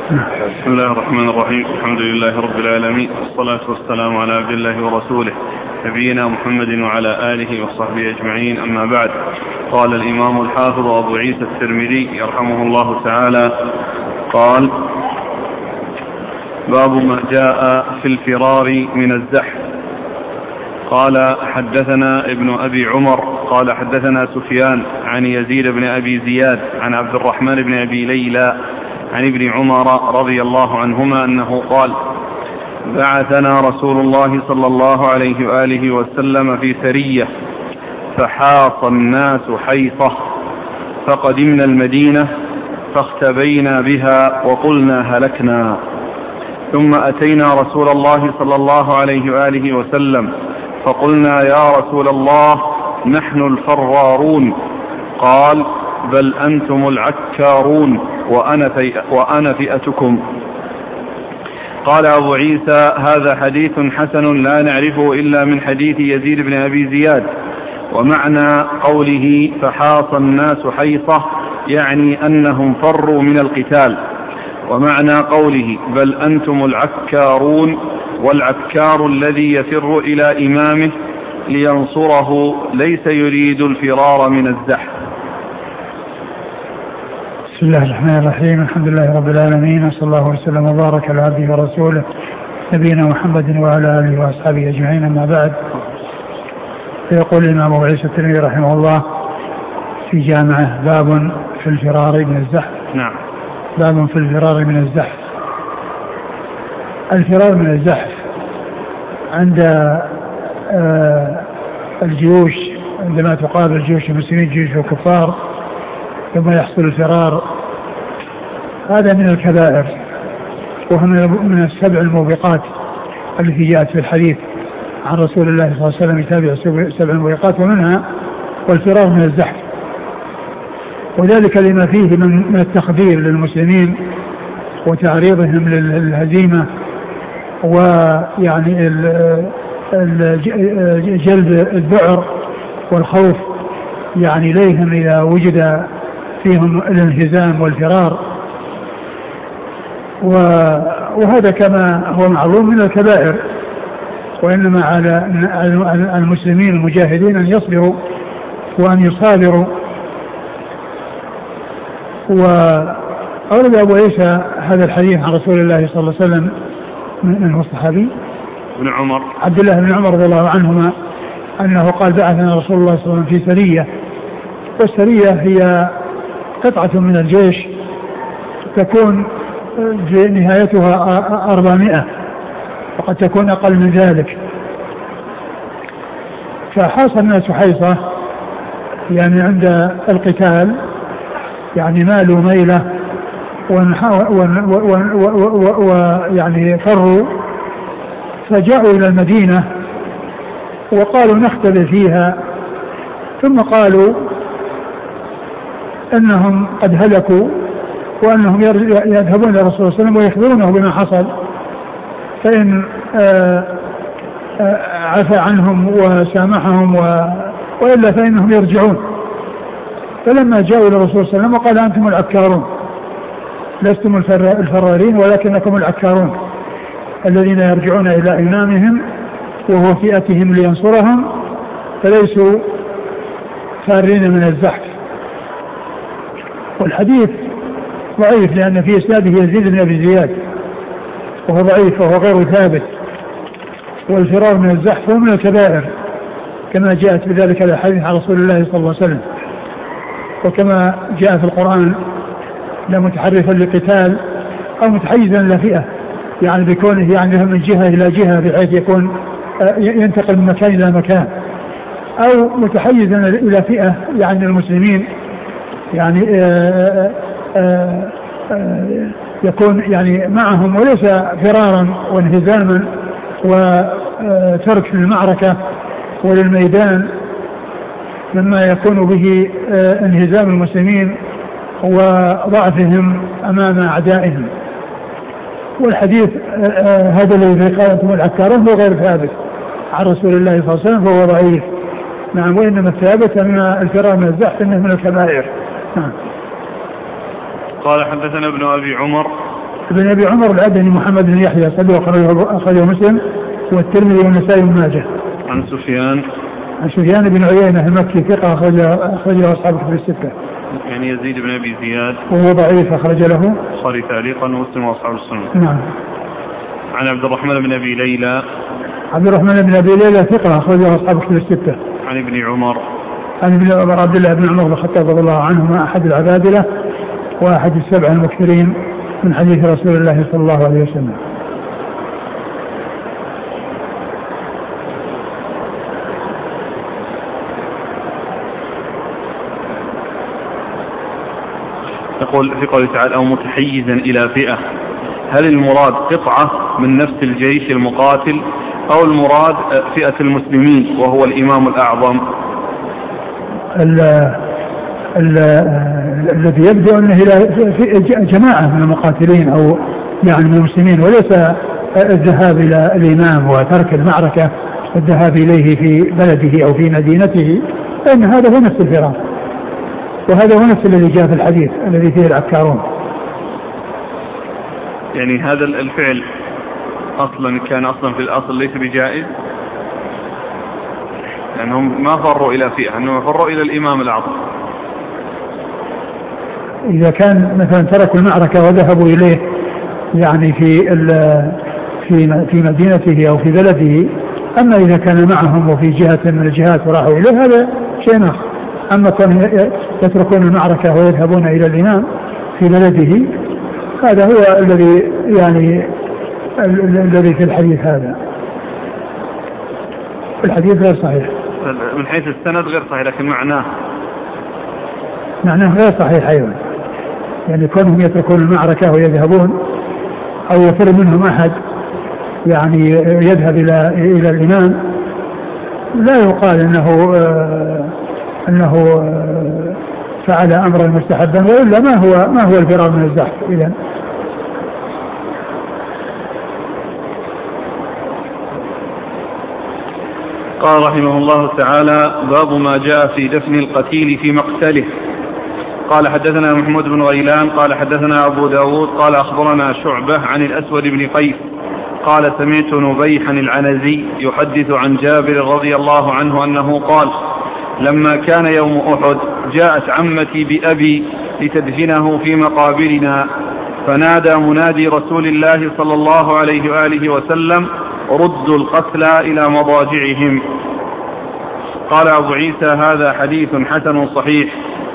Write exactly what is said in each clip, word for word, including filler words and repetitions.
بسم الله الرحمن الرحيم. الحمد لله رب العالمين، والصلاة والسلام على عبد الله ورسوله نبينا محمد وعلى آله وصحبه أجمعين، أما بعد. قال الإمام الحافظ أبو عيسى الترمذي يرحمه الله تعالى قال: باب ما جاء في الفرار من الزحف. قال: حدثنا ابن أبي عمر قال حدثنا سفيان عن يزيد بن أبي زياد عن عبد الرحمن بن أبي ليلى عن ابن عمر رضي الله عنهما أنه قال: بعثنا رسول الله صلى الله عليه وآله وسلم في سرية فحاط الناس حيطة، فقدمنا المدينة فاختبينا بها وقلنا هلكنا، ثم أتينا رسول الله صلى الله عليه وآله وسلم فقلنا: يا رسول الله، نحن الفرارون. قال: بل أنتم العكارون وأنا, في وأنا فئتكم. قال أبو عيسى: هذا حديث حسن لا نعرفه إلا من حديث يزيد بن أبي زياد. ومعنى قوله فحاط الناس حيطة يعني أنهم فروا من القتال. ومعنى قوله بل أنتم العكارون، والعكار الذي يفر إلى إمامه لينصره ليس يريد الفرار من الزحف. بسم الله الرحمن الرحيم. الحمد لله رب العالمين، وصلى الله وسلم وبارك على عبده ورسوله نبينا محمد وعلى آله وأصحابه أجمعين، أما بعد. فيقول الإمام أبو عيسى الترمذي رحمه الله في جامعه: باب في الفرار من الزحف. نعم. باب في الفرار من الزحف. الفرار من الزحف عند آه الجيوش، عندما تقابل جيوش المسلمين جيوش الكفار ثم يحصل الفرار، هذا من الكبائر، وهو من السبع الموبقات التي جاءت في الحديث عن رسول الله صلى الله عليه وسلم يتابع سبع الموبقات، ومنها والفرار من الزحف، وذلك لما فيه من التخدير للمسلمين وتعريضهم للهزيمة، ويعني جلب الذعر والخوف يعني إليهم إذا وجد فيهم الانهزام والفرار، وهذا كما هو معلوم من الكبائر. وإنما على المسلمين المجاهدين أن يصبروا وأن يصابروا. وأورد أبو عيسى هذا الحديث عن رسول الله صلى الله عليه وسلم من الصحابي ابن عمر عبد الله بن عمر رضي الله عنهما أنه قال: بعثنا رسول الله صلى الله عليه وسلم في سرية. والسرية هي قطعة من الجيش تكون نهايتها أربعمائة، وقد تكون أقل من ذلك. فحاصل الناس حيصة يعني عند القتال، يعني مالوا ميلة ويعني فروا، فجاءوا إلى المدينة وقالوا نختبئ فيها، ثم قالوا أنهم قد هلكوا وأنهم يذهبون إلى الرسول صلى الله عليه وسلم ويخبرونه بما حصل، فإن عفى عنهم وسامحهم وإلا فإنهم يرجعون. فلما جاءوا إلى الرسول صلى الله عليه وسلم وقال: أنتم العكارون، لستم الفرارين ولكنكم العكارون الذين يرجعون إلى إمامهم وهو فئتهم لينصرهم، فليسوا فارين من الزحف. والحديث ضعيف لأن في إسناده يزيد بن أبي زياد وهو ضعيف وهو غير ثابت. والفرار من الزحف هو من الكبائر كما جاءت بذلك الحديث عن رسول الله صلى الله عليه وسلم، وكما جاء في القرآن: لا متحرفا لقتال أو متحيزا لفئة، يعني بكونه يعني من جهة إلى جهة بحيث يكون ينتقل من مكان إلى مكان، أو متحيزا إلى فئة يعني المسلمين، يعني آآ آآ آآ يكون يعني معهم وليس فرارا وانهزاما وترك للمعركة وللميدان مما يكون به انهزام المسلمين وضعفهم أمام أعدائهم. والحديث هذا الذي قال أنتم العكارون هو غير ثابت عن رسول الله صلى الله عليه وسلم، فهو ضعيف. نعم. وإنما الثابت أن الفرار من الزحف إنه من الكبائر. نعم. قال: حدثنا ابن أبي عمر ابن أبي عمر العدني محمد بن يحيى صدوق أخرجه مسلم والترمذي والنسائي بن ماجه. عن سفيان عن سفيان بن عيينة المكي ثقة أخرجه أصحاب الكتب الستة. يعني يزيد بن أبي زياد وهو ضعيف أخرج له البخاري تعليقا ومسلم وأصحاب السنن. نعم. عن عبد الرحمن بن أبي ليلى عبد الرحمن بن أبي ليلى ثقة أخرجه أصحاب الكتب الستة. عن ابن عمر عن ابن عمر عبد الله بن عمر بن الخطاب رضي الله عنهما أحد العبادلة وأحد السبع المكثرين من حديث رسول الله صلى الله عليه وسلم. يقول في قوله تعالى أو متحيزا إلى فئة، هل المراد قطعة من نفس الجيش المقاتل أو المراد فئة المسلمين وهو الإمام الأعظم؟ الذي يبدو أنه إلى جماعة من المقاتلين أو يعني من المسلمين، وليس الذهاب إلى الإمام وترك المعركة الذهاب إليه في بلده أو في مدينته، لأن هذا هو نفس الفرار، وهذا هو نفس الذي جاء في الحديث الذي فيه العكارون. يعني هذا الفعل أصلا كان أصلا في الأصل ليس بجائز، لأنهم يعني ما فروا إلى فئة، أنهم فروا إلى الإمام الأعظم. إذا كان مثلا تركوا المعركة وذهبوا إليه يعني في في في مدينته أو في بلده، أما إذا كان معهم وفي جهة من الجهات وراحوا إليه هذا شيء آخر. أما كانوا يتركون المعركة ويذهبون إلى الإمام في بلده، هذا هو الذي يعني الذي في الحديث. هذا الحديث غير صحيح من حيث السند، غير صحيح، لكن معناه معناه غير صحيح أيضا. يعني كونهم يتركون المعركة ويذهبون أو يفر منهم أحد يعني يذهب إلى إلى الإمام، لا يقال أنه آه أنه آه فعل أمرا مستحبا، وإلا ما هو ما هو الفرار من الزحف. إذن قال رحمه الله تعالى: باب ما جاء في دفن القتيل في مقتله. قال حدثنا محمود بن غيلان قال حدثنا أبو داود قال أخبرنا شعبة عن الأسود بن قيس قال سمعت نبيحا العنزي يحدث عن جابر رضي الله عنه أنه قال: لما كان يوم أحد جاءت عمتي بأبي لتدفنه في مقابرنا، فنادى منادي رسول الله صلى الله عليه وآله وسلم: ردوا القتلى إلى مضاجعهم. قال أبو عيسى: هذا حديث حسن صحيح.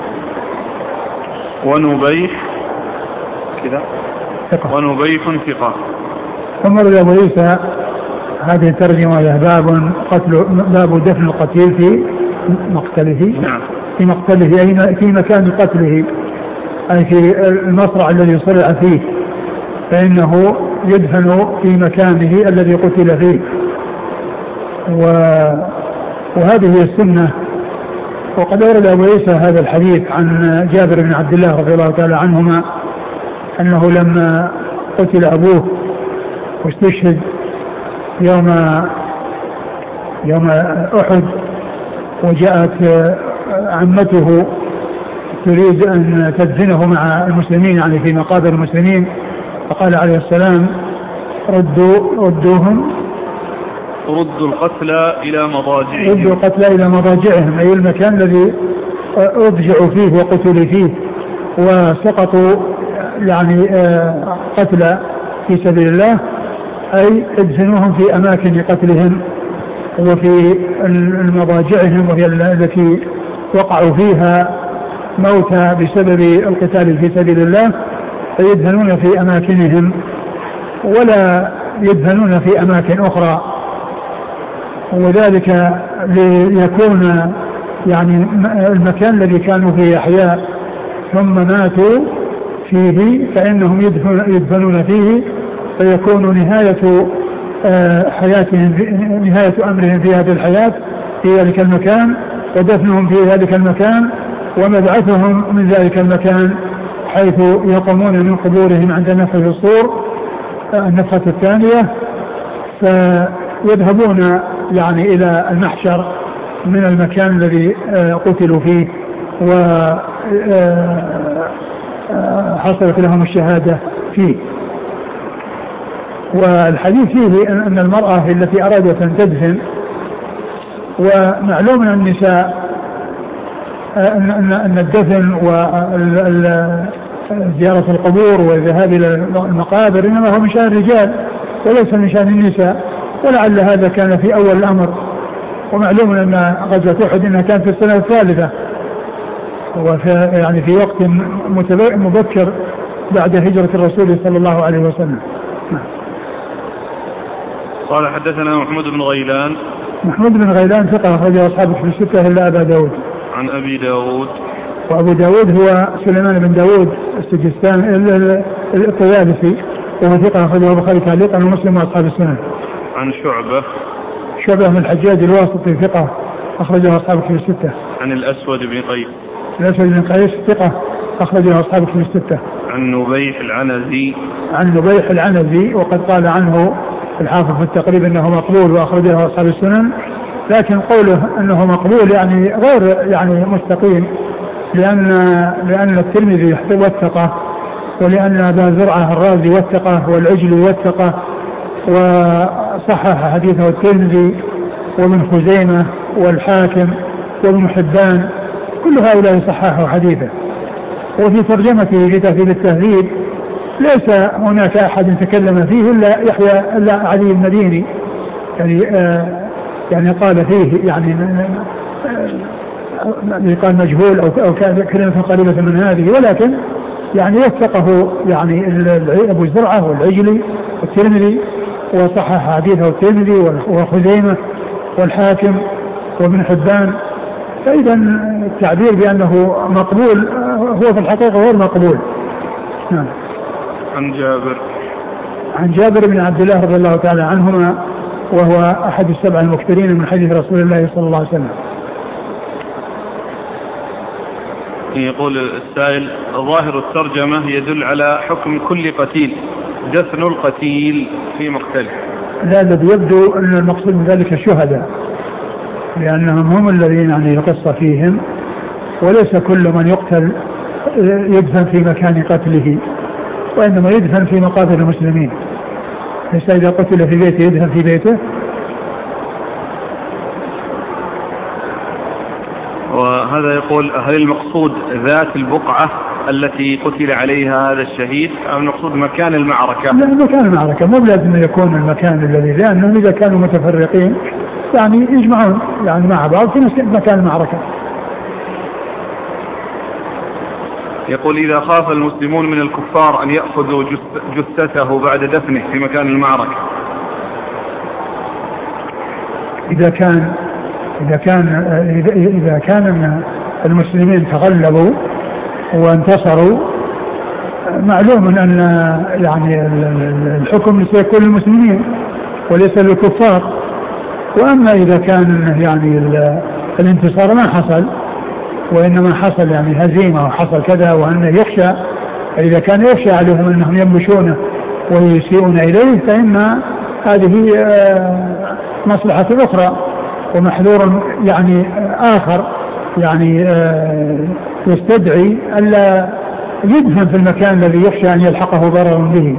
ونبيح كذا ونبيح ثقة. ثم رد أبو عيسى هذه الترجمة: باب قتل باب دفن القتيل في مقتله. نعم. في مقتله أي في مكان قتله، أي في المصرع الذي صرع فيه، فإنه يدفن في مكانه الذي قتل فيه. و... وهذه هي السنة. وقد أورد أبو عيسى هذا الحديث عن جابر بن عبد الله رضي الله تعالى عنهما أنه لما قتل أبوه واستشهد يوم يوم أحد، وجاءت عمته تريد أن تدفنه مع المسلمين يعني في مقابر المسلمين، فقال عليه السلام: ردوا ردوهم ردوا القتلى إلى مضاجعهم. ردوا القتلى إلى مضاجعهم، أي المكان الذي أضجعوا فيه وقتلوا فيه وسقطوا يعني قتلى في سبيل الله، أي ادفنوهم في أماكن قتلهم وفي مضاجعهم، وهي التي وقعوا فيها موتى بسبب القتال في سبيل الله، فيدفنون في أماكنهم ولا يدفنون في أماكن أخرى. وذلك ليكون يعني المكان الذي كانوا فيه أحياء ثم ماتوا فيه فإنهم يدفنون فيه، فيكون نهاية حياتهم نهاية أمرهم في هذه الحياة في ذلك المكان، ودفنهم في ذلك المكان، ومبعثهم من ذلك المكان حيث يقومون من قبورهم عند نفخ الصور النفخة الثانية، فيذهبون يعني إلى المحشر من المكان الذي قتلوا فيه وحصلت لهم الشهادة فيه. والحديث فيه أن المرأة التي أرادت أن تدفن، ومعلوم أن النساء أن أن الدفن وزيارة القبور والذهاب إلى المقابر إنما هو من شأن الرجال وليس من شأن النساء، ولعل هذا كان في أول الأمر. ومعلوم أن غزوة أحد إنها كانت في السنة الثالثة، وفي يعني في وقت مبكر بعد هجرة الرسول صلى الله عليه وسلم. قال حدثنا محمود بن غيلان. محمود بن غيلان ثقة أخرجه أصحابه في الستة إلا أبا داود. عن أبي داود. وأبو داود هو سليمان بن داود السجستان الطيالسي، وهو ثقة أخرجه البخاري تعليقا ومسلم وأصحاب السنن. عن شعبة. شعبة من الحجاج الواسطي ثقة أخرجه أصحابه في الستة. عن الأسود بن قيس. الأسود بن قيس ثقة أخرجه أصحابه في الستة. عن نبيح العنزي. عن نبيح العنزي، وقد قال عنه الحافظ في التقريب أنه مقبول وأخرجه أصحاب السنن، لكن قوله أنه مقبول يعني غير يعني مستقيم، لأن لأن الترمذي وثقه، ولأن أبا زرعة الرازي وثقه، والعجلي وثقه، وصحح حديثه الترمذي وابن خزيمة والحاكم وابن حبان، كل هؤلاء صححوا حديثه. وفي ترجمته في تهذيب التهذيب ليس هناك أحد تكلم فيه إلا يحيى إلا علي المديني، يعني آه يعني قال فيه يعني آه قال مجهول أو أو كان كلمة قريبة من هذه، ولكن يعني وثقه يعني أبو زرعة والعجلي والترمذي، وصحح حديثه الترمذي وخزيمة والحاكم وابن حبان. فإذا التعبير بأنه مقبول هو في الحقيقة غير مقبول. نعم. عن جابر. عن جابر بن عبد الله رضي الله تعالى عنهما، وهو أحد السبع المكثرين من حديث رسول الله صلى الله عليه وسلم. يقول السائل: ظاهر الترجمة يدل على حكم كل قتيل، دفن القتيل في مقتله. لا، الذي يبدو أن المقصود من ذلك الشهداء، لأنهم هم الذين يعني القصة فيهم، وليس كل من يقتل يدفن في مكان قتله، وإنما يدفن في مقابر المسلمين. ليس إذا قتل في بيته يدفن في بيته. وهذا يقول: هل المقصود ذات البقعة التي قتل عليها هذا الشهيد، أو المقصود مكان المعركة؟ لا، مكان المعركة، مو لازم يكون المكان الذي، لأنهم إذا كانوا متفرقين يعني يجمعون يعني مع بعض في مكان المعركة. يقول: إذا خاف المسلمون من الكفار أن يأخذوا جثته بعد دفنه في مكان المعركة، إذا كان إذا كان إذا كان المسلمين تغلبوا وانتصروا، معلوم أن يعني الحكم سيكون للمسلمين وليس للكفار. وأما إذا كان يعني الانتصار ما حصل، وإنما حصل يعني هزيمة وحصل كذا، وأنه يخشى، إذا كان يخشى عليهم أنهم ينبشونه ويسيئون إليه، فإن هذه مصلحة أخرى ومحذور يعني آخر، يعني يستدعي ألا يدفن في المكان الذي يخشى أن يلحقه ضرر به.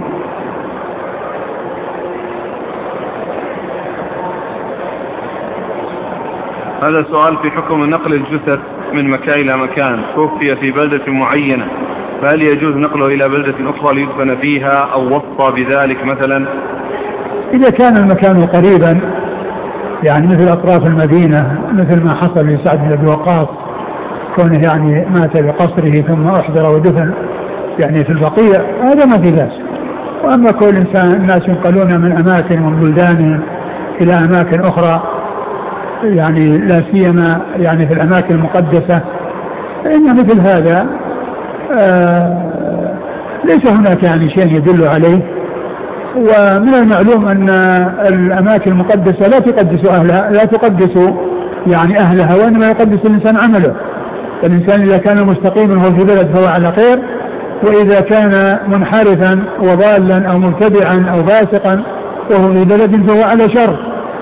هذا سؤال في حكم نقل الجثث من مكان إلى مكان. توفي في بلدة معينة، فهل يجوز نقله إلى بلدة أخرى ليدفن فيها، أو وصى بذلك مثلا؟ إذا كان المكان قريبا يعني مثل أطراف المدينة، مثل ما حصل لسعد بن أبي وقاص كونه يعني مات بقصره ثم أحضر ودفن يعني في البقيع، هذا ما في بأس. وأما كل إنسان الناس ينقلون من أماكن ومن بلدانهم إلى أماكن أخرى، يعني لا سيما يعني في الأماكن المقدسة، فإن مثل هذا آه ليس هناك يعني شيء يدل عليه. ومن المعلوم أن الأماكن المقدسة لا تقدس أهلها، لا تقدس يعني أهلها، وإنما يقدس الإنسان عمله. الإنسان إذا كان مستقيما هو في بلد فهو على خير، وإذا كان منحرفا وضالا أو مبتدعا أو فاسقا وهو في بلد فهو على شر.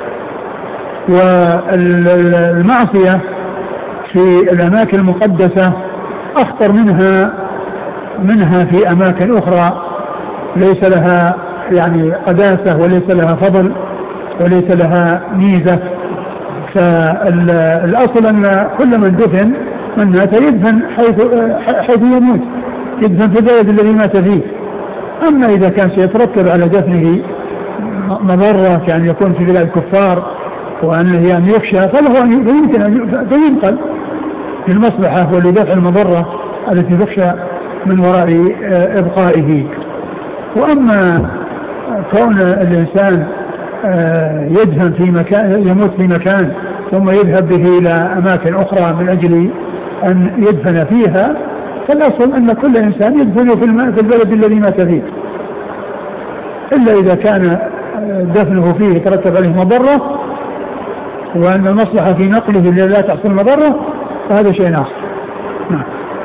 والمعصية في الأماكن المقدسة أخطر منها منها في أماكن أخرى ليس لها يعني قداسة وليس لها فضل وليس لها ميزة. فالأصل أن كل من دفن من مات يدفن حيث, حيث يموت، يدفن في البلد الذي مات فيه. أما إذا كان سيترتب على دفنه مضرة كأن يكون في بلاد الكفار وأنه يعني يخشى فله أن يمكن أن ينقل للمصلحة ولدفع المضرة التي تخشى من وراء إبقائه. وأما كون الإنسان يدفن في مكان، يموت في مكان ثم يذهب به إلى أماكن أخرى من أجل أن يدفن فيها، فالأصل أن كل إنسان يدفن في البلد الذي مات فيه، إلا إذا كان دفنه فيه يترتب عليه مضرة وأن المصلحة في نقله لا تحصل مضرة فهذا شيء آخر. نعم.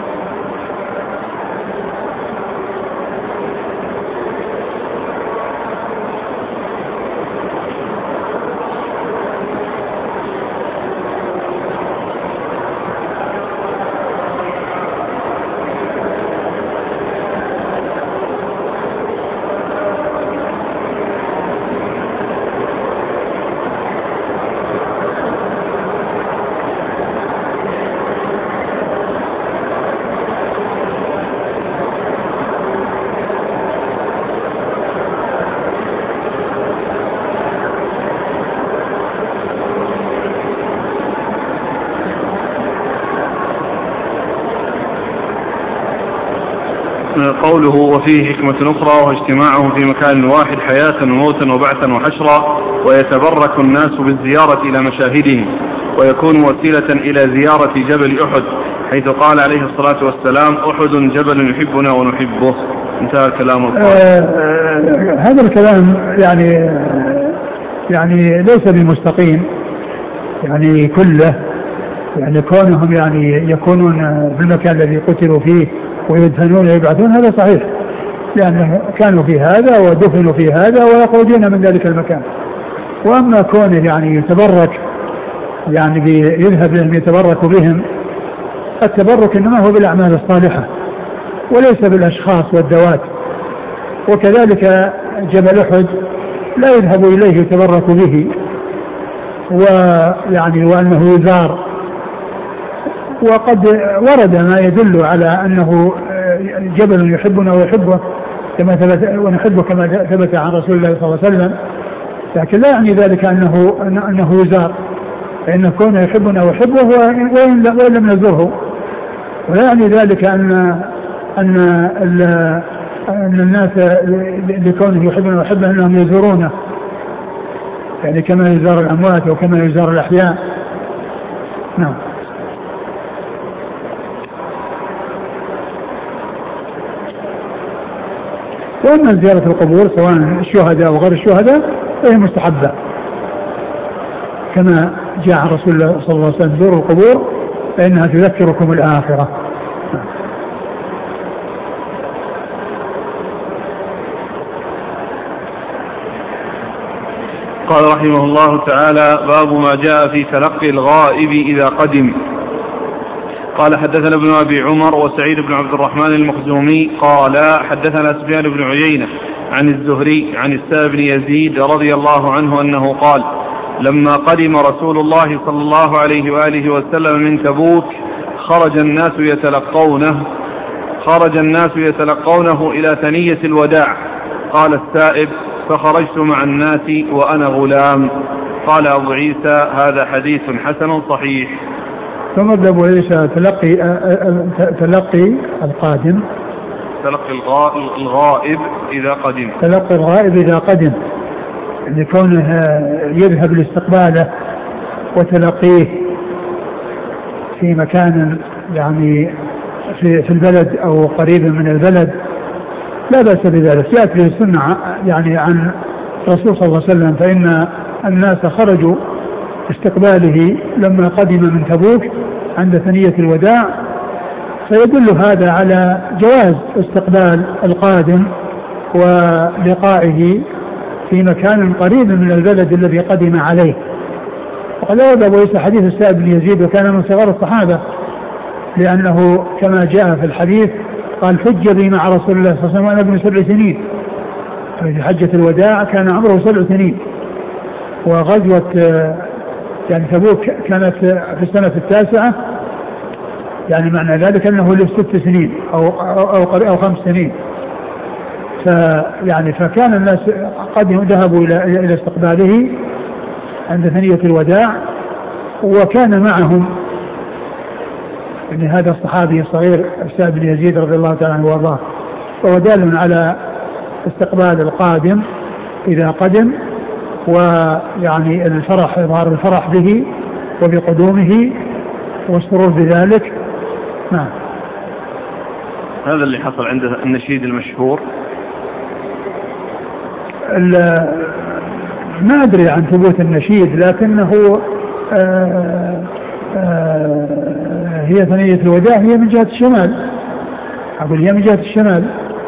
قوله وفيه حكمة أخرى وهو اجتماعهم في مكان واحد حياة وموتا وبعثا وحشرا، ويتبرك الناس بالزيارة إلى مشاهدهم، ويكون وسيلة إلى زيارة جبل أحد، حيث قال عليه الصلاة والسلام أحد جبل يحبنا ونحبه. انتهى كلام القائل. آه هذا الكلام يعني يعني ليس بمستقيم يعني كله، يعني كونهم يعني يكونون في المكان الذي قتلوا فيه ويدفنون ويبعثون هذا صحيح، لأنه كانوا في هذا ودفنوا في هذا ويخرجون من ذلك المكان. وأما كونه يعني يتبرك يعني يذهب لهم يتبرك بهم، التبرك إنما هو بالأعمال الصالحة وليس بالأشخاص والذوات. وكذلك جبل أحد لا يذهب إليه يتبرك به ويعني وأنه يزار، وقد ورد ما يدل على أنه جبل يحبنا ويحبه كما ثبت ونحبه كما ثبت عن رسول الله صلى الله عليه وسلم، لكن لا يعني ذلك أنه أنه يزار، فإن كونه يحبنا ويحبه وإن لم نزوره، ولا يعني ذلك أن أن أن الناس لكونه يحبنا ويحبه أنهم يزورونه، يعني كما يزار الأموات وكما يزار الأحياء. نعم. وأما زيارة القبور سواء الشهداء أو غير الشهداء فهي مستحبة، كما جاء عن رسول الله صلى الله عليه وسلم زوروا القبور فإنها تذكركم الآخرة. قال رحمه الله تعالى باب ما جاء في تلقي الغائب إذا قدم. قال حدثنا ابن أبي عمر وسعيد بن عبد الرحمن المخزومي قال حدثنا سفيان بن عيينة عن الزهري عن السائب بن يزيد رضي الله عنه أنه قال لما قدم رسول الله صلى الله عليه وآله وسلم من تبوك خرج الناس يتلقونه خرج الناس يتلقونه إلى ثنية الوداع. قال السائب فخرجت مع الناس وأنا غلام. قال أبو عيسى هذا حديث حسن صحيح. ثم أبو عيسى تلقي تلقي القادم تلقي الغائب إذا قدم تلقي الغائب إذا قدم يعني كونه يذهب لاستقباله وتلقيه في مكان يعني في, في البلد أو قريب من البلد لا بأس بذلك. يأتي السنة يعني عن الرسول صلى الله عليه وسلم فإن الناس خرجوا استقباله لما قدم من تبوك عند ثنية الوداع، فيدل هذا على جواز استقبال القادم ولقائه في مكان قريب من البلد الذي قدم عليه. وقد أورد أبو عيسى حديث السائب بن يزيد وكان من صغار الصحابة، لأنه كما جاء في الحديث قال حج بي مع رسول الله صلى الله عليه وسلم وأنا ابن سبع سنين، في حجة الوداع كان عمره سبع سنين، وغزوة يعني تبوك كانت في السنة التاسعة، يعني معنى ذلك أنه له ست سنين أو, أو, أو, أو خمس سنين. فيعني فكان الناس قد ذهبوا إلى, إلى استقباله عند ثنية الوداع، وكان معهم يعني هذا الصحابي الصغير السعد بن يزيد رضي الله تعالى عنه وارضاه، وهو دال على استقبال القادم إذا قدم، ويعني الفرح، إظهار الفرح به وبقدومه والسرور بذلك. نعم. هذا اللي حصل عند النشيد المشهور. ما أدري عن ثبوت النشيد، لكنه آآ آآ هي ثنية الوداع هي من جهة الشمال، أقول هي من جهة الشمال،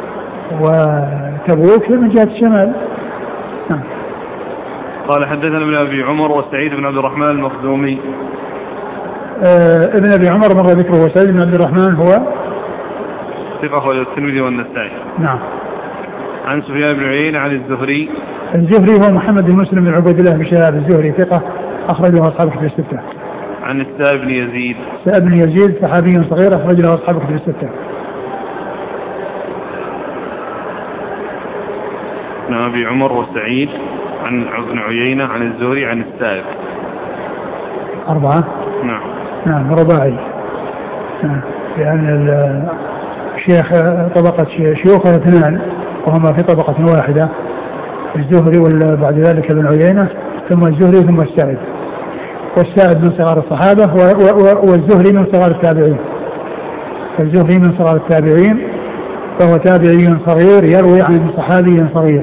وتبوك هي من جهة الشمال. نعم. قال حدثنا ابن أبي عمر وسعيد بن عبد الرحمن المخزومي. ابن أبي عمر مر ذكره، وسعيد بن عبد الرحمن هو ثقة أخرجه الترمذي والنسائي. نعم. عن سفيان بن عيينة عن الزهري. الزهري هو محمد بن مسلم بن عبيد الله بن شهاب الزهري، ثقة أخرج له أصحاب كتب الستة. عن السائب بن يزيد. السائب بن يزيد صحابي صغير أخرج له أصحاب كتب الستة. ابن أبي عمر وسعيد عن ابن عيينة عن الزهري عن السائب. أربعة. نعم. نعم رباعي. نعم. لأن الشيخ طبقة شيوخه اثنان وهما في طبقة واحدة، الزهري وبعد ذلك ابن عيينة ثم الزهري ثم السائب، والسائب من صغار الصحابة والزهري من صغار التابعين. الزهري من صغار التابعين فهو تابعي صغير يروي عن صحابي صغير.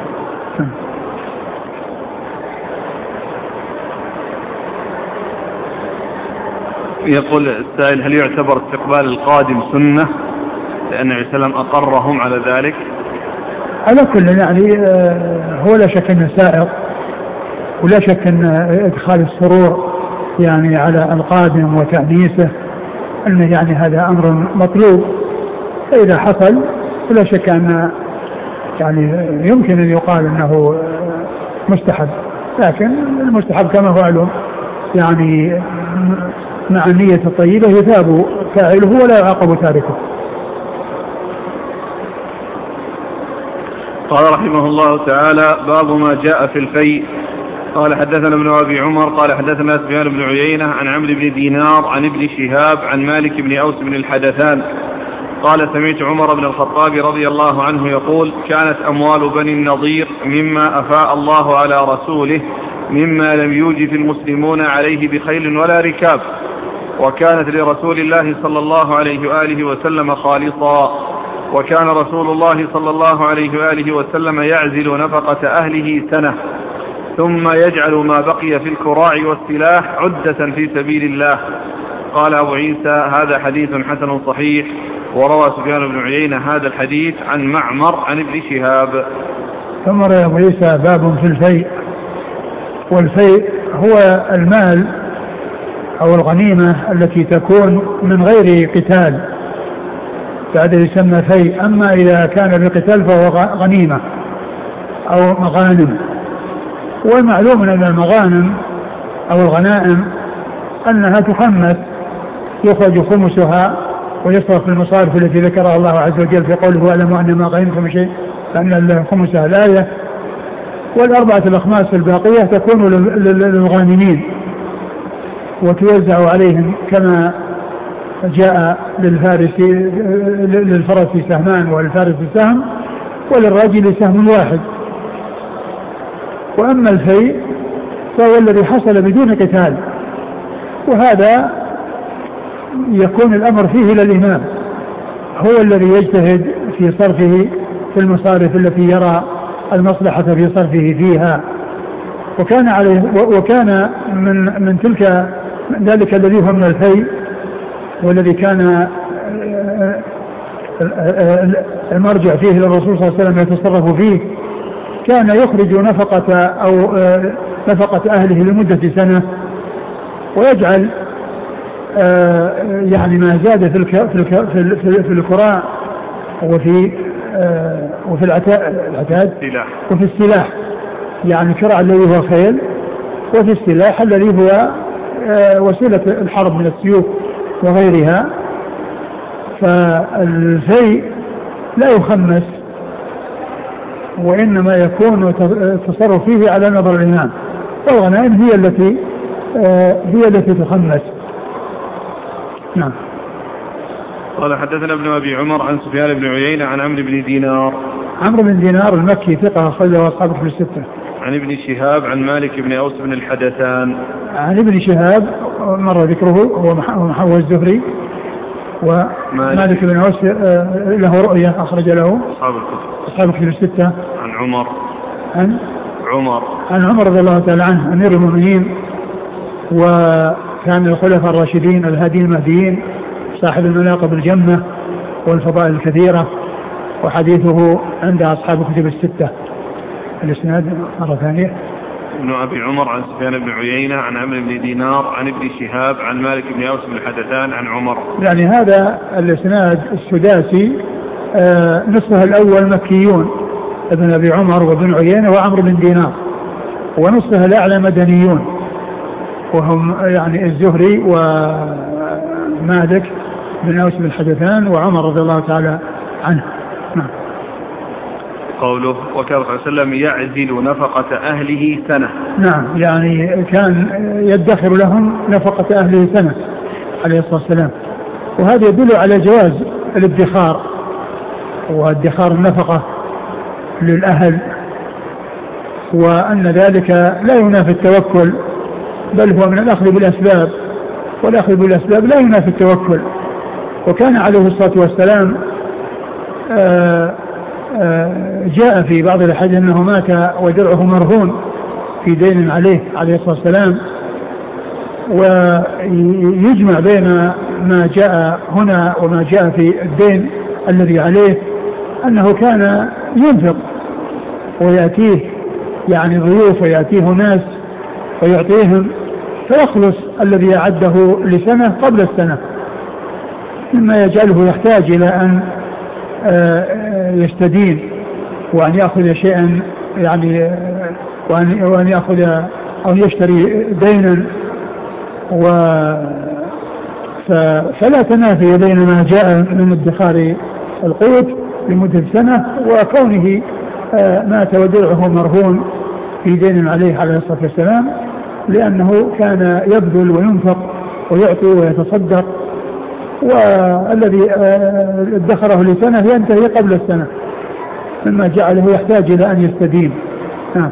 يقول السائل: هل يعتبر استقبال القادم سنة لأن النبي صلى الله عليه وسلم أقرهم على ذلك؟ على كل يعني هو لا شك أنه سائر، ولا شك أن إدخال السرور يعني على القادم وتأنيسه أنه يعني هذا أمر مطلوب، فإذا حصل ولا شك أن يعني يمكن أن يقال أنه مستحب، لكن المستحب كما هو معلوم يعني مع النية الطيبة يثاب فاعله ولا يعاقب تاركه. قال رحمه الله تعالى: باب ما جاء في الفيء. قال حدثنا ابن أبي عمر قال حدثنا سفيان بن عيينة عن عمرو بن دينار عن ابن شهاب عن مالك بن أوس بن الحدثان قال: سمعت عمر بن الخطاب رضي الله عنه يقول: كانت أموال بني النضير مما أفاء الله على رسوله مما لم يوجف المسلمون عليه بخيل ولا ركاب، وكانت لرسول الله صلى الله عليه وآله وسلم خالصا، وكان رسول الله صلى الله عليه وآله وسلم يعزل نفقة أهله سنة ثم يجعل ما بقي في الكراع والسلاح عدة في سبيل الله. قال أبو عيسى: هذا حديث حسن صحيح. وروى سفيان بن عيينة هذا الحديث عن معمر عن ابن شهاب. ثم روى أبو عيسى باب في الفيء. والفيء هو المال أو الغنيمة التي تكون من غير قتال، بعد يسمى فيء. أما إذا كان بقتال فهو غنيمة أو مغانم. والمعلوم أن المغانم أو الغنائم أنها تخمس، يخرج خمسها ويصرف في المصارف التي ذكرها الله عز وجل في قوله: واعلموا أن ما غنمتم شيء فأن خمسها الآية. والأربعة الأخماس الباقية تكون للغانمين وتوزع عليهم كما جاء للفارس للفرس سهمان وللفارس سهم وللراجل سهم واحد. وأما الفيء فهو الذي حصل بدون قتال، وهذا يكون الأمر فيه للإمام، هو الذي يجتهد في صرفه في المصارف التي يرى المصلحة في صرفه فيها. وكان عليه وكان من من تلك ذلك الذي هو من الفيء والذي كان المرجع فيه للرسول صلى الله عليه وسلم يتصرف فيه، كان يخرج نفقة أو نفقة أهله لمدة سنة، ويجعل يعني ما زاد في في في الكراع وفي وفي العتاد وفي السلاح، يعني الشرع الذي هو خيل، وفي السلاح الذي هو وسيلة الحرب من السيوف وغيرها. فالفيء لا يخمس، وإنما يكون التصرف فيه على نظر الإمام، والغنائم هي التي هي التي تخمس. نعم. قال حدثنا ابن أبي عمر عن سفيان بن عيينة عن عمرو بن دينار. عمرو بن دينار المكي ثقة أخرجه أصحابه في الستة. عن ابن شهاب عن مالك بن أوس بن الحدثان. عن ابن شهاب مر ذكره، هو محمد الزهري، ومالك بن أوس له رؤية أخرج له أصحاب الكتب الستة. عن عمر عن عمر عن عمر رضي الله تعالى عنه أمير المؤمنين، وكان الخلفاء الراشدين الهاديين المهديين، صاحب المناقب الجمة والفضائل الكثيرة، وحديثه عند أصحاب الكتب الستة. الإسناد مرة ثانية. ابن أبي عمر عن سفيان بن عيينة عن عمرو بن دينار عن ابن شهاب عن مالك بن أوس بن الحدثان عن عمر. يعني هذا الإسناد السداسي آه نصفه الأول مكيون، ابن أبي عمر وابن عيينة وعمرو بن دينار، ونصفه الأعلى مدنيون، وهم يعني الزهري ومالك بن أوس بن الحدثان وعمر رضي الله تعالى عنه. نعم. قوله وكان صلى الله عليه وسلم يعزل نفقة أهله سنة. نعم، يعني كان يدخر لهم نفقة أهله سنة عليه الصلاة والسلام، وهذا يدل على جواز الادخار وادخار النفقة للأهل، وأن ذلك لا ينافي التوكل، بل هو من الأخذ بالأسباب، والأخذ بالأسباب لا ينافي التوكل. وكان عليه الصلاة والسلام آآ آآ جاء في بعض الأحاديث أنه مات ودرعه مرهون في دين عليه عليه الصلاة والسلام، ويجمع بين ما جاء هنا وما جاء في الدين الذي عليه أنه كان ينفق ويأتيه يعني ضيوف ويأتيه ناس ويعطيهم، فيخلص الذي أعده لسنة قبل السنة، مما يجعله يحتاج إلى أن يستدين وأن يأخذ شيئا يعني وأن يأخذ أو يشتري دينا، فلا تنافي بين ما جاء من ادخار القوت لمدة سنة وكونه مات ودرعه مرهون في دين عليه عليه الصلاة والسلام، لأنه كان يبذل وينفق ويعطي ويتصدق، والذي ادخره لسنة ينتهي قبل السنة، مما جعله يحتاج إلى أن يستدين. آه.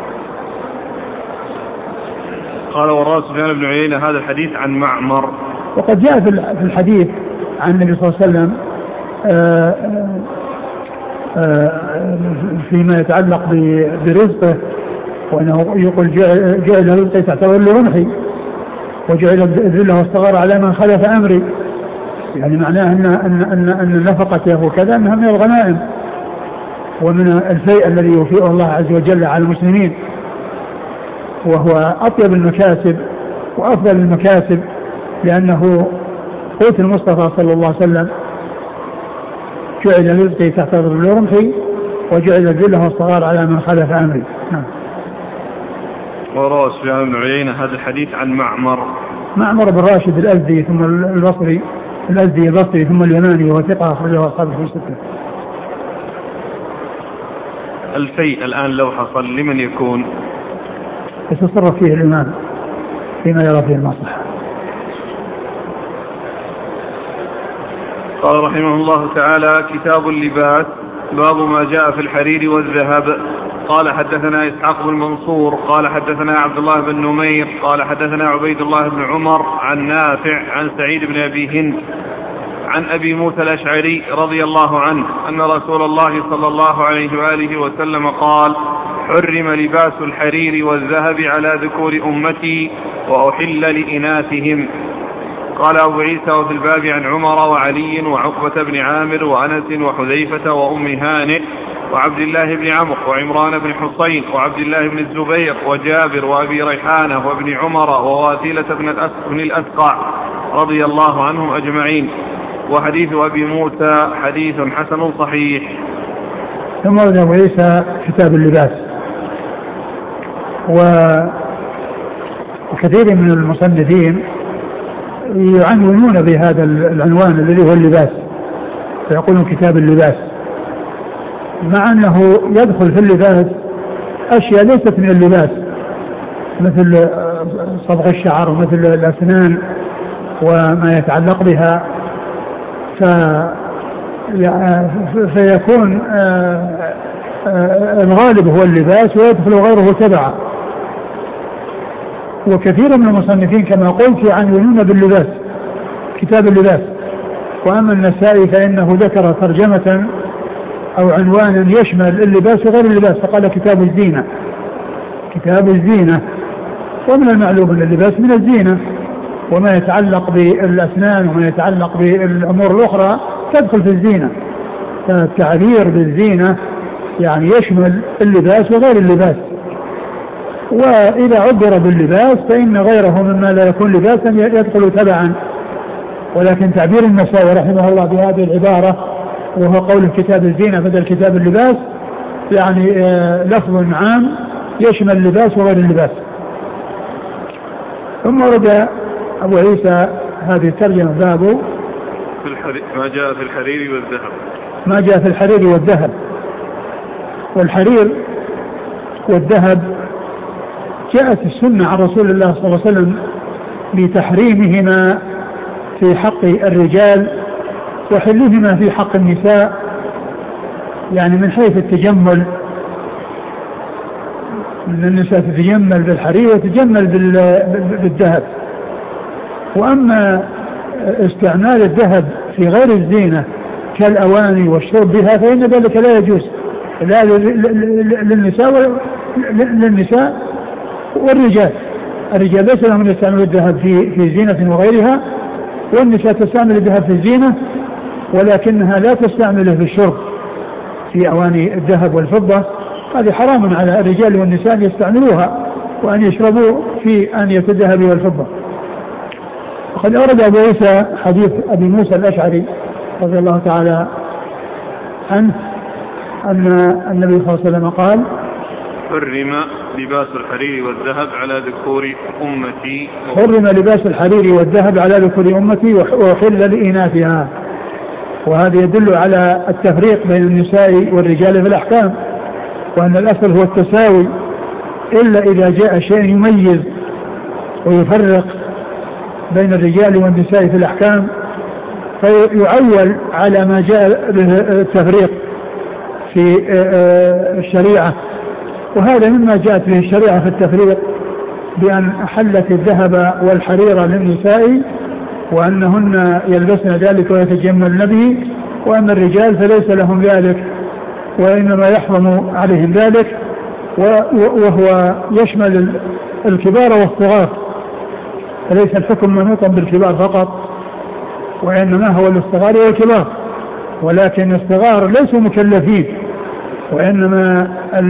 قال وروى سفيان بن عيينة هذا الحديث عن معمر. وقد جاء في الحديث عن النبي صلى الله عليه وسلم آآ آآ فيما يتعلق برزقه، وأنه يقول جعل رزقي تحت ظل رمحي وجعل الذل والصغار على من خلف أمري، يعني معناه أن, أن, أن, أن نفقته وكذا أنها من الغنائم ومن الفيء الذي يوفيه الله عز وجل على المسلمين، وهو أطيب المكاسب وأفضل المكاسب، لأنه قوت المصطفى صلى الله عليه وسلم جعل رزقي تحت ظل رمحي وجعل الذل والصغار على من خلف أمري. نعم. وروى سفيان بن عيينة هذا الحديث عن معمر. معمر بن راشد الأزدي ثم البصري الأزدي البصري ثم اليماني، وهو ثقة أخرجه أصحابه في الستة. الفيء الآن لو حصل لمن يكون؟ يتصرف فيه الإمام فيما يرى فيه المصلحة. قال رحمه الله تعالى كتاب اللباس، باب ما جاء في الحرير والذهب. قال حدثنا إسحاق بن منصور قال حدثنا عبد الله بن نمير قال حدثنا عبيد الله بن عمر عن نافع عن سعيد بن أبي هند عن أبي موسى الأشعري رضي الله عنه أن رسول الله صلى الله عليه وآله وسلم قال حرم لباس الحرير والذهب على ذكور أمتي وأحل لإناثهم. قال أبو عيسى وفي الباب عن عمر وعلي وعقبة بن عامر وأنس وحذيفة وأم هانئ وعبد الله بن عمرو وعمران بن حصين وعبد الله بن الزبير وجابر وأبي ريحانة وابن عمر وواثلة بن الأسقع رضي الله عنهم أجمعين. وحديث أبي موسى حديث حسن صحيح. ثم ورد أبو عيسى كتاب اللباس. وكثير من المصنفين يعنونون بهذا العنوان الذي هو اللباس، فيقولون كتاب اللباس، مع أنه يدخل في اللباس أشياء ليست من اللباس، مثل صبغ الشعر ومثل الأسنان وما يتعلق بها، ف فيكون الغالب هو اللباس ويدخل غيره تبعا. وكثير من المصنفين كما قلت يعنونون باللباس كتاب اللباس. وأما النسائي فإنه ذكر ترجمة أو عنوانا يشمل اللباس وغير اللباس، فقال كتاب الزينة، كتاب الزينة. ومن المعلوم أن اللباس من الزينة، وما يتعلق بالأسنان وما يتعلق بالأمور الأخرى تدخل في الزينة. فالتعبير بالزينة يعني يشمل اللباس وغير اللباس. وإذا عبر باللباس فإن غيره مما لا يكون لباسا يدخل تبعا. ولكن تعبير النسائي رحمه الله بهذه العبارة وهو قول كتاب الزينة بدل كتاب اللباس يعني لفظ عام يشمل اللباس وغير اللباس. ثم ورد أبو عيسى هذه الترجمة بابه ما جاء في الحرير والذهب. ما جاء في الحرير والذهب. والحرير والذهب جاءت السنة عن رسول الله صلى الله عليه وسلم بتحريمهما في حق الرجال وحلهما في حق النساء، يعني من حيث التجمل، من النساء تتجمل بالحرير وتتجمل بالذهب. وأما استعمال الذهب في غير الزينة كالأواني والشرب بها فإن ذلك لا يجوز، لا للنساء للنساء والرجال. الرجال ليس لهم أن يستعملوا الذهب في في زينة وغيرها، والنساء تستعمل الذهب في الزينة ولكنها لا تستعمله في الشرب في أواني الذهب والفضة. هذه حرام على الرجال والنساء أن يستعملوها وأن يشربوا في آنية الذهب والفضة. وقد أورد أبو عيسى حديث أبي موسى الأشعري رضي الله تعالى عنه أن النبي صلى الله عليه وسلم قال: حرم لباس الحرير والذهب على ذكور أمتي. حرم لباس الحرير والذهب على ذكور أمتي وحل لإناثها. وهذا يدل على التفريق بين النساء والرجال في الأحكام، وأن الأصل هو التساوي، إلا إذا جاء شيء يميز ويفرق بين الرجال والنساء في الأحكام فيعول على ما جاء به التفريق في الشريعة. وهذا مما جاءت به الشريعة في التفريق، بأن أحلت الذهب والحرير للنساء وأنهن يلبسن ذلك ويتجملن به، وأما الرجال فليس لهم ذلك وإنما يحرم عليهم ذلك، وهو يشمل الكبار والصغار، فليس الحكم منوطا بالكبار فقط وإنما هو للصغار والكبار. ولكن الصغار ليسوا مكلفين، وإنما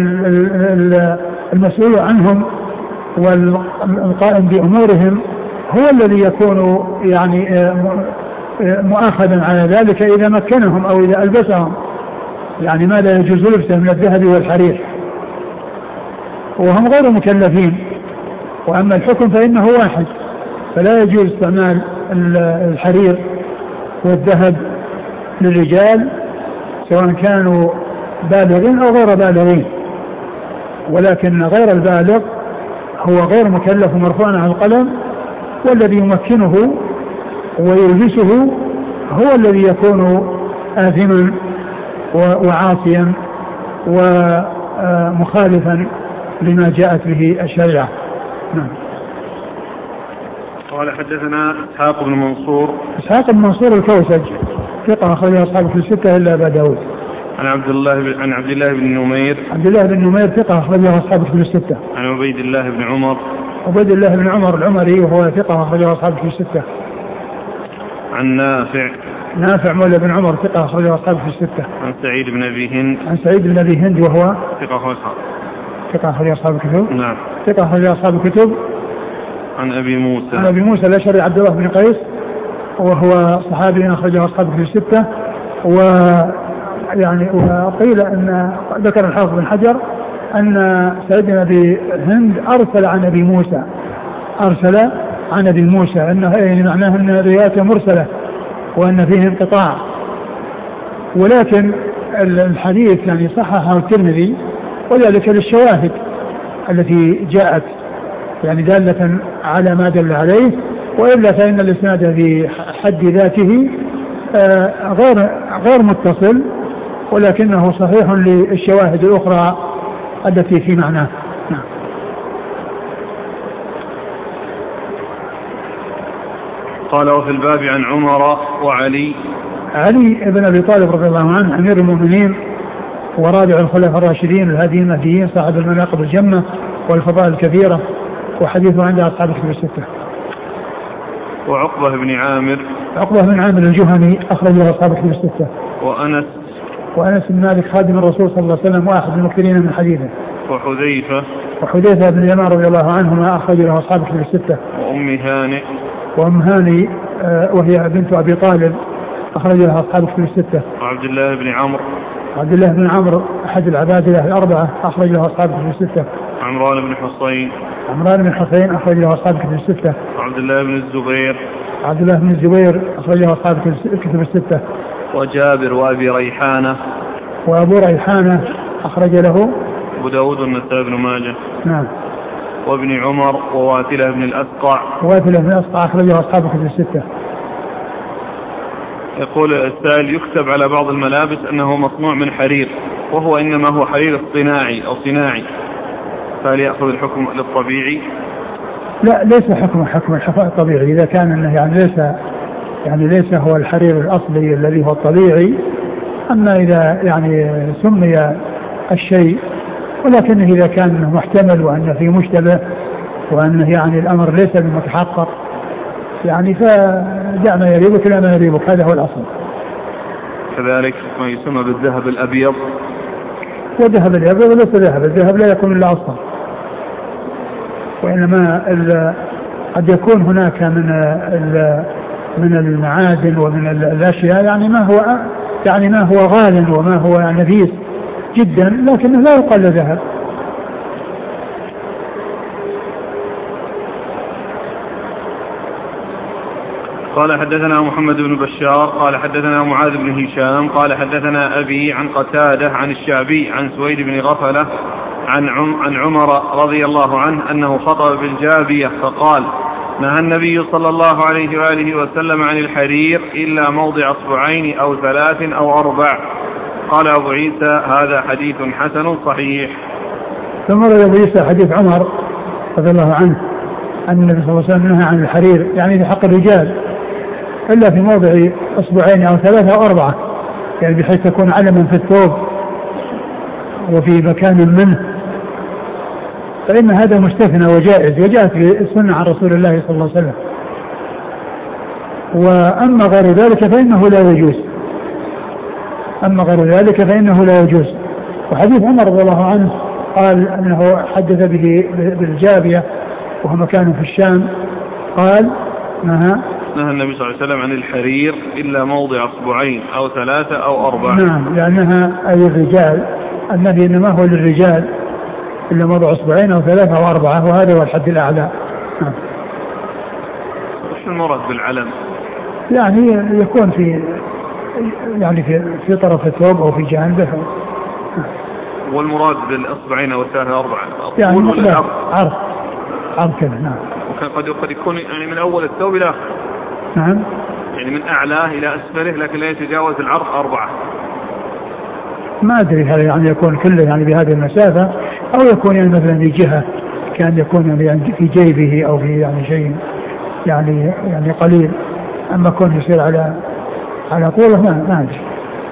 المسؤول عنهم والقائم بأمورهم هو الذي يكون يعني مؤاخذا على ذلك إذا مكنهم أو إذا ألبسهم، يعني ما لا يجوز لبسه من الذهب والحرير، وهم غير مكلفين. وأما الحكم فإنه واحد، فلا يجوز استعمال الحرير والذهب للرجال سواء كانوا بالغين أو غير بالغين. ولكن غير البالغ هو غير مكلف مرفوع عن القلم، والذي يمكنه ويلبسه هو الذي يكون آثما وعاصيا ومخالفا لما جاءت به الشريعة. نعم. قال حدثنا إسحاق بن منصور. إسحاق بن منصور الكوسج ثقة أخرجه أصحابه في الستة إلا أبا داود. عن عبد الله عن عبد الله بن نمير. عبد الله بن نمير ثقة أخرجه أصحابه في الستة. عن عبيد الله بن عمر. عبيد الله بن عمر العمري وهو ثقة أخرجه أصحابه في الستة. عن نافع. نافع مولى بن عمر ثقة أخرجه أصحابه في الستة. عن سعيد بن أبي هند. عن سعيد بن أبي هند وهو ثقة أخرجه ثقة أخرجه أصحاب الكتب. نعم. ثقة أخرجه أصحاب الكتب. عن أبي موسى. عن أبي موسى الأشعري عبد الله بن قيس وهو صحابي أخرجه أصحابه في الستة. و يعني وقيل أن ذكر الحافظ بن حجر أن سعيد بن أبي هند أرسل عن أبي موسى أرسل عن أبي موسى أنه يعني معناه أن روايته مرسلة وأن فيه انقطاع، ولكن الحديث يعني صححه الترمذي وذلك للشواهد التي جاءت يعني دالة على ما دل عليه، وإلا فإن الإسناد في حد ذاته غير غير متصل، ولكنه صحيح للشواهد الأخرى التي في معناه. نعم. قال وفي الباب عن عمر وعلي. علي بن أبي طالب رضي الله عنه أمير المؤمنين ورابع الخلفاء الراشدين الهاديين المهديين صاحب المناقب الجمة والفضائل الكثيرة، وحديثه عند أصحاب الكتب الستة. وعقبة بن عامر. عقبة بن عامر الجهني أخرج له أصحاب الكتب الستة. وأنس. وأنس بن مالك خادم الرسول صلى الله عليه وسلم واحد من المكثرين من حديثه. وحذيفة. وحذيفة بن اليمان رضي الله عنهما أخرج له أصحاب الكتب الستة. وأم هانئ. وأم هانئ وهي بنت أبي طالب أخرج لها أصحاب الكتب الستة. وعبد الله بن عمرو. عبد الله بن عمرو أحد العبادلة الأربعة أخرج له أصحاب الكتب الستة. عمران بن حصين. عمران بن حصين أخرج له أصحاب الكتب الستة. وعبد الله بن الزبير. عبد الله بن الزبير أخرج له أصحاب الكتب الستة. وجابر وأبي ريحانة. وأبو ريحانة أخرج له أبو داود والنسائي بن ماجه. نعم. وابن عمر وواثلة بن الأسقع. وواثلة بن الأسقع أخرج له أصحاب الكتب الستة. يقول السائل يكتب على بعض الملابس أنه مصنوع من حرير وهو إنما هو حرير اصطناعي أو صناعي، فهل يأخذ الحكم للطبيعي؟ لا، ليس حكم حكم الحفاء الطبيعي إذا كان إنه يعني ليس يعني ليس هو الحرير الأصلي الذي هو الطبيعي. أما إذا يعني سمي الشيء، ولكنه إذا كان محتمل وأنه في مشتبه وأنه يعني الأمر ليس بمتحقق يعني فدع ما يريبك لا ما يريبك، هذا هو الأصل. كذلك ما يسمى بالذهب الأبيض. والذهب الأبيض ليس ذهب، الذهب لا يكون إلا أصلا، وإنما قد يكون هناك من من المعادن ومن الأشياء يعني ما هو يعني ما هو غال وما هو نفيس جدا لكنه لا يقال ذهب. قال حدثنا محمد بن بشار قال حدثنا معاذ بن هشام قال حدثنا أبي عن قتادة عن الشعبي عن سويد بن غفلة عن عن عمر رضي الله عنه أنه خطب بالجابية فقال: نهى النبي صلى الله عليه وآله وسلم عن الحرير إلا موضع أصبعين أو ثلاث أو أربع. قال أبو عيسى: هذا حديث حسن صحيح. ثم روى أبو عيسى حديث عمر رضي الله عنه أن النبي صلى الله عليه وسلم نهى عن الحرير يعني في حق الرجال إلا في موضع أصبعين أو ثلاثة أو أربعة، يعني بحيث تكون علما في الثوب وفي مكان منه، فإن هذا مستثنى وجائز وجاءت في السنة عن رسول الله صلى الله عليه وسلم. وأما غير ذلك فإنه لا يجوز أما غير ذلك فإنه لا يجوز. وحديث عمر رضي الله عنه قال أنه حدث به بالجابية وهو مكان في الشام، قال نهى نهى النبي صلى الله عليه وسلم عن الحرير إلا موضع أصبعين أو ثلاثة أو أربعة. نعم، لأنها أي الرجال، النبي إنما هو للرجال إلا موضع أصبعين أو ثلاثة أو أربعة، وهذا هو الحد الأعلى. نعم. وش المراد بالعلم؟ يعني يكون في يعني في في طرف الثوب أو في جانبه. والمراد بالأصبعين أو الثلاثة أو أربعة يعني عرض عرض عرض كذا. نعم. وكان قد قد يكون يعني من أول الثوب إلى آخره. نعم. يعني من أعلاه إلى أسفله لكن لا يتجاوز العرض أربعة. ما أدري هل يعني يكون كله يعني بهذه المسافة أو يكون يعني مثلا في جهة كان يكون يعني في جيبه أو في يعني شيء يعني يعني قليل، أما كون يصير على على طوله ما ما أدري.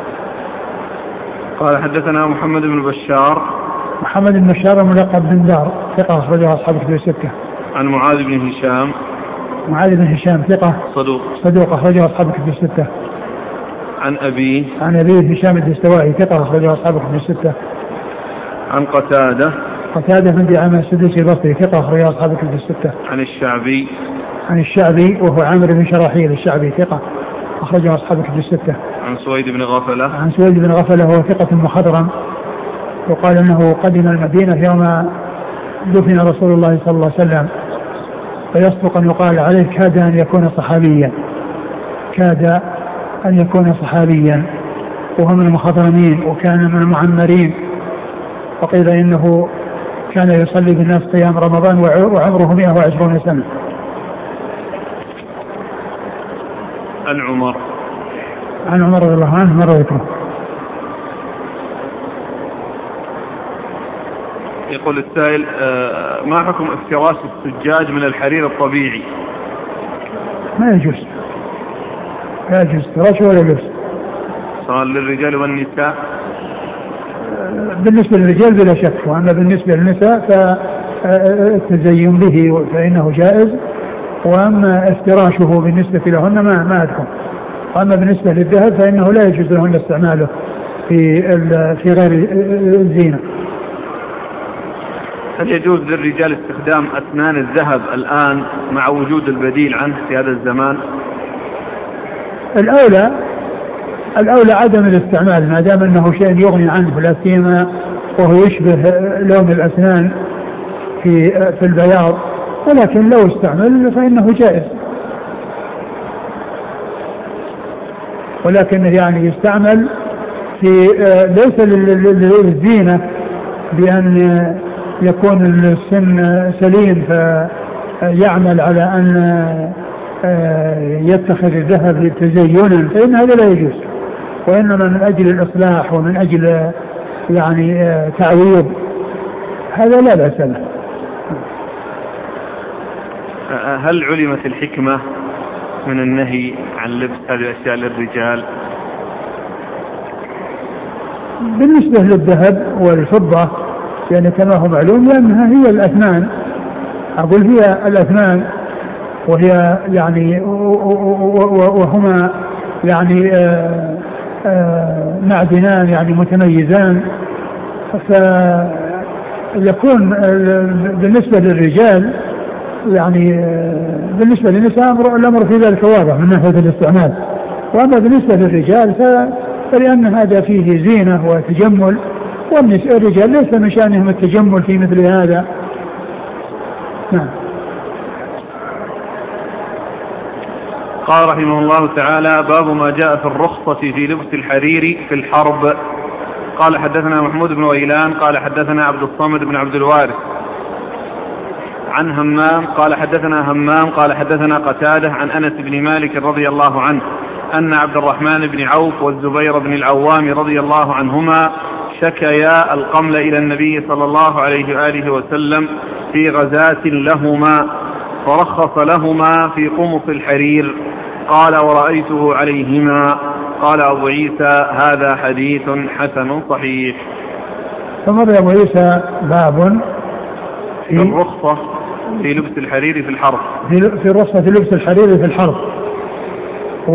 قال حدثنا محمد بن بشار محمد بن بشار ملقب بن دار ثقة أخرجه أصحاب الكتب الستة. عن معاذ بن هشام معاذ بن هشام ثقة صدوق صدوق أخرجه أصحاب الكتب الستة. عن أبي عن أبي هشام الدستوائي ثقة أخرجه أصحاب الكتب الستة. عن قتادة قتادة بن دعامة السدوسي البصري ثقة أخرجه أصحاب الكتب الستة. عن الشعبي عن الشعبي وهو عامر بن شراحيل الشعبي ثقة أخرجه أصحاب الكتب الستة. عن سويد بن غفلة عن سويد بن غفلة وهو ثقة مخضرم، وقال أنه قدم المدينة يوم دفن رسول الله صلى الله عليه وسلم، فيصدق أن يقال عليه كاد أن يكون صحابيا، كاد أن يكون صحابيا، وهو من المخضرمين وكان من المعمرين، وقيل إنه كان يصلي بالناس قيام رمضان وعمره مئة وعشرون سنة. عن عمر عن عمر رضي الله عنه مرة ذكره. يقول السائل ما حكم افتراش السجاج من الحرير الطبيعي؟ ما يجوز، لا يجوز افتراش ولا يجوز، سواء للرجال والنساء. بالنسبة للرجال بلا شك، وأما بالنسبة للنساء فالتزين به فإنه جائز، وأما افتراشه بالنسبة لهن ما ما أذكر. وأما بالنسبة للذهب فإنه لا يجوز لهن استعماله في في غير الزينة. هل يجوز للرجال استخدام أسنان الذهب الآن مع وجود البديل عنه في هذا الزمان؟ الأولى الأولى عدم الاستعمال ما دام أنه شيء يغني عنه، لا سيما وهو يشبه لون الأسنان في في البياض، ولكن لو استعمل فإنه جائز، ولكن يعني يستعمل في ليس للزينة بأن يكون السن سليم فيعمل على أن يتخذ الذهب تزينا، فإن هذا لا يجوز، وإنما من أجل الإصلاح ومن أجل يعني تعويض، هذا لا بأس له. هل علمت الحكمة من النهي عن لبس هذه الأشياء للرجال؟ بالنسبة للذهب والفضة يعني كما هو معلوم لأنها هي الأثمان، أقول هي الأثمان، وهي يعني وهما يعني آآ آآ معدنان يعني متميزان، فيكون بالنسبة للرجال يعني بالنسبة للنساء الأمر في ذلك واضح من ناحية الاستعمال، وأما بالنسبة للرجال فلأن هذا فيه زينة وتجمل، والرجال ليس من شأنهم التجمل في مثل هذا. نعم. قال رحمه الله تعالى: باب ما جاء في الرخصة في لبس الحرير في الحرب. قال حدثنا محمود بن غيلان قال حدثنا عبد الصمد بن عبد الوارث عن همام قال حدثنا همام قال حدثنا قتادة عن أنس بن مالك رضي الله عنه أن عبد الرحمن بن عوف والزبير بن العوام رضي الله عنهما شكيا القمل إلى النبي صلى الله عليه وآله وسلم في غزاة لهما، فرخص لهما في قمص الحرير. قال: ورأيته عليهما. قال أبو عيسى: هذا حديث حسن صحيح. ثم أبو عيسى باب في الرخصة في لبس الحرير في الحرب، في الرخصة في لبس الحرير في الحرب. و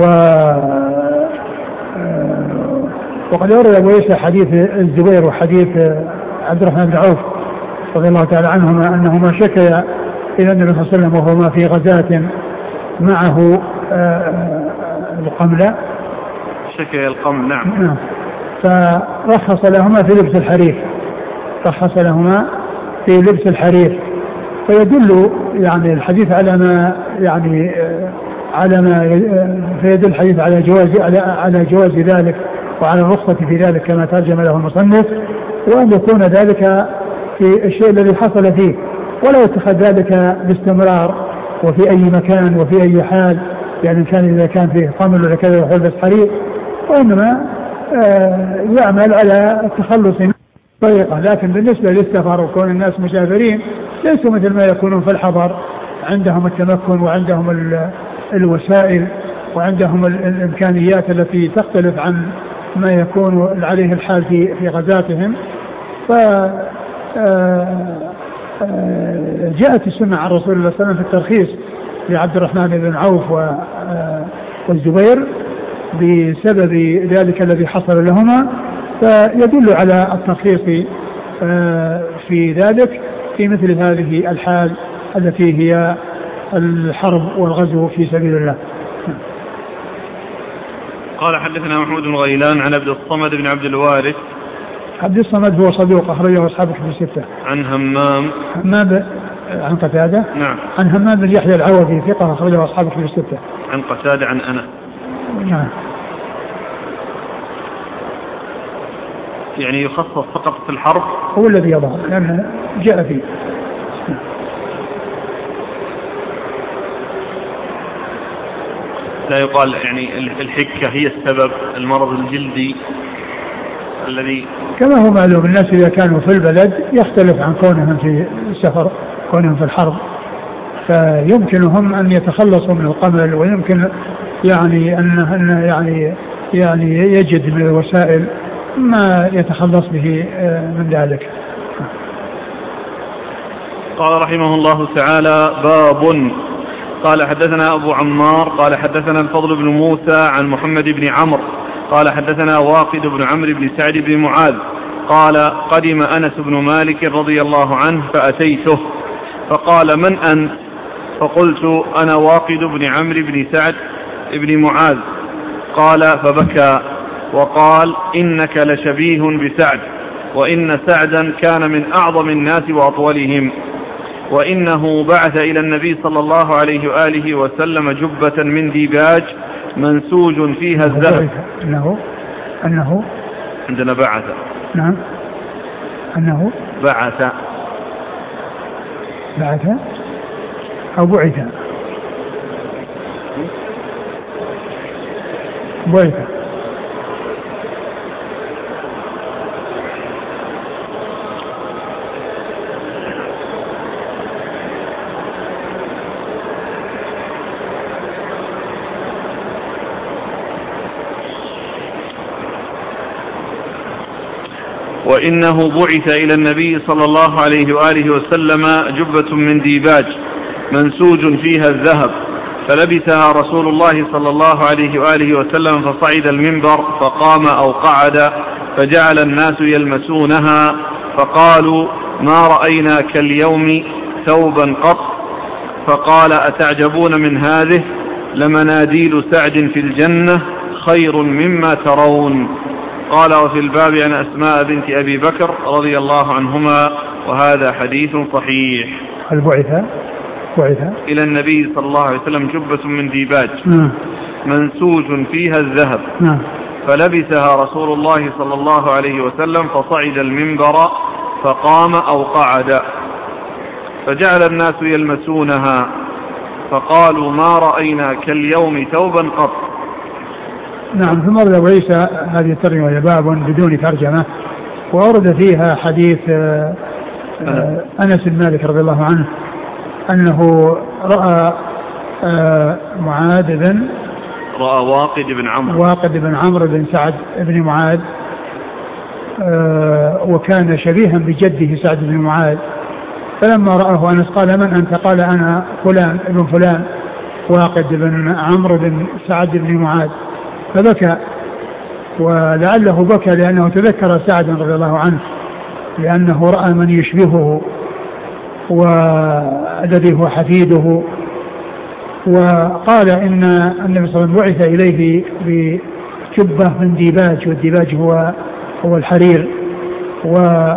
وقد ورد أبو عيسى حديث الزبير وحديث عبد الرحمن بن عوف رضي الله تعالى عنهما أنهما شكيا إلى النبي صلى الله عليه وسلم وهما في غزاة معه القمل، شكيا القمل. نعم. نعم. فرخص لهما في لبس الحرير، رخص لهما في لبس الحرير، فيدل يعني الحديث على ما يعني على ما فيدل الحديث على جواز على على جواز ذلك وعلى الرخصة في ذلك كما ترجم له المصنف، وأن يكون ذلك في الشيء الذي حصل فيه، ولا يتخذ ذلك باستمرار وفي أي مكان وفي أي حال، يعني كان إذا كان فيه قمل ولا كذا يحول بس حرير، وإنما يعمل على التخلص من طريقة. لكن بالنسبة للسفر وكون الناس مسافرين ليسوا مثل ما يكونون في الحضر، عندهم التمكن وعندهم الوسائل وعندهم الإمكانيات التي تختلف عن ما يكون عليه الحال في في غزاتهم. ف جاءت السنة عن رسول الله صلى الله عليه وسلم في الترخيص لعبد الرحمن بن عوف والزبير بسبب ذلك الذي حصل لهما، فيدل على الترخيص في ذلك في مثل هذه الحال التي هي الحرب والغزو في سبيل الله. قال حدثنا محمود بن غيلان عن عبد الصمد بن عبد الوارث. عبد الصمد هو صدوق أخرجه أصحاب الكتب الستة. عن همام همام عن قتادة. نعم. عن همام بن يحيى العوضي ثقة أخرجه أصحاب الكتب الستة. عن قتادة عن أنس. نعم. يعني يخصص فقط في الحرب. هو الذي يظهر لأنه جاء فيه. لا يقال يعني الحكة هي السبب، المرض الجلدي الذي كما هو معلوم الناس إذا كانوا في البلد يختلف عن كونهم في السفر، كونهم في الحرب، فيمكنهم أن يتخلصوا من القمل، ويمكن يعني أن يعني يعني يجد من الوسائل ما يتخلص به من ذلك. قال رحمه الله تعالى: باب. قال حدثنا أبو عمار قال حدثنا الفضل بن موسى عن محمد بن عمرو قال حدثنا واقد بن عمرو بن سعد بن معاذ قال: قدم أنس بن مالك رضي الله عنه فأتيته فقال: من أنت؟ فقلت: أنا واقد بن عمرو بن سعد بن معاذ. قال: فبكى وقال: إنك لشبيه بسعد، وإن سعدا كان من أعظم الناس وأطولهم، وإنه بعث إلى النبي صلى الله عليه وآله وسلم جبة من ديباج منسوج فيها الذهب. أنه أنه عندنا بعث. نعم. أنه بعث بعث أو بعث بعث وإنه بعث إلى النبي صلى الله عليه وآله وسلم جبة من ديباج منسوج فيها الذهب، فلبسها رسول الله صلى الله عليه وآله وسلم فصعد المنبر فقام أو قعد، فجعل الناس يلمسونها فقالوا: ما رأينا كاليوم ثوبا قط. فقال: أتعجبون من هذه؟ لمناديل سعد في الجنة خير مما ترون. قال: وفي الباب عن أسماء بنت أبي بكر رضي الله عنهما، وهذا حديث صحيح. البعثة بعث إلى النبي صلى الله عليه وسلم جبة من ديباج منسوج فيها الذهب، فلبسها رسول الله صلى الله عليه وسلم فصعد المنبر فقام أو قعد، فجعل الناس يلمسونها فقالوا: ما رأينا كاليوم ثوبا قط. نعم. ثم ورد أبو عيسى هذه الترجمة وهي باب بدون ترجمة، وورد فيها حديث أنس بن مالك رضي الله عنه أنه رأى معاذ بن رأى واقد بن عمرو واقد بن عمرو بن سعد بن معاذ، وكان شبيها بجده سعد بن معاذ، فلما رآه أنس قال: من أنت؟ قال: أنا فلان ابن فلان واقد بن عمرو بن سعد بن معاذ، فبكى، ولعله بكى لأنه تذكر سعدا رضي الله عنه، لأنه رأى من يشبهه والذي هو حفيده، وقال إن النبي صلى الله عليه وسلم بعث إليه بجبة من ديباج، والديباج هو هو الحرير، وفيها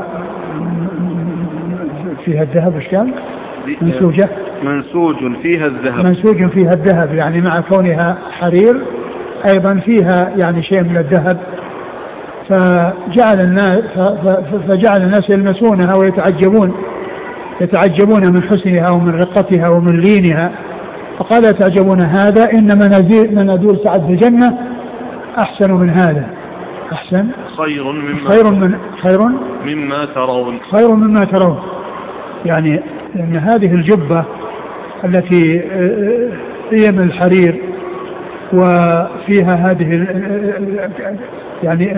الذهب. إيش كان؟ منسوجة منسوج فيها الذهب منسوج فيها الذهب، يعني مع كونها حرير أيضا فيها يعني شيء من الذهب، فجعل الناس فجعل الناس يلمسونها ويتعجبون يتعجبون من حسنها ومن رقتها ومن لينها، فقال: يتعجبون هذا؟ إن مناديل سعد في الجنة أحسن من هذا، أحسن خير مما خير من خير مما ترون خير مما ترون يعني أن هذه الجبة التي هي من الحرير وفيها هذه يعني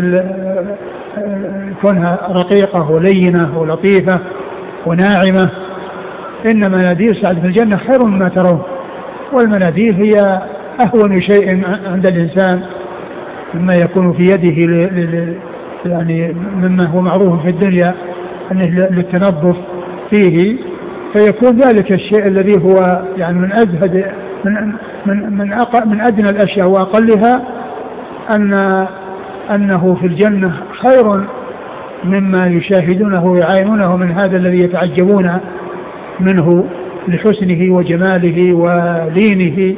كونها رقيقة ولينة ولطيفة وناعمة، إن مناديل سعد في الجنة خير مما ترون. والمناديل هي أهون شيء عند الإنسان مما يكون في يده يعني مما هو معروف في الدنيا أنه للتنظف فيه، فيكون ذلك الشيء الذي هو يعني من أزهد من من من, أقل من أدنى الأشياء وأقلها أن أنه في الجنة خير مما يشاهدونه ويعاينونه من هذا الذي يتعجبون منه لحسنه وجماله ولينه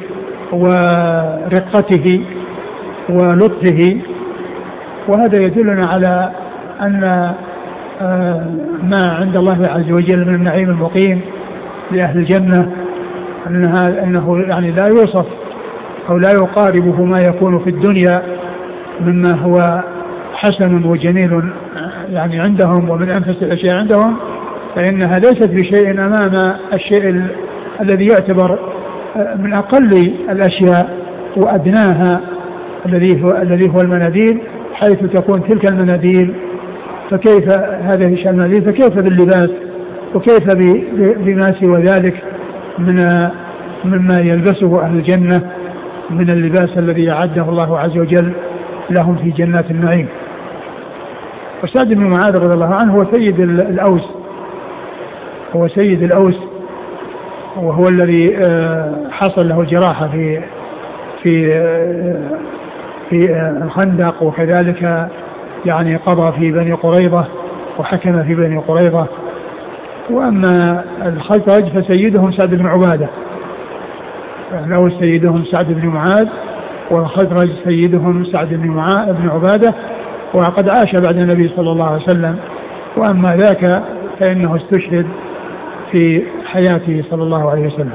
ورقته ولطفه. وهذا يدلنا على أن ما عند الله عز وجل من النعيم المقيم لأهل الجنة أنها أنه يعني لا يوصف أو لا يقاربه ما يكون في الدنيا مما هو حسن وجميل يعني عندهم ومن أنفس الأشياء عندهم، فإنها ليست بشيء أمام الشيء الذي يعتبر من أقل الأشياء وأدناها الذي هو الذي هو المناديل، حيث تكون تلك المناديل فكيف هذه المناديل فكيف باللباس وكيف بما سوى ذلك من مما يلبسه أهل الجنة من اللباس الذي أعده الله عز وجل لهم في جنات النعيم. وسعد بن معاذ رضي الله عنه هو سيد الأوس هو سيد الأوس وهو الذي حصل له الجراحة في في في الخندق، وكذلك يعني قضى في بني قريظة وحكم في بني قريظة. وأما الخزرج فسيدهم سعد بن عبادة، الأوس سيدهم سعد بن معاذ والخزرج سيدهم سعد بن معاذ بن عبادة، وقد عاش بعد النبي صلى الله عليه وسلم. وأما ذاك فإنه استشهد في حياته صلى الله عليه وسلم.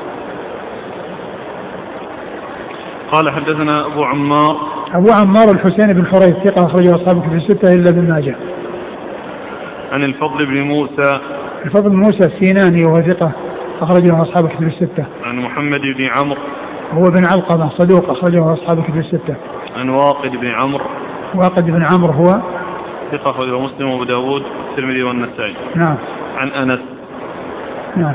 قال حدثنا أبو عمار أبو عمار الحسين بن حريث ثقة أخرجه أصحاب الكتب الستة إلا ابن ماجه. عن الفضل بن موسى الفضل بن موسى السيناني وهو ثقة أخرجه أصحاب الكتب الستة. عن محمد بن عمرو هو بن علقمة صدوق أخرجه أصحاب الكتب الستة. عن واقد بن عمرو واقد بن عمرو هو ثقة أخرجه مسلم وأبو داود والترمذي والنسائي. نعم. عن أنس. نعم.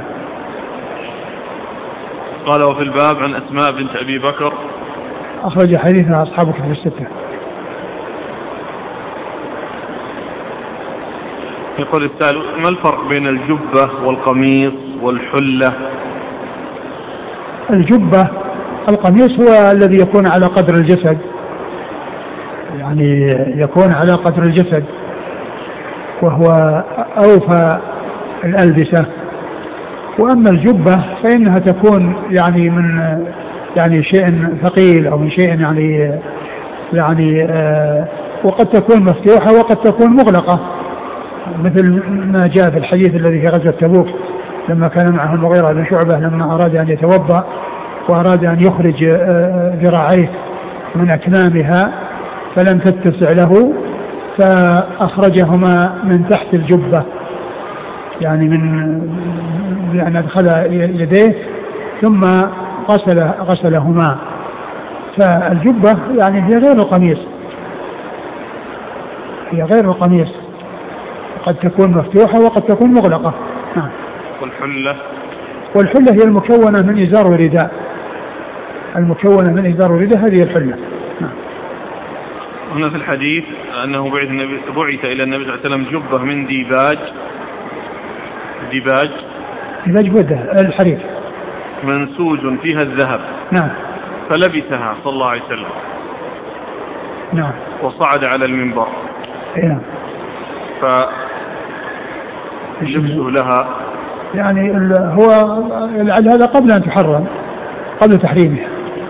قال وفي الباب عن أسماء بنت أبي بكر أخرج حديثها أصحاب الكتب الستة. يقول السائل ما الفرق بين الجبة والقميص والحلة؟ الجبة القميص هو الذي يكون على قدر الجسد، يعني يكون على قدر الجسد وهو أوفى الألبسة. وأما الجبة فإنها تكون يعني من يعني شيء ثقيل أو من شيء يعني يعني آه وقد تكون مفتوحة وقد تكون مغلقة، مثل ما جاء في الحديث الذي في غزوة تبوك لما كان معه المغيرة بن شعبة لما أراد أن يتوضأ وأراد أن يخرج آه ذراعيه من أكمامها فلم تتسع له فأخرجهما من تحت الجبة، يعني من يعني أدخل يديه ثم غسل غسلهما. فالجبة يعني هي غير القميص، هي غير القميص، قد تكون مفتوحة وقد تكون مغلقة. نعم. والحلة والحلة هي المكونة من إزار ورداء، المكونة من إزار ورداء هذه الحلة. نعم. هنا في الحديث أنه بعث, النبي بعث إلى النبي صلى الله عليه وسلم جبة من ديباج ديباج ديباج بودة الحرير منسوج فيها الذهب. نعم. فلبسها صلى الله عليه وسلم. نعم. وصعد على المنبر. نعم. فلبسه لها يعني هو هذا قبل أن تحرم، قبل تحريمها،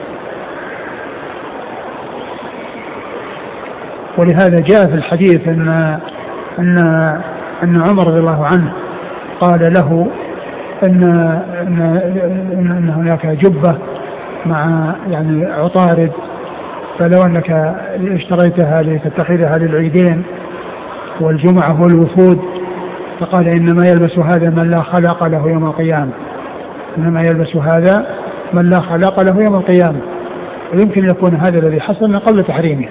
ولهذا جاء في الحديث أن أن أن عمر رضي الله عنه قال له أن أن, أن هناك جبة مع يعني عطارد، فلو أنك اشتريتها لتتخذها للعيدين والجمعة والوفود، فقال إنما يلبس هذا من لا خلق له يوم القيامة، إنما يلبس هذا من لا خلق له يوم القيامة. ويمكن يكون هذا الذي حصل من قبل تحريمه.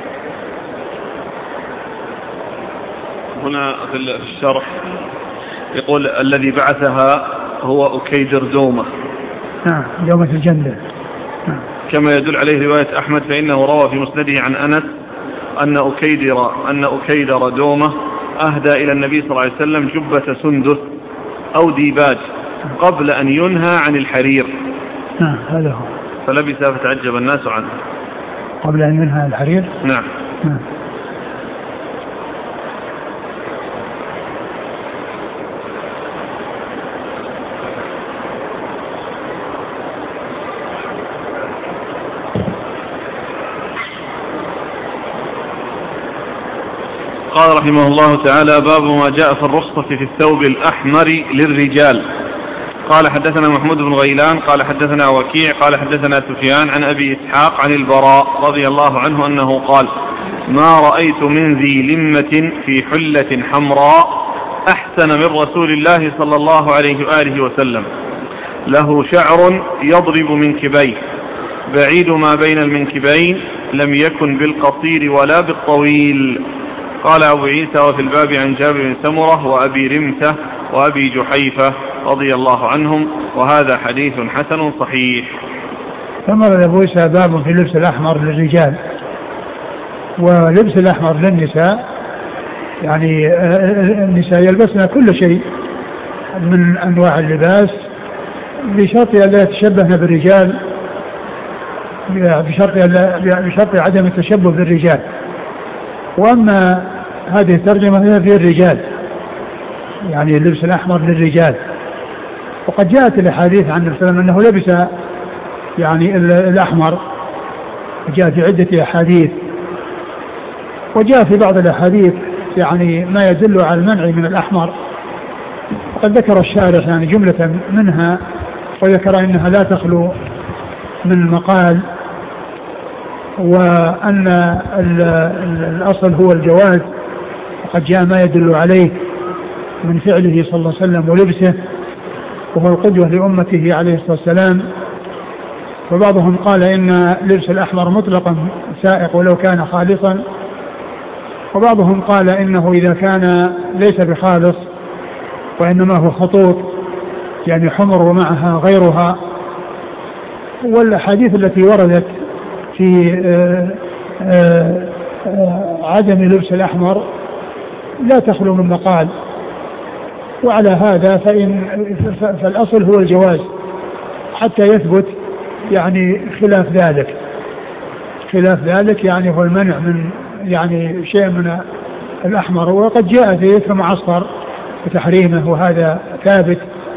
هنا في الشرح يقول الذي بعثها هو أكيدر دومة. نعم. دومة الجندل. نعم. كما يدل عليه رواية أحمد فإنه روى في مسنده عن أنس أن أكيدر أن أكيدر دومة أهدى إلى النبي صلى الله عليه وسلم جبة سندس أو ديباج قبل أن ينهى عن الحرير. نعم. هذا هو. فلبسها فتعجب الناس عنه. قبل أن ينهى الحرير. نعم. نعم. قال رحمه الله تعالى: باب ما جاء في الرخصة في الثوب الأحمر للرجال. قال حدثنا محمود بن غيلان قال حدثنا وكيع قال حدثنا سفيان عن أبي إسحاق عن البراء رضي الله عنه أنه قال: ما رأيت من ذي لمة في حلة حمراء أحسن من رسول الله صلى الله عليه وآله وسلم، له شعر يضرب منكبيه، بعيد ما بين المنكبين، لم يكن بالقصير ولا بالطويل. قال أبو عيسى: وفي الباب عن جابر بن سمرة وأبي رمثة وأبي جحيفة رضي الله عنهم، وهذا حديث حسن صحيح. ثم أبو عيسى باب في اللبس الأحمر للرجال، ولبس الأحمر للنساء يعني النساء يلبسن كل شيء من أنواع اللباس بشرط أن لا يتشبهن بالرجال، بشرط, بشرط عدم التشبه بالرجال. وأما هذه الترجمة هي في الرجال، يعني اللبس الأحمر للرجال. وقد جاءت الأحاديث عن الرسول أنه لبس يعني الأحمر، جاء في عدة أحاديث، وجاء في بعض الأحاديث يعني ما يدل على المنع من الأحمر. وقد ذكر الشارح يعني جملة منها، وذكر أنها لا تخلو من مقال، وأن الأصل هو الجواز، وقد جاء ما يدل عليه من فعله صلى الله عليه وسلم ولبسه، وهو القدوة لأمته عليه الصلاة والسلام. وبعضهم قال إن لبس الأحمر مطلقا سائق ولو كان خالصا، وبعضهم قال إنه إذا كان ليس بخالص وإنما هو خطوط يعني حمر ومعها غيرها. والأحاديث التي وردت في آآ آآ عدم لبس الأحمر لا تخلو من مقال، وعلى هذا فإن فالأصل هو الجواز حتى يثبت يعني خلاف ذلك خلاف ذلك يعني هو المنع من يعني شيء من الأحمر. وقد جاء في ذكر معصفر وتحريمه، وهذا ثابت.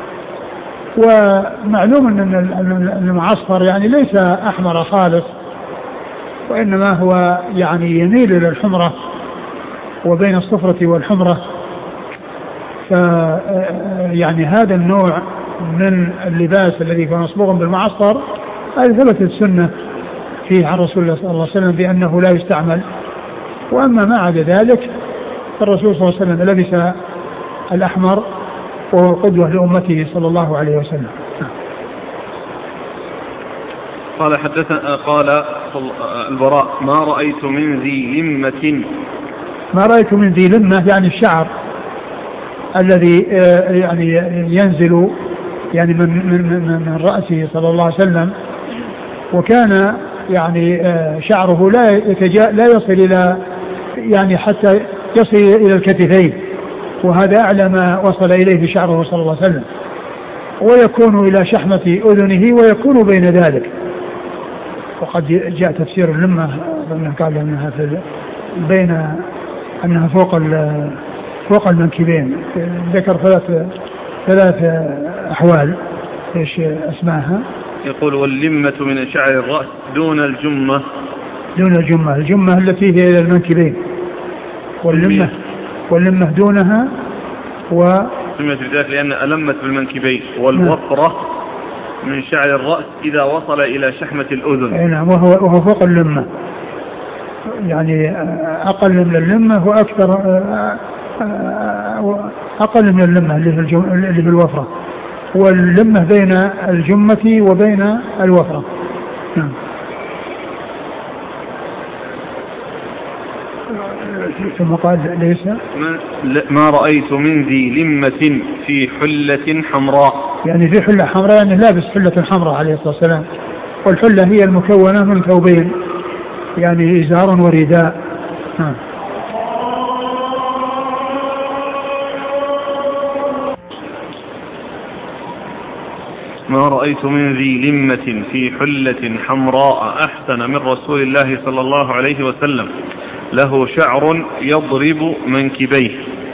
ومعلوم أن المعصفر يعني ليس أحمر خالص، وإنما هو يعني يميل إلى الحمرة وبين الصفرة والحمرة. ف يعني هذا النوع من اللباس الذي كان مصبوغا بالمعصفر هذه ثبتت السنة فيه عن رسول الله صلى الله عليه وسلم بأنه لا يستعمل. وأما ما عدا ذلك فالرسول صلى الله عليه وسلم لبس الأحمر وهو قدوة لأمته صلى الله عليه وسلم. قال حدثنا قال البراء: ما رأيت من ذي لمة. ما رأيت من ذي لمة يعني الشعر الذي يعني ينزل يعني من من من رأسه صلى الله عليه وسلم، وكان يعني شعره لا يتجا لا يصل إلى يعني حتى يصل إلى الكتفين، وهذا أعلى ما وصل إليه شعره صلى الله عليه وسلم، ويكون إلى شحمة أذنه ويكون بين ذلك. وقد جاء تفسير اللمة قال أنها في بين أنها فوق فوق المنكبين. ذكر ثلاث ثلاث أحوال إيش أسماها. يقول: واللمة من شعر الرأس دون الجمة. دون الجمة، الجمة التي هي إلى المنكبين، واللمة واللمة دونها. و سميت بذلك لأن ألمت بالمنكبين. والوفرة من شعر الرأس إذا وصل إلى شحمة الأذن. نعم، وهو, وهو فوق اللمة، يعني أقل من اللمة وأكثر أقل من اللمة اللي في الوفرة، واللمة بين الجمة وبين الوفرة. نعم. ثم قال: ليس ما رأيت من ذي لمة في حلة حمراء، يعني في حلة حمراء يعني لابس حلة حمراء عليه الصلاة والسلام. والحلة هي المكونة من ثوبين، يعني إزار ورداء. نعم. ما رأيت من ذي لمة في حلة حمراء أحسن من رسول الله صلى الله عليه وسلم، له شعر يضرب منكبيه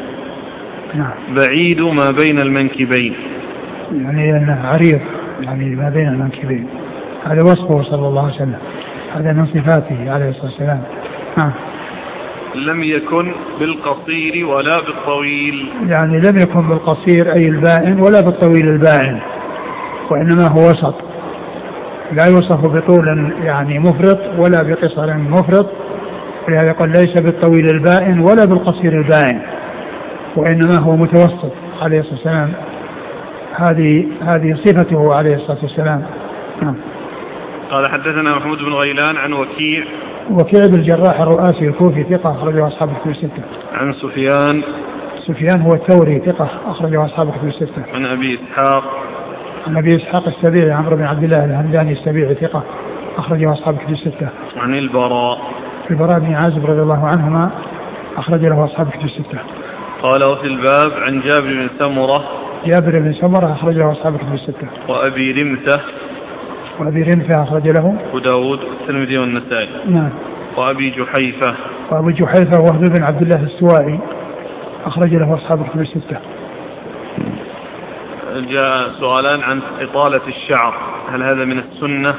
بعيد ما بين المنكبين، يعني أنه عريض يعني ما بين المنكبين، هذا وصفه صلى الله عليه وسلم، هذا من صفاته عليه الصلاة والسلام. آه. لم يكن بالقصير ولا بالطويل، يعني لم يكن بالقصير أي البائن ولا بالطويل البائن، وإنما هو وسط، لا يوصف بطول يعني مفرط ولا بقصر مفرط، ولهذا يقول ليس بالطويل البائن ولا بالقصير البائن، وإنما هو متوسط عليه الصلاة والسلام. هذه هذه صفته عليه الصلاة والسلام. نعم. قال حدثنا محمود بن غيلان عن وكيع وكيع بن الجراح الرؤاسي الكوفي ثقة أخرجه أصحاب الكتب الستة. عن سفيان سفيان هو الثوري ثقة أخرجه أصحاب الكتب الستة. عن أبي إسحاق عن أبي إسحاق السبيعي عمرو بن عبد الله الهمداني السبيعي ثقة أخرجه أصحاب الكتب الستة. عن البراء البراء بن عازب رضي الله عنهما أخرج له أصحاب الكتب الستة. قال وفي الباب عن جابر بن سمرة جابر بن سمرة أخرج له أصحاب الكتب الستة. وأبي رمثة وأبي رمثة أخرج له أبو داود والترمذي والنسائي. نعم. وأبي جحيفة وأبي جحيفة وهب بن عبد الله السوائي أخرج له أصحاب الكتب الستة. جاء سؤالان عن إطالة الشعر، هل هذا من السنة؟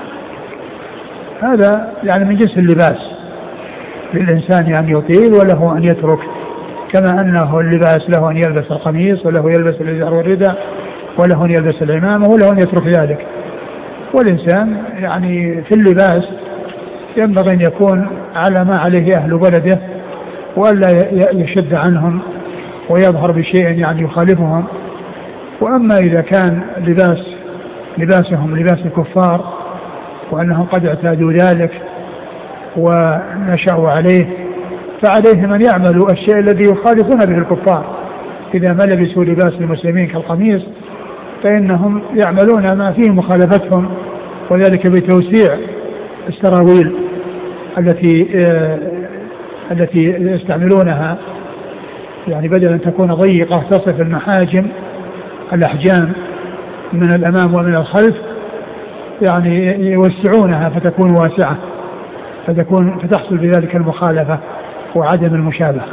هذا يعني من جنس اللباس، للإنسان أن يطيل وله أن يترك، كما أنه اللباس له أن يلبس القميص وله يلبس الإزار والرداء وله أن يلبس العمامة وله أن يترك ذلك. والإنسان يعني في اللباس ينبغي أن يكون على ما عليه أهل بلده، وألا يشد عنهم ويظهر بشيء يعني يخالفهم. وأما إذا كان لباس لباسهم لباس الكفار وأنهم قد اعتادوا ذلك ونشأوا عليه، فعليهم أن يعملوا الشيء الذي يخالفون به الكفار. إذا ما لبسوا لباس المسلمين كالقميص فإنهم يعملون ما فيه مخالفتهم، وذلك بتوسيع السراويل التي آه التي يستعملونها، يعني بدل أن تكون ضيقة تصف المحاجم الأحجام من الأمام ومن الخلف، يعني يوسعونها فتكون واسعة، فتكون فتحصل بذلك المخالفة وعدم المشابهة.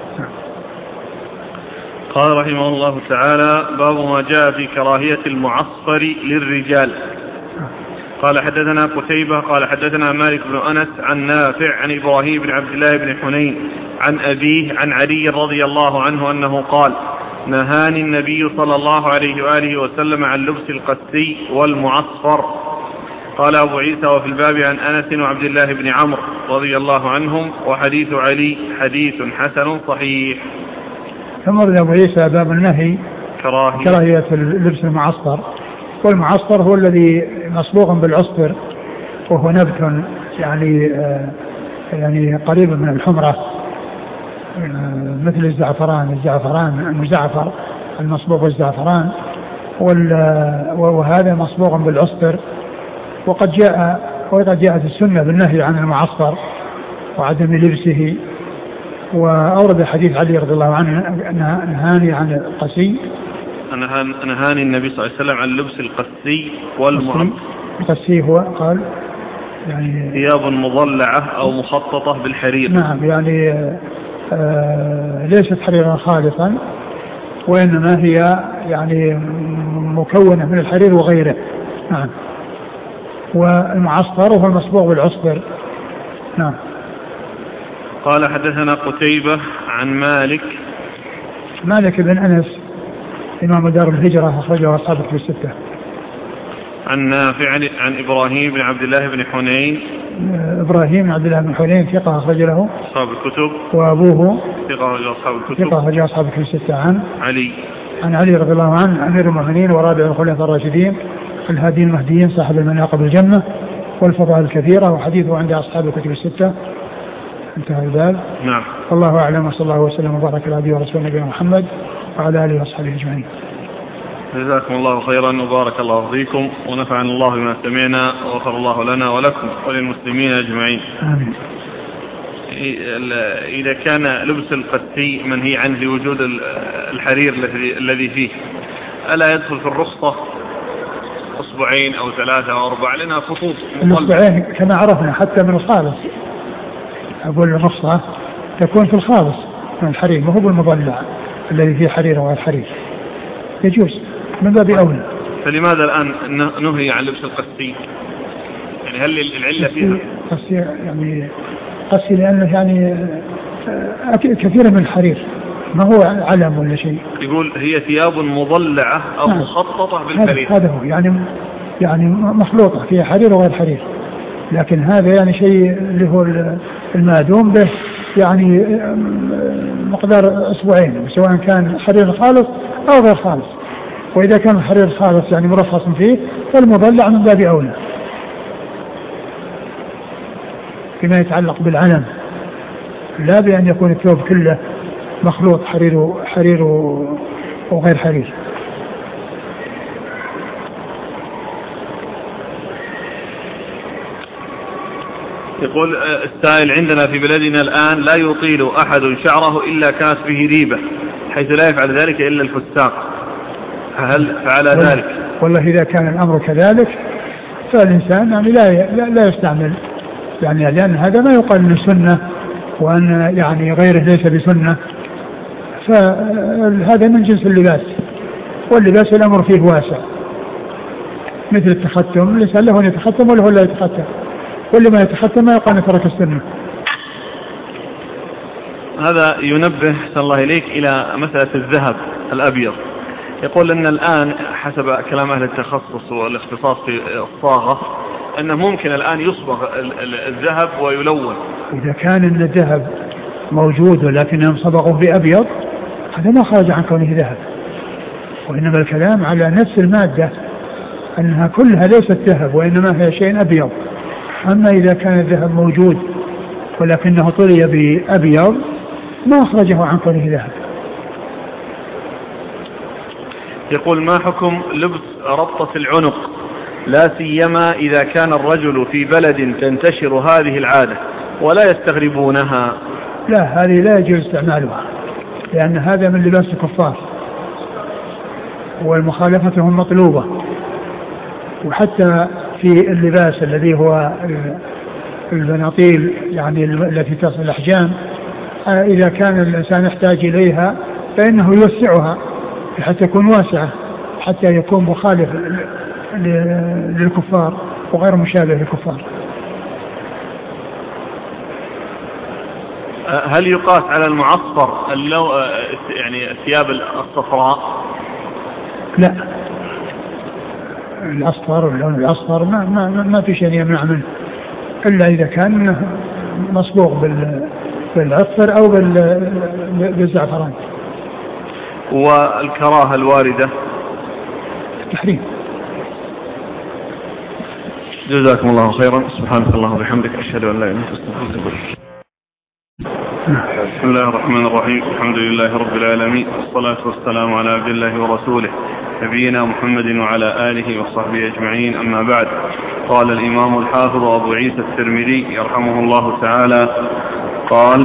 قال رحمه الله تعالى: باب ما جاء في كراهية المعصفر للرجال. قال حدثنا قتيبة قال حدثنا مالك بن أنس عن نافع عن إبراهيم بن عبد الله بن حنين عن أبيه عن علي رضي الله عنه أنه قال: نهاني النبي صلى الله عليه وآله وسلم عن لبس القسي والمعصفر. قال أبو عيسى: وفي الباب عن أنس وعبد الله بن عمرو رضي الله عنهم، وحديث علي حديث حسن صحيح. ثم ورد أبو عيسى باب النهي كراهية, كراهية اللبس المعصفر. والمعصفر هو الذي مصبوغ بالعصفر، وهو نبت يعني آه يعني قريب من الحمرة، آه مثل الزعفران الزعفران المزعفر المصبوغ بالزعفران، وهذا مصبوغ بالعصفر. وقد جاء وقد جاءت السنة بالنهي عن المعصفر وعدم لبسه. وأورد حديث علي رضي الله عنه نهاني عن القسي، نهاني النبي صلى الله عليه وسلم عن لبس القسي والمعصفر. القسي هو قال يعني ثياب مضلعة أو مخططة بالحرير. نعم، يعني آه ليست حريرا خالصا، وإنما هي يعني مكونة من الحرير وغيره. نعم. والمعصفر هو المصبوغ بالعصفر. نعم. قال حدثنا قتيبة عن مالك مالك بن أنس إمام دار الهجرة أخرجه أصحاب الكتب الستة. عن نافع عن إبراهيم بن عبد الله بن حنين. إبراهيم بن عبد الله بن حنين ثقة أخرج له أصحاب الكتب. وأبوه ثقة أخرج أصحاب الكتب. ثقة أخرج أصحاب الكتب الستة. عن علي عن علي رضي الله عنه أمير المؤمنين ورابع الخلفاء الراشدين الهادين المهديين صاحب المناقب الجنة والفضائل الكثيرة، وحديثه عند أصحاب الكتب الستة. انتهى الباب. نعم. والله أعلم، وصلى الله وسلم وبارك على عبده ورسوله نبينا محمد وعلى آله وصحبه أجمعين. جزاكم الله خيرا وبارك الله فيكم ونفعنا الله بما سمعنا وغفر الله لنا ولكم وللمسلمين أجمعين. آمين. إذا كان لبس القسي منهي عنه لوجود الحرير الذي فيه، ألا يدخل في الرخصة؟ أسبوعين أو ثلاثة أو أربعة لأنها خطوط الأسبوعين كما عرفنا حتى من الخالص، أقول الرخصة تكون في الخالص من الحرير، ما هو بالمضلع الذي فيه حرير وغير حرير، يجوز من باب أولى. فلماذا الآن نهي عن لبس القسي؟ يعني هل العلة فيها؟ قسي يعني قسي لأنه يعني كثير من الحرير، ما هو علم ولا شيء. يقول هي ثياب مضلعة أو نعم. مخططة بالحرير. هذا هو يعني يعني مخلوطة فيها حرير وغير حرير، لكن هذا يعني شيء اللي هو المادوم به يعني مقدار أسبوعين، سواء كان حرير خالص أو غير خالص. وإذا كان الحرير خالص يعني مرخص فيه فالمضلع من باب أولى فيما يتعلق بالعلم، لا بأن يكون الثوب كله مخلوط حرير حرير وغير حرير. يقول السائل: عندنا في بلدنا الآن لا يطيل أحد شعره إلا كانت به ريبة، حيث لا يفعل ذلك إلا الفساق، هل فعل ذلك؟ والله إذا كان الأمر كذلك فالإنسان يعني لا لا يستعمل، يعني لأن هذا ما يقال انه سنة، وأن يعني غيره ليس بسنة، فهذا من جنس اللباس، واللباس الأمر فيه واسع، مثل التختم، الإنسان له أن يتختم وله لا يتختم، واللي ما يتختم ما يقال ترك السنة. هذا ينبه صلى الله إليك إلى مسألة الذهب الأبيض. يقول أن الآن حسب كلام أهل التخصص والاختصاص في الصاغة أنه ممكن الآن يصبغ الذهب ويلون. إذا كان أن الذهب موجود ولكنهم صبغوه بأبيض هذا ما خرج عن كونه ذهب، وإنما الكلام على نفس المادة أنها كلها ليست ذهب وإنما هي شيء أبيض. أما إذا كان الذهب موجود ولكنه طلي بأبيض ما أخرجه عن كونه ذهب. يقول: ما حكم لبس ربطة العنق لا سيما إذا كان الرجل في بلد تنتشر هذه العادة ولا يستغربونها؟ لا، هذه لا يجوز استعمالها، لأن هذا من لباس الكفار والمخالفتهم مطلوبة. وحتى في اللباس الذي هو البناطيل يعني التي تصل الأحجام، إذا كان الإنسان يحتاج إليها فإنه يوسعها حتى تكون واسعة، حتى يكون مخالف للكفار وغير مشابه للكفار. هل يقاس على المعصفر اللو... يعني الثياب الصفراء؟ لا، الأصفر واللون الأصفر ما, ما, ما في شيء يمنع منه إلا إذا كان مصبوغ بال... بالعصفر أو بال... بالزعفران. والكراهة الواردة التحريم. جزاكم الله خيرا. سبحانك اللهم وبحمدك، أشهد أن لا إله إلا أنت، أستغفرك. بسم الله الرحمن الرحيم. الحمد لله رب العالمين، والصلاة والسلام على عبد الله ورسوله نبينا محمد وعلى آله وصحبه أجمعين، أما بعد. قال الإمام الحافظ أبو عيسى الترمذي يرحمه الله تعالى قال: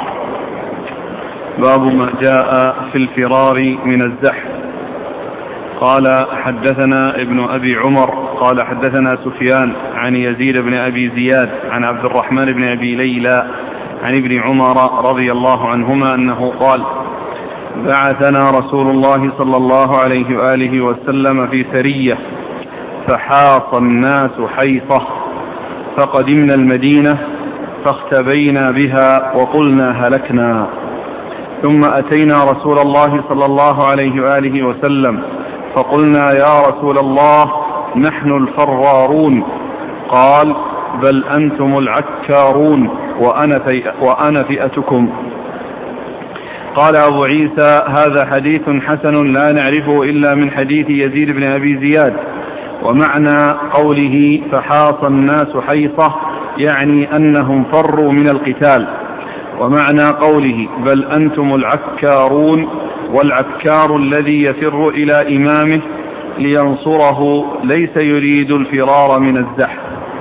باب ما جاء في الفرار من الزحف. قال: حدثنا ابن أبي عمر قال حدثنا سفيان عن يزيد بن أبي زياد عن عبد الرحمن بن أبي ليلى عن ابن عمر رضي الله عنهما أنه قال: بعثنا رسول الله صلى الله عليه وآله وسلم في سرية فحاص الناس حيطة، فقدمنا المدينة فاختبينا بها وقلنا هلكنا، ثم أتينا رسول الله صلى الله عليه وآله وسلم فقلنا: يا رسول الله، نحن الفرارون. قال: بل أنتم العكارون وأنا, في وأنا فئتكم. قال أبو عيسى: هذا حديث حسن لا نعرفه إلا من حديث يزيد بن أبي زياد. ومعنى قوله فحاص الناس حيطة يعني أنهم فروا من القتال. ومعنى قوله بل أنتم العكارون، والعكار الذي يفر إلى إمامه لينصره ليس يريد الفرار من الزحف.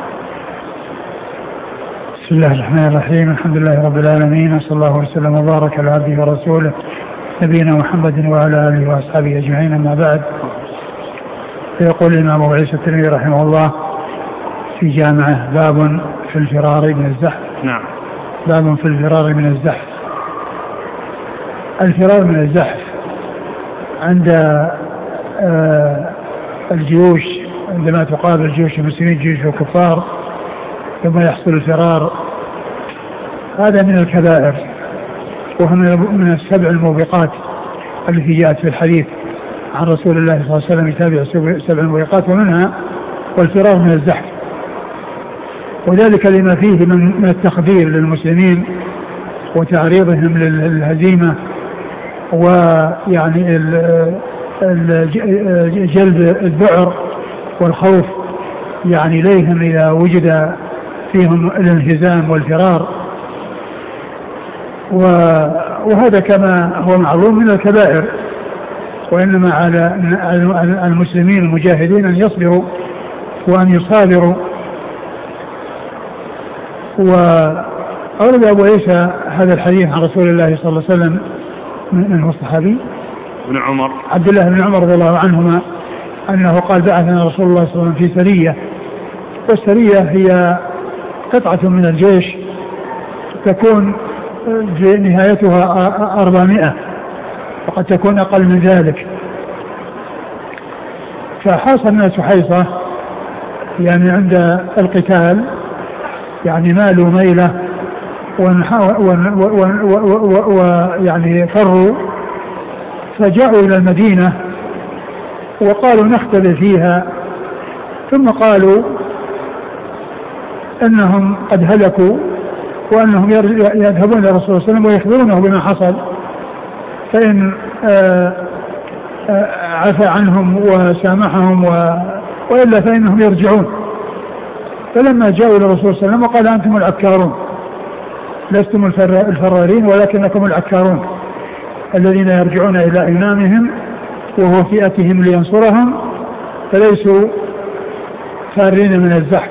بسم الله الرحمن الرحيم. الحمد لله رب العالمين، وصلى الله وسلم وبارك على عبده ورسوله نبينا محمد وعلى آله وأصحابه أجمعين، أما بعد. فيقول الإمام أبو عيسى الترمذي رحمه الله في جامعه: باب في الفرار من الزحف. نعم. باب في الفرار من الزحف. الفرار من الزحف عند آه الجيوش، عندما تقابل جيوش المسلمين جيوش الكفار ثم يحصل الفرار، هذا من الكبائر، وهو من السبع الموبقات التي جاءت في الحديث عن رسول الله صلى الله عليه وسلم يتابع سبع الموبقات، ومنها والفرار من الزحف، وذلك لما فيه من التخدير للمسلمين وتعريضهم للهزيمة، ويعني جلب الذعر والخوف يعني إليهم إذا وجد فيهم الانهزام والفرار، وهذا كما هو معلوم من الكبائر. وإنما على المسلمين المجاهدين أن يصبروا وأن يصابروا. وأورد أبو عيسى هذا الحديث عن رسول الله صلى الله عليه وسلم من هو الصحابي ابن عمر عبد الله بن عمر رضي الله عنهما أنه قال: بعثنا رسول الله صلى الله عليه وسلم في سرية، والسرية هي قطعة من الجيش تكون في نهايتها أربعمائة، وقد تكون أقل من ذلك. فحاصل الناس حيصة يعني عند القتال، يعني مالوا ميلة ويعني فروا، فجاءوا إلى المدينة وقالوا نختبئ فيها، ثم قالوا أنهم قد هلكوا وأنهم يذهبون إلى الرسول صلى الله عليه وسلم ويخبرونه بما حصل، فإن عفى عنهم وسامحهم وإلا فإنهم يرجعون. فلما جاءوا إلى الرسول صلى الله عليه وسلم وقال: أنتم العكارون، لستم الفرارين ولكنكم العكارون الذين يرجعون إلى إمامهم وهو فئتهم لينصرهم، فليسوا فارين من الزحف.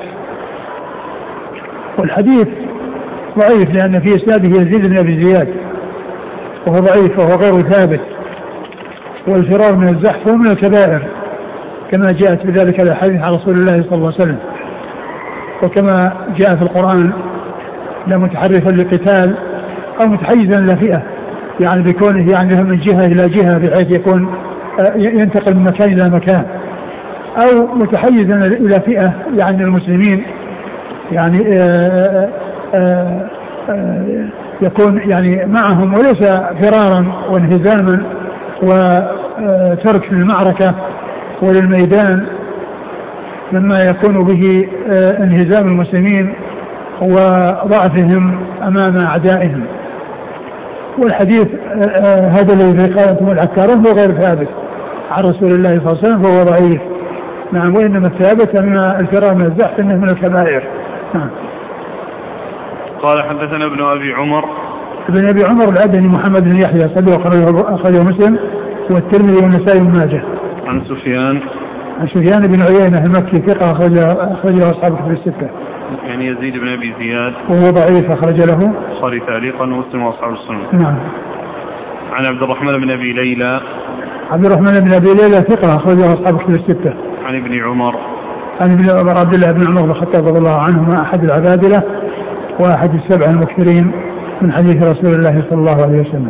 والحديث ضعيف لأن في إسناده يزيد بن أبي زياد وهو ضعيف وهو غير ثابت. والفرار من الزحف هو من الكبائر كما جاءت بذلك الحديث عن رسول الله صلى الله عليه وسلم، وكما جاء في القرآن: لا متحرفا لقتال أو متحيزا إلى فئة، يعني بكونه يعني من جهة إلى جهة بحيث يكون ينتقل من مكان إلى مكان، أو متحيزا إلى فئة يعني المسلمين، يعني آآ آآ آآ يكون يعني معهم وليس فرارا وانهزاما وترك للمعركة وللميدان مما يكون به انهزام المسلمين وضعفهم أمام أعدائهم. والحديث هذا الذي قال أنتم العكارون هو غير ثابت عن رسول الله صلى الله عليه وسلم، فهو ضعيف. نعم. وإنما الثابت من الفرار من الزحف إنه من الكبائر. نعم. قال: حدثنا ابن أبي عمر ابن أبي عمر العدني محمد بن يحيى صدوق أخرجه مسلم والترمذي والنسائي بن ماجه. عن سفيان عن سفيان بن عيينة المكي ثقة أخرجه أصحاب الكتب الستة. يعني يزيد بن أبي زياد وهو ضعيف أخرج له البخاري تعليقا ومسلم وأصحاب السنة. نعم. عن عبد الرحمن بن أبي ليلى عبد الرحمن بن أبي ليلى ثقة أخرجه أصحاب الكتب الستة. عن ابن عمر عن ابن عمر عبد الله بن عمر بن الخطاب رضي الله عنهما أحد العبادلة وأحد السبع المكثرين من حديث رسول الله صلى الله عليه وسلم.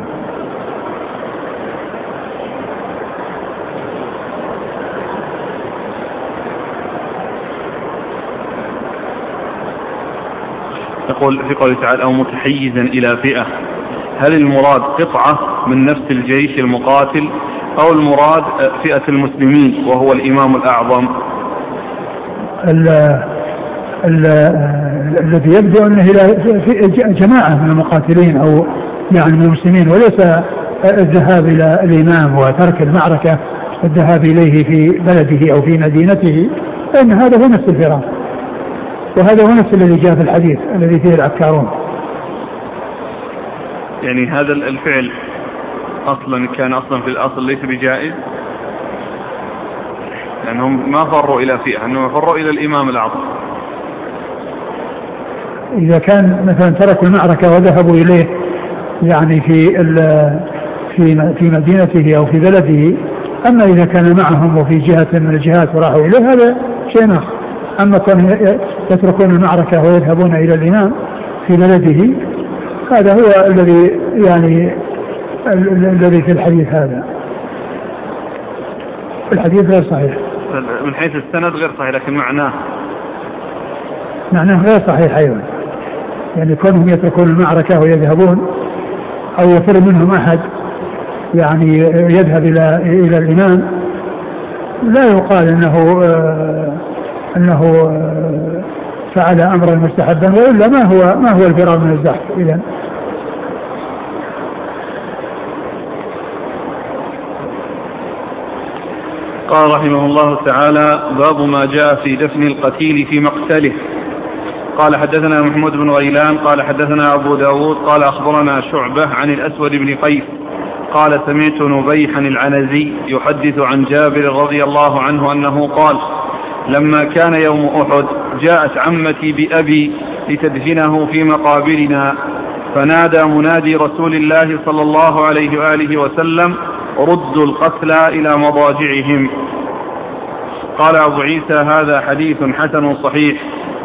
يقول في قوله تعالى: أو متحيزا إلى فئة، هل المراد قطعة من نفس الجيش المقاتل أو المراد فئة المسلمين وهو الإمام الأعظم؟ الذي يبدو أنه إلى جماعة من المقاتلين أو يعني من المسلمين، وليس الذهاب إلى الإمام وترك المعركة والذهاب إليه في بلده أو في مدينته، فإن هذا هو نفس الفرار، وهذا هو نفس الذي جاء في الحديث الذي فيه العكارون. يعني هذا الفعل أصلا كان أصلا في الأصل ليس بجائز، لأنهم يعني ما فروا إلى فئة، أنهم فروا إلى الإمام الأعظم. إذا كان مثلا تركوا المعركة وذهبوا إليه يعني في في في مدينته أو في بلده، أما إذا كان معهم وفي جهة من الجهات وراحوا إليه هذا شيء آخر. أما كانوا يتركون المعركة ويذهبون إلى الإمام في بلده هذا هو الذي يعني الذي في الحديث هذا. الحديث غير صحيح من حيث السند غير صحيح، لكن معناه معناه غير صحيح أيضا. يعني كونهم يتركون المعركة ويذهبون أو يفر منهم أحد يعني يذهب إلى إلى الإمام لا يقال أنه آه أنه آه فعل أمرا مستحبا، وإلا ما هو ما هو الفرار من الزحف إذن. قال رحمه الله تعالى: باب ما جاء في دفن القتيل في مقتله. قال حدثنا محمود بن غيلان قال حدثنا أبو داود قال أخبرنا شعبة عن الأسود بن قيس قال سمعت نبيحا العنزي يحدث عن جابر رضي الله عنه أنه قال: لما كان يوم أحد جاءت عمتي بأبي لتدفنه في مقابرنا، فنادى منادي رسول الله صلى الله عليه وآله وسلم: ردوا القتلى إلى مضاجعهم. قال أبو عيسى: هذا حديث حسن صحيح.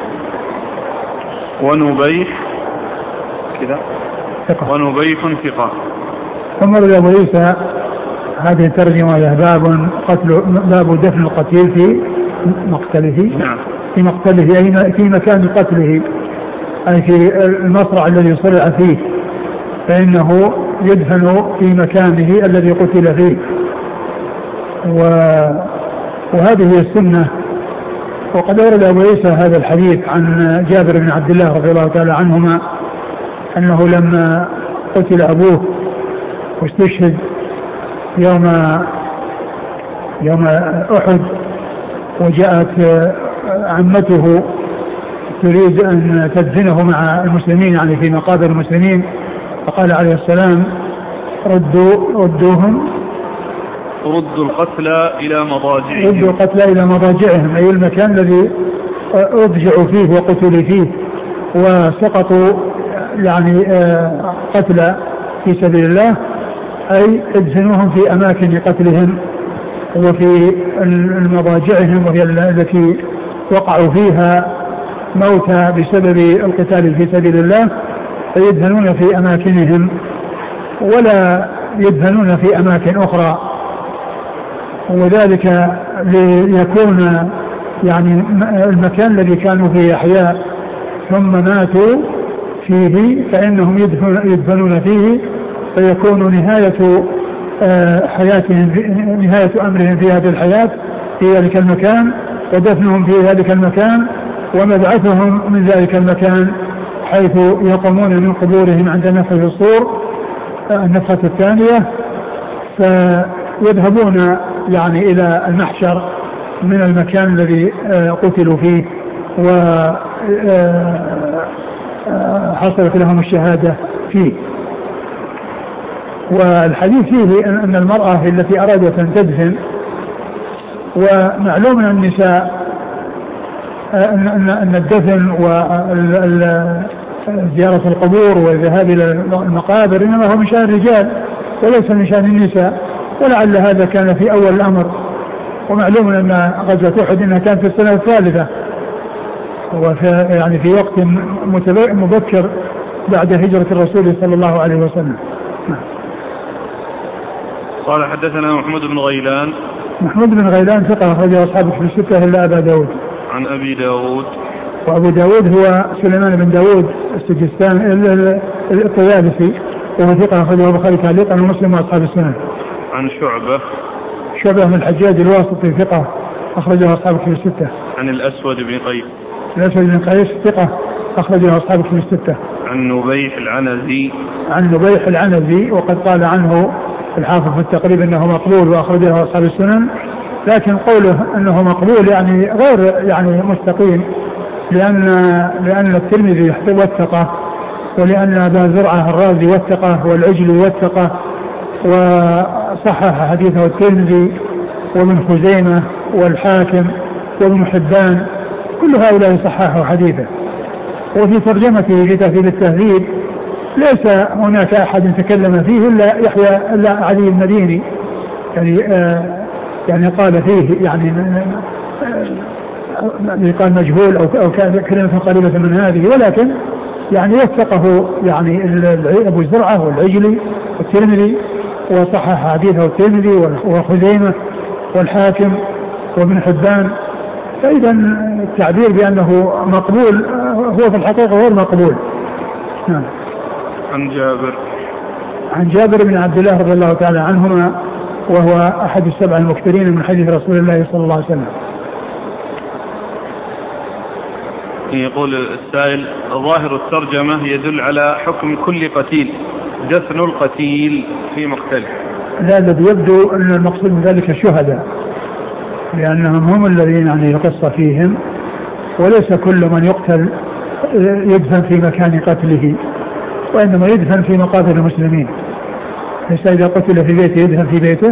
ونبيح كذا ونبيح ثقة. ثم روى أبو عيسى هذه الترجمة له باب قتل باب دفن القتيل في مقتله. نعم. في مقتله أي في مكان قتله، أي في المصرع الذي صرع فيه، فإنه يدفن في مكانه الذي قتل فيه. و... وهذه هي السنة. وقد أورد أبو عيسى هذا الحديث عن جابر بن عبد الله رضي الله تعالى عنهما أنه لما قتل أبوه واستشهد يوم يوم أحد وجاءت عمته تريد أن تدفنه مع المسلمين يعني في مقابر المسلمين، فقال عليه السلام: ردوا ردوهم ردوا القتلى إلى مضاجعهم. ردوا القتلى إلى مضاجعهم، أي المكان الذي أضجعوا فيه وقتلوا فيه وسقطوا يعني قتلى في سبيل الله، أي ادفنوهم في أماكن قتلهم وفي المضاجعهم وهي التي وقعوا فيها موتى بسبب القتال في سبيل الله، فيدفنون في أماكنهم ولا يدفنون في أماكن أخرى. وذلك ليكون يعني المكان الذي كانوا فيه أحياء ثم ماتوا فيه فإنهم يدفنون فيه، فيكون نهاية حياتهم نهاية أمرهم في هذه الحياة في ذلك المكان، ودفنهم في ذلك المكان، ومبعثهم من ذلك المكان حيث يقومون من قبورهم عند نفخ الصور النفخة الثانية، فيذهبون يعني إلى المحشر من المكان الذي قتلوا فيه وحصلت لهم الشهادة فيه. والحديث فيه أن المرأة التي أرادت أن تدفن، ومعلوم أن النساء أن الدفن وزيارة القبور والذهاب إلى المقابر إنما هو من شأن الرجال وليس من شأن النساء، ولعل هذا كان في أول الأمر. ومعلوم أن غزوة أحد إنها كانت في السنة الثالثة وفي يعني في وقت مبكر بعد هجرة الرسول صلى الله عليه وسلم. قال حدثنا محمود بن غيلان. محمود بن غيلان ثقة أخرجه أصحابه في الستة إلا أبا داود. عن أبي داود. وأبو داود هو سليمان بن داود السجستان الطيالسي وهو ثقة أخرجه البخاري تعليقا ومسلم وأصحاب السنن. عن شعبة. شعبة من الحجاج الواسطي ثقة أخرجه أصحابه في الستة. عن الأسود بن قيس. الأسود بن قيس ثقة أخرجه أصحابه في الستة. عن نبيح العنزي. عن نبيح العنزي وقد قال عنه الحافظ في التقريب أنه مقبول وأخرجه أصحاب السنن، لكن قوله أنه مقبول يعني غير يعني مستقيم، لأن لأن الترمذي وثقه، ولأن أبا زرعة الرازي وثقه، والعجلي وثقه، وصحح حديثه الترمذي وابن خزيمة والحاكم وابن حبان، كل هؤلاء صححوا حديثه. وفي ترجمته في تهذيب التهذيب ليس هناك أحد تكلم فيه إلا يحيى إلا علي المديني، يعني يعني قال فيه يعني قال مجهول أو أو كلمة قريبة من هذه، ولكن يعني وثقه يعني أبو زرعة والعجلي والترمذي، وصحح حديثه الترمذي وخزيمة والحاكم وابن حبان. فإذا التعبير بأنه مقبول هو في الحقيقة غير مقبول. نعم. عن جابر عن جابر بن عبد الله رضي الله تعالى عنهما، وهو أحد السبع المكثرين من حديث رسول الله صلى الله عليه وسلم. يقول السائل: ظاهر الترجمة يدل على حكم كل قتيل، دفن القتيل في مقتله. لا، الذي يبدو أن المقصود من ذلك الشهداء، لأنهم هم الذين يعني القصة فيهم، وليس كل من يقتل يدفن في مكان قتله، وإنما يدفن في مقابر المسلمين. ليس إذا قتل في بيته يدفن في بيته.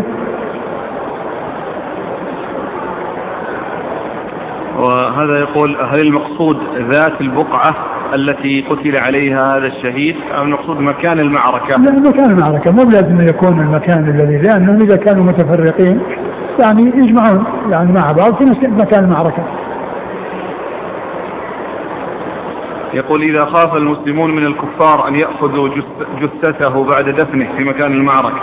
وهذا يقول: هل المقصود ذات البقعة التي قتل عليها هذا الشهيد أم المقصود مكان المعركة؟ لا، مكان المعركة، مو لازم يكون المكان الذي، لأنهم إذا كانوا متفرقين يعني يجمعون يعني مع بعض في مكان المعركة. يقول: إذا خاف المسلمون من الكفار أن يأخذوا جثته بعد دفنه في مكان المعركة.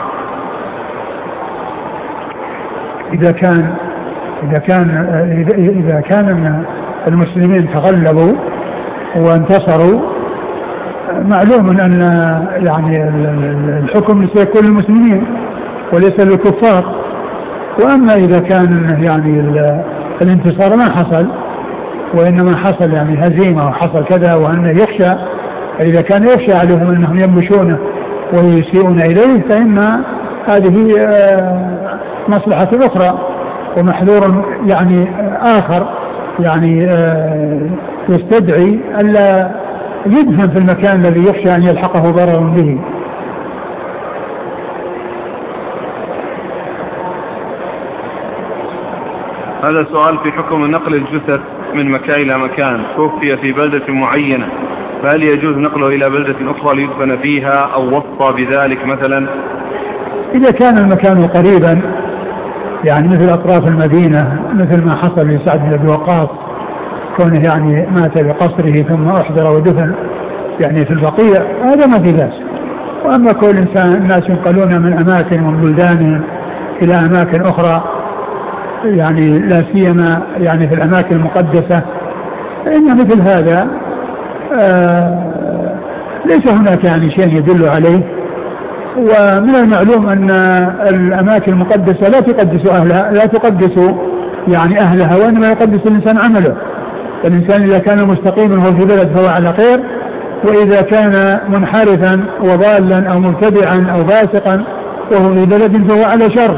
إذا كان إذا كان إذا كان المسلمين تغلبوا وانتصروا، معلوم أن يعني الحكم سيكون للمسلمين وليس للكفار. وأما إذا كان يعني الانتصار ما حصل، وإنما حصل يعني هزيمة وحصل كذا، وأنه يخشى، إذا كان يخشى عليهم أنهم ينبشونه ويسيئون إليه، فإن هذه مصلحة أخرى ومحذور يعني آخر يعني يستدعي ألا يدفن في المكان الذي يخشى أن يلحقه ضرر به. هذا سؤال في حكم نقل الجثث من مكان إلى مكان. توفي في بلدة معينة، فهل يجوز نقله إلى بلدة أخرى ليدفن فيها أو وصى بذلك مثلا؟ إذا كان المكان قريبا يعني مثل أطراف المدينة، مثل ما حصل لسعد بن أبي وقاص كونه يعني مات بقصره ثم أحضر ودفن يعني في البقيع، هذا ما في بأس. وأما كل إنسان الناس ينقلون من أماكن ومن بلدان إلى أماكن أخرى يعني لا سيما يعني في الأماكن المقدسة، فإن مثل هذا آه ليس هناك يعني شيء يدل عليه. ومن المعلوم أن الأماكن المقدسة لا تقدس أهلها لا تقدس يعني أهلها، وإنما يقدس الإنسان عمله. الإنسان إذا كان مستقيما هو في بلد فهو على خير، وإذا كان منحرفا وضالا أو مبتدعا أو فاسقا وهو في بلد فهو على شر.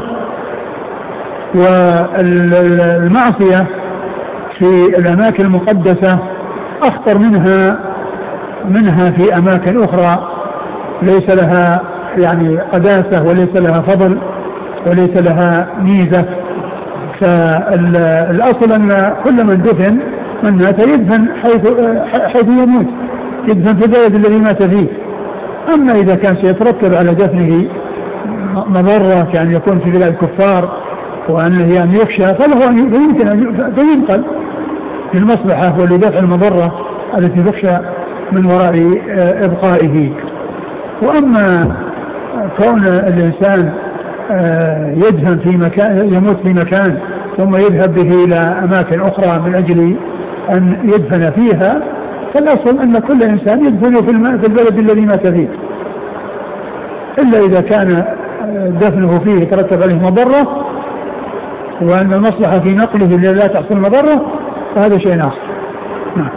والمعصية في الأماكن المقدسة أخطر منها منها في أماكن أخرى ليس لها يعني قداسة وليس لها فضل وليس لها ميزة. فالأصل أن كل من دفن من مات يدفن حيث, حيث يموت، يدفن في البلد الذي مات فيه. أما إذا كان سيترتب على دفنه مضرة كأن يكون في بلاد الكفار وأنه يعني يخشى، فله أن يمكن أن ينقل للمصلحة ولدفع المضرة التي تخشى من وراء إبقائه. وأما كون الإنسان يدفن في مكان يموت في مكان ثم يذهب به إلى أماكن أخرى من أجل أن يدفن فيها، فالأصل أن كل إنسان يدفن في البلد الذي مات فيه، إلا إذا كان دفنه فيه يترتب عليه مضرة وأن المصلحة في نقله لا تحصل مضرة، فهذا شيء آخر. نعم.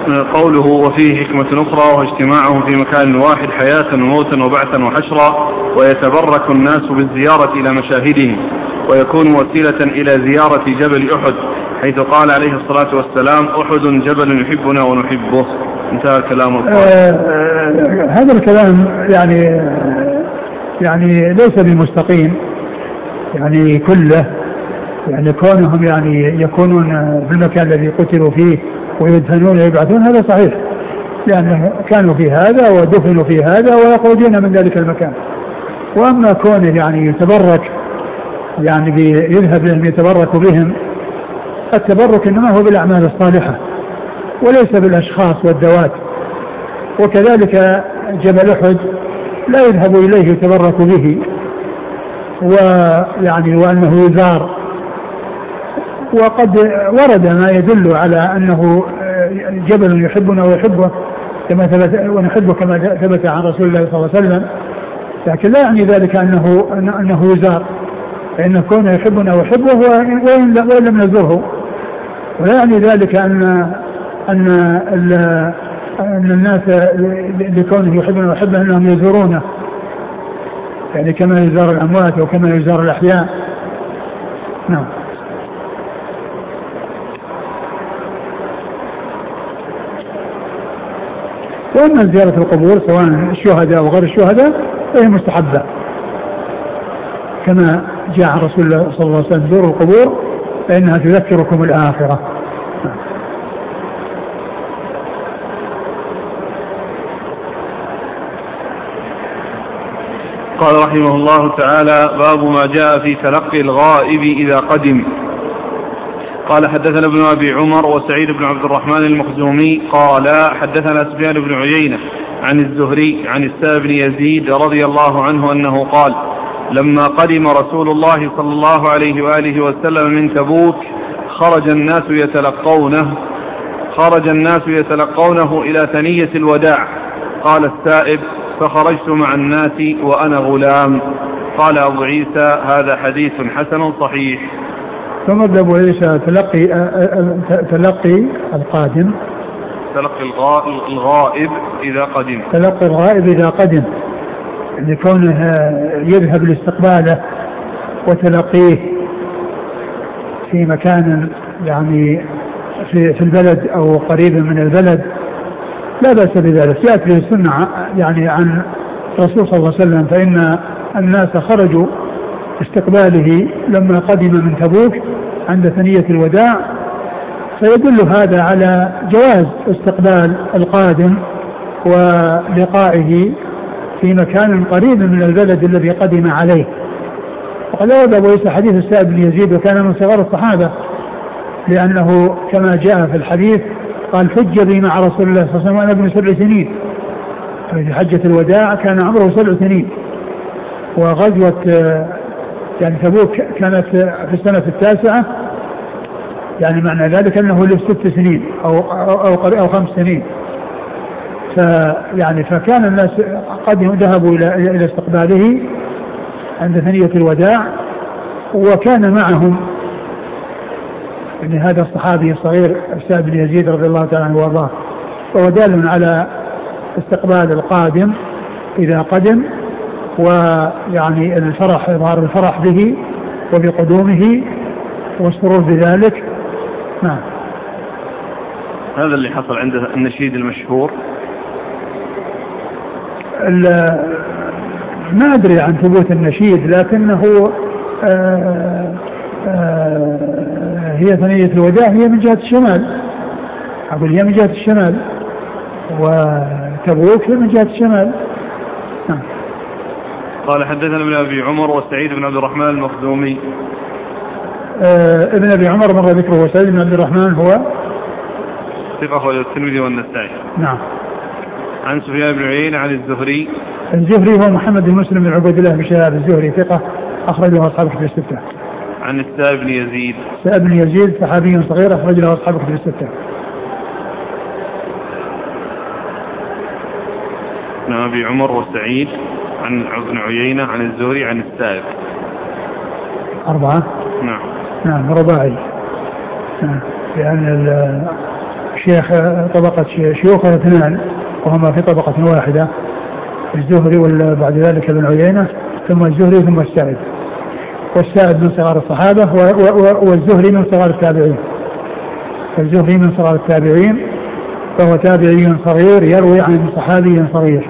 قوله وفيه حكمة أخرى وهو اجتماعهم في مكان واحد حياة وموتا وبعثا وحشرا، ويتبرك الناس بالزيارة إلى مشاهدهم، ويكون وسيلة إلى زيارة جبل أحد، حيث قال عليه الصلاة والسلام أحد جبل يحبنا ونحبه. انتهى الكلام. آه آه هذا الكلام يعني يعني ليس بمستقيم يعني كله، يعني كونهم يعني يكونون في المكان الذي قتلوا فيه ويدفنون ويبعثون هذا صحيح، لأن كانوا في هذا ودفنوا في هذا ويخرجون من ذلك المكان. وأما كونه يعني يتبرك يعني يذهب لهم يتبرك بهم، التبرك إنما هو بالأعمال الصالحة وليس بالأشخاص والذوات. وكذلك جبل أحد لا يذهب إليه يتبرك به ويعني وأنه يزار، وقد ورد ما يدل على أنه جبل يحبنا ويحبه كما ثبت ونحبه كما ثبت عن رسول الله صلى الله عليه وسلم، لكن لا يعني ذلك أنه أنه يزار، فإن كونه يحبنا ويحبه وإن لم نزره، ولا يعني ذلك أن أن أن الناس لكونه يحبنا ويحبه أنهم يزورونه، يعني كما يزار الأموات وكما يزار الأحياء. نعم. وأما زيارة القبور سواء الشهداء أو غير الشهداء فهي مستحبة، كما جاء عن رسول الله صلى الله عليه وسلم زوروا القبور فإنها تذكركم الآخرة. قال رحمه الله تعالى: باب ما جاء في تلقي الغائب إذا قدم. قال حدثنا ابن أبي عمر وسعيد بن عبد الرحمن المخزومي قال حدثنا سفيان بن عيينة عن الزهري عن السائب بن يزيد رضي الله عنه أنه قال: لما قدم رسول الله صلى الله عليه وآله وسلم من تبوك خرج الناس يتلقونه خرج الناس يتلقونه إلى ثنية الوداع. قال السائب: فخرجت مع الناس وأنا غلام. قال أبو عيسى: هذا حديث حسن صحيح. ثم أبو عيسى تلقي تلقي القادم تلقي الغائب إذا قدم تلقي الغائب إذا قدم يعني كونه يذهب لاستقباله وتلقيه في مكان يعني في, في البلد أو قريب من البلد لا بأس بذلك. جاءت في السنة يعني عن الرسول صلى الله عليه وسلم فإن الناس خرجوا استقباله لما قدم من تبوك عند ثنية الوداع، فيدل هذا على جواز استقبال القادم ولقائه في مكان قريب من البلد الذي قدم عليه. وقد أورد أبو عيسى حديث السائب بن يزيد وكان من صغار الصحابة، لأنه كما جاء في الحديث قال: حج بي مع رسول الله صلى الله عليه وسلم وأنا ابن سبع سنين. في حجة الوداع كان عمره سبع سنين، وغزوة يعني تبوك كانت في السنة التاسعة، يعني معنى ذلك أنه له ست سنين أو, أو, أو, أو خمس سنين. فيعني فكان الناس قد ذهبوا إلى, إلى استقباله عند ثنية الوداع، وكان معهم يعني هذا الصحابي الصغير السائب بن يزيد رضي الله تعالى عنه وارضاه، وهو دال على استقبال القادم إذا قدم، ويعني الفرح إظهار الفرح به وبقدومه والسرور بذلك. نعم. هذا اللي حصل عند النشيد المشهور. ما أدري عن ثبوت النشيد، لكنه آآ آآ هي ثنية الوداع هي من جهة الشمال، أقول هي من جهة الشمال، وتبوك هي من جهة الشمال. نعم. قال حدثنا ابن أبي عمر وسعيد بن عبد الرحمن المخزومي. ابن أبي عمر مر ذكره، وسعيد بن عبد الرحمن هو ثقة أخرجه الترمذي والنسائي. نعم. عن سفيان بن عيينة عن الزهري. الزهري هو محمد بن مسلم بن عبيد الله بن شهاب الزهري ثقة أخرج له أصحاب كتب الستة. عن السائب بن يزيد. السائب بن يزيد صحابي صغير أخرج له أصحاب كتب الستة. عن أبي عمر وسعيد عن ابن عيينة عن الزهري عن السائب. أربعة. نعم. نعم رباعي. نعم. لأن الشيخ طبقة شيوخه اثنان وهما في طبقة واحدة، الزهري وبعد ذلك ابن عيينة ثم الزهري ثم السائب، والسائب من صغار الصحابة والزهري من صغار التابعين. الزهري من صغار التابعين فهو تابعي صغير يروي عن صحابي صغير.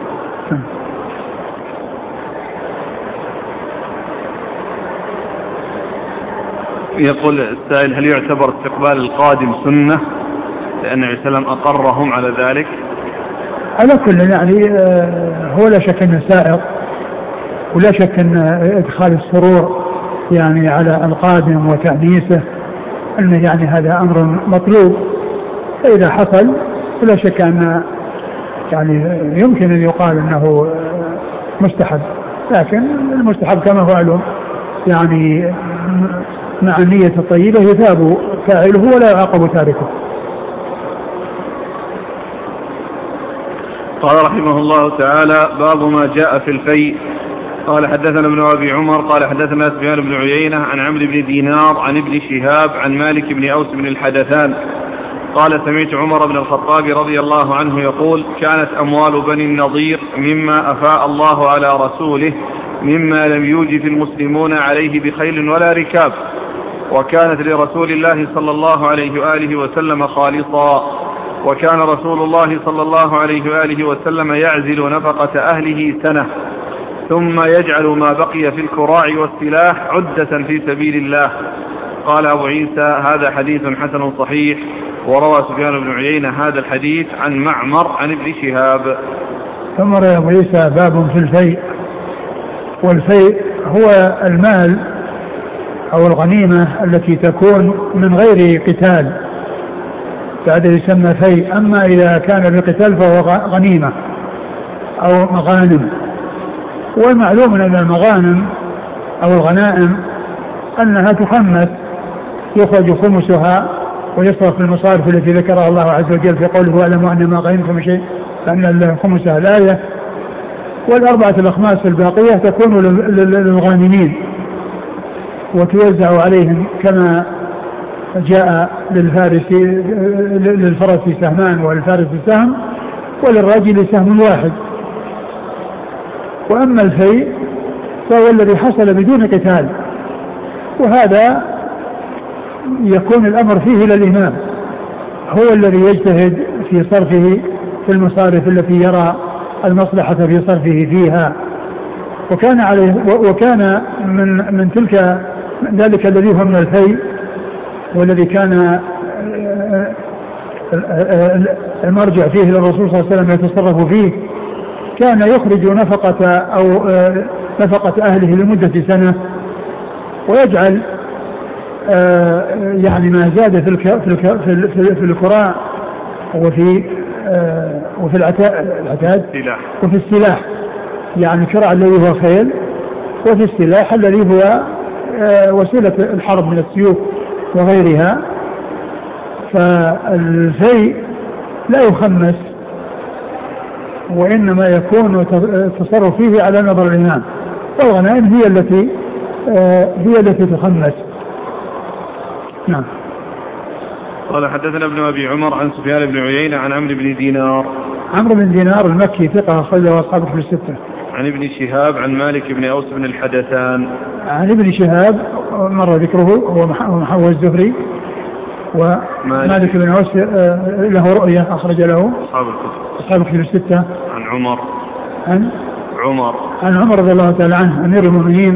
يقول السائل: هل يعتبر استقبال القادم سنة لأن النبي صلى الله عليه وسلم أقرهم على ذلك؟ على كل يعني هو لا شك أنه سائر، ولا شك أن إدخال السرور يعني على القادم وتأنيسه أنه يعني هذا أمر مطلوب، فإذا حصل ولا شك أن يعني يمكن أن يقال أنه مستحب، لكن المستحب كما هو معلوم يعني مع النية الطيبة يثاب فاعله ولا يعاقب تاركه. قال رحمه الله تعالى: باب ما جاء في الفيء. قال حدثنا ابن أبي عمر قال حدثنا سفيان بن عيينة عن عمرو بن دينار عن ابن شهاب عن مالك بن أوس بن الحدثان قال: سمعت عمر بن الخطاب رضي الله عنه يقول: كانت أموال بني النضير مما أفاء الله على رسوله مما لم يوجف المسلمون عليه بخيل ولا ركاب، وكانت لرسول الله صلى الله عليه وآله وسلم خالصا، وكان رسول الله صلى الله عليه وآله وسلم يعزل نفقة أهله سنة ثم يجعل ما بقي في الكراع والسلاح عدة في سبيل الله. قال أبو عيسى: هذا حديث حسن صحيح. وروى سفيان بن عيينة هذا الحديث عن معمر عن ابن شهاب. ثم روى أبو عيسى باب في الفيء. والفيء هو المال أو الغنيمة التي تكون من غير قتال، بعد يسمى فيء. أما إذا كان بالقتال فهو غنيمة أو مغانم. والمعلوم أن المغانم أو الغنائم أنها تخمس، يخرج خمسها ويصرف في المصارف التي ذكرها الله عز وجل في قوله: واعلموا أن ما غنمتم من شيء فأن خمسها الآية. والأربعة الأخماس الباقية تكون للغانمين وتوزع عليهم كما جاء للفارس للفرس سهمان وللفارس سهم وللراجل سهم واحد. وأما الفيء فهو الذي حصل بدون قتال، وهذا يكون الأمر فيه للإمام، هو الذي يجتهد في صرفه في المصارف التي يرى المصلحة في صرفه فيها. وكان عليه وكان من من تلك ذلك الذي هو من الفيء والذي كان المرجع فيه للرسول صلى الله عليه وسلم يتصرف فيه، كان يخرج نفقة أو نفقة أهله لمدة سنة، ويجعل يعني ما زاد في الك في في الكراع وفي وفي العتاد وفي السلاح، يعني الكراع الذي هو خيل، وفي السلاح الذي هو وسيلة الحرب من السيوف وغيرها. فالفيء لا يخمس، وإنما يكون التصرف فيه على نظر الإمام، والغنائم هي التي هي التي تخمس. نعم. قال حدثنا ابن أبي عمر عن سفيان بن عيينة عن عمرو بن دينار. عمرو بن دينار المكي ثقة أخرجه أصحابه في الستة. عن ابن شهاب عن مالك بن أوس بن الحدثان. عن ابن شهاب مر ذكره هو محمد الزهري، ومالك بن أوس له رؤية أخرج له أصحاب الكتب أصحاب الكتب الستة. عن عمر عن عمر عن عمر رضي الله تعالى عنه أمير المؤمنين،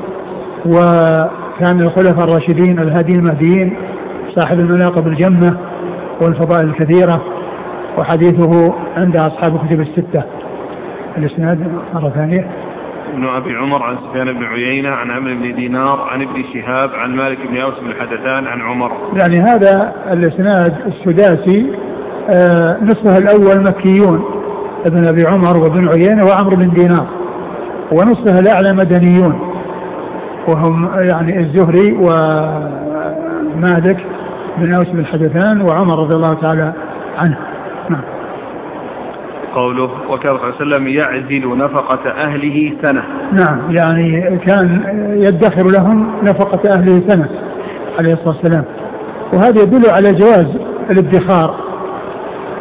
وكان الخلفاء الراشدين الهادين المهديين، صاحب المناقب الجمة والفضائل الكثيرة، وحديثه عند أصحاب الكتب الستة. الإسناد مرة ثانية: ابن أبي عمر عن سفيان بن عيينة عن عمرو بن دينار عن ابن شهاب عن مالك بن أوس بن الحدثان عن عمر. يعني هذا الإسناد السداسي آه نصفه الأول مكيون، ابن أبي عمر وابن عيينة وعمرو بن دينار، ونصفه الأعلى مدنيون وهم يعني الزهري ومالك بن أوس بن الحدثان وعمر رضي الله تعالى عنه. نعم. قوله: وكان صلى الله عليه وسلم يعزل نفقة أهله سنة. نعم، يعني كان يدخر لهم نفقة أهله سنة عليه الصلاة والسلام، وهذا يدل على جواز الادخار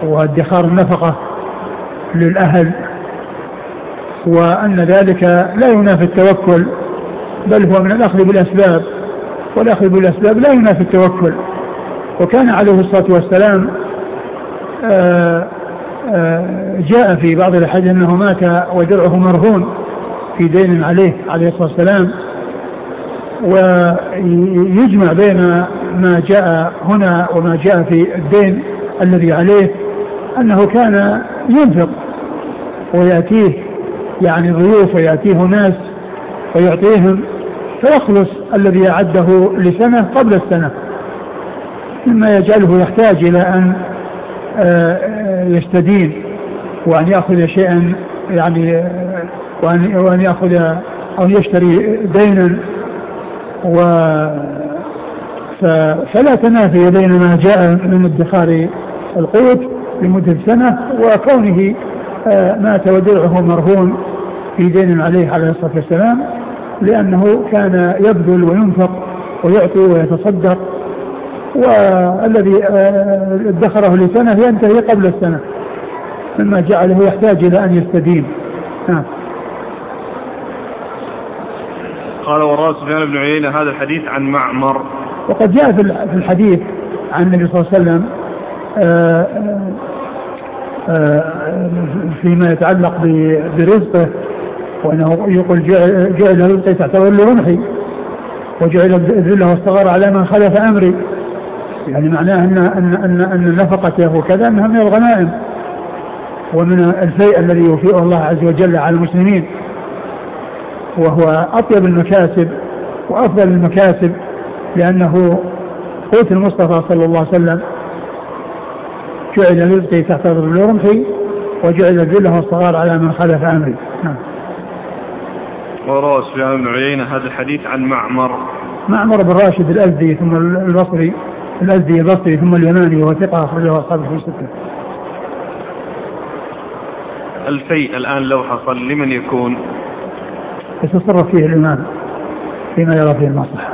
وادخار النفقة للأهل، وأن ذلك لا ينافي التوكل بل هو من الأخذ بالأسباب، والأخذ بالأسباب لا ينافي التوكل. وكان عليه الصلاة والسلام آآ آآ جاء في بعض الأحاديث أنه مات ودرعه مرهون في دين عليه عليه الصلاة والسلام. ويجمع بين ما جاء هنا وما جاء في الدين الذي عليه أنه كان ينفق ويأتيه يعني ضيوف ويأتيه ناس ويعطيهم فيخلص الذي أعده لسنة قبل السنة، مما يجعله يحتاج إلى أن يستدين وأن يأخذ شيئا يعني وأن يأخذ أو يشتري دينا. و فلا تنافي بين ما جاء من ادخار القوت لمدة سنة وكونه مات ودرعه مرهون في دين عليه عليه الصلاة والسلام، لأنه كان يبذل وينفق ويعطي ويتصدق، والذي ادخره لسنة ينتهي قبل السنة، مما جعله يحتاج إلى أن يستدين. نعم. قال وروى سفيان بن عيينة هذا الحديث عن معمر. وقد جاء في الحديث عن النبي صلى الله عليه وسلم فيما يتعلق برزقه، وأنه يقول جعل رزقي تحت ظل رمحي وجعل الذل والصغار على من خلف أمري، يعني معناه أن, أن, أن, أن نفقته وكذا أنها من الغنائم ومن الفيء الذي يوفيه الله عز وجل على المسلمين، وهو أطيب المكاسب وأفضل المكاسب، لأنه قوت المصطفى صلى الله عليه وسلم جعل رزقي تحت ظل رمحي وجعل الذل والصغار على من خلف أمري. نعم. وروى سفيان بن عيينة هذا الحديث عن معمر. معمر بن راشد الأزدي ثم البصري الأزدي البصري ثم اليماني، وهو ثقة أخرجه أصحابه في الستة. الفيء الآن لو حصل لمن يكون؟ يتصرف فيه الإمام فيما يرى فيه المصلحة.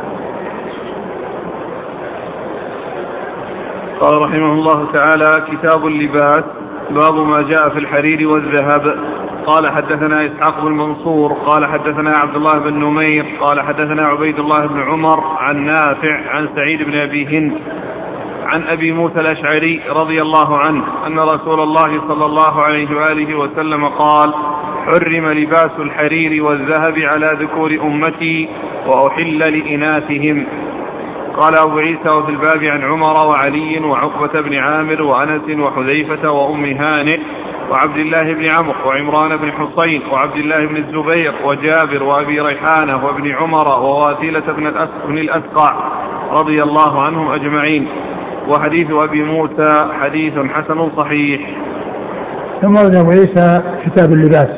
قال رحمه الله تعالى: كتاب اللباس، باب ما جاء في الحرير والذهب. قال حدثنا إسحاق بن منصور قال حدثنا عبد الله بن نمير قال حدثنا عبيد الله بن عمر عن نافع عن سعيد بن أبي هند عن أبي موسى الأشعري رضي الله عنه أن رسول الله صلى الله عليه وآله وسلم قال: حرم لباس الحرير والذهب على ذكور أمتي وأحل لإناثهم. قال أبو عيسى: وفي الباب عن عمر وعلي وعقبة بن عامر وأنس وحذيفة وأم هانئ وعبد الله بن عمرو وعمران بن حصين وعبد الله بن الزبير وجابر وأبي ريحانة وابن عمر وواثلة بن الأسقع رضي الله عنهم أجمعين. وحديث أبي موسى حديث حسن صحيح. ثم ورد أبو عيسى كتاب اللباس.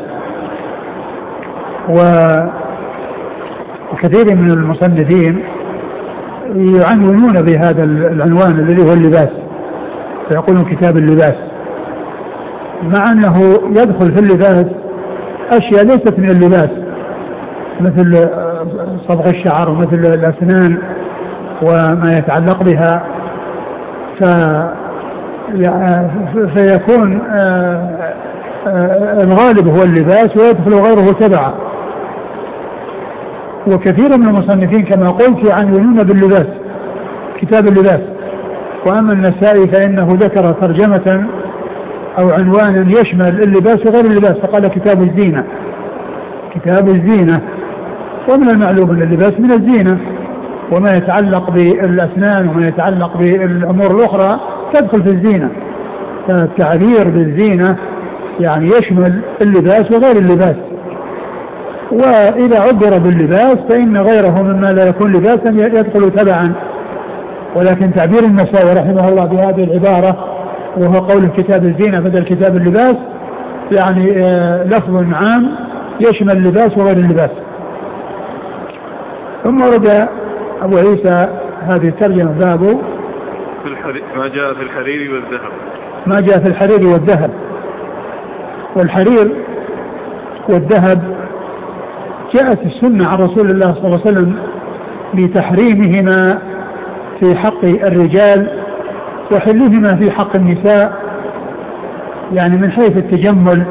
وكثير من المصنفين يعنونون بهذا العنوان الذي هو اللباس، فيقولون كتاب اللباس، مع أنه يدخل في اللباس أشياء ليست من اللباس، مثل صبغ الشعر ومثل الأسنان وما يتعلق بها، فيكون الغالب هو اللباس ويدخل غيره تبعا. وكثير من المصنفين كما قلت يعنونون باللباس كتاب اللباس. وأما النسائي فإنه ذكر ترجمة أو عنوانا يشمل اللباس وغير اللباس، فقال كتاب الزينة. كتاب الزينة، ومن المعلوم أن اللباس من الزينة، وما يتعلق بالأسنان وما يتعلق بالأمور الأخرى تدخل في الزينة، فالتعبير بالزينة يعني يشمل اللباس وغير اللباس. وإذا عبر باللباس فإن غيره مما لا يكون لباسا يدخل تبعا. ولكن تعبير النسائي رحمه الله بهذه العبارة وهو قول كتاب الزينة بدل كتاب اللباس يعني لفظ عام يشمل اللباس وغير اللباس. ثم ورد أبو عيسى هذه الترجمة بابه ما جاء في الحرير والذهب. ما جاء في الحرير والذهب. والحرير والذهب جاءت السنة عن رسول الله صلى الله عليه وسلم بتحريمهما في حق الرجال وحلهما في حق النساء، يعني من حيث التجمل،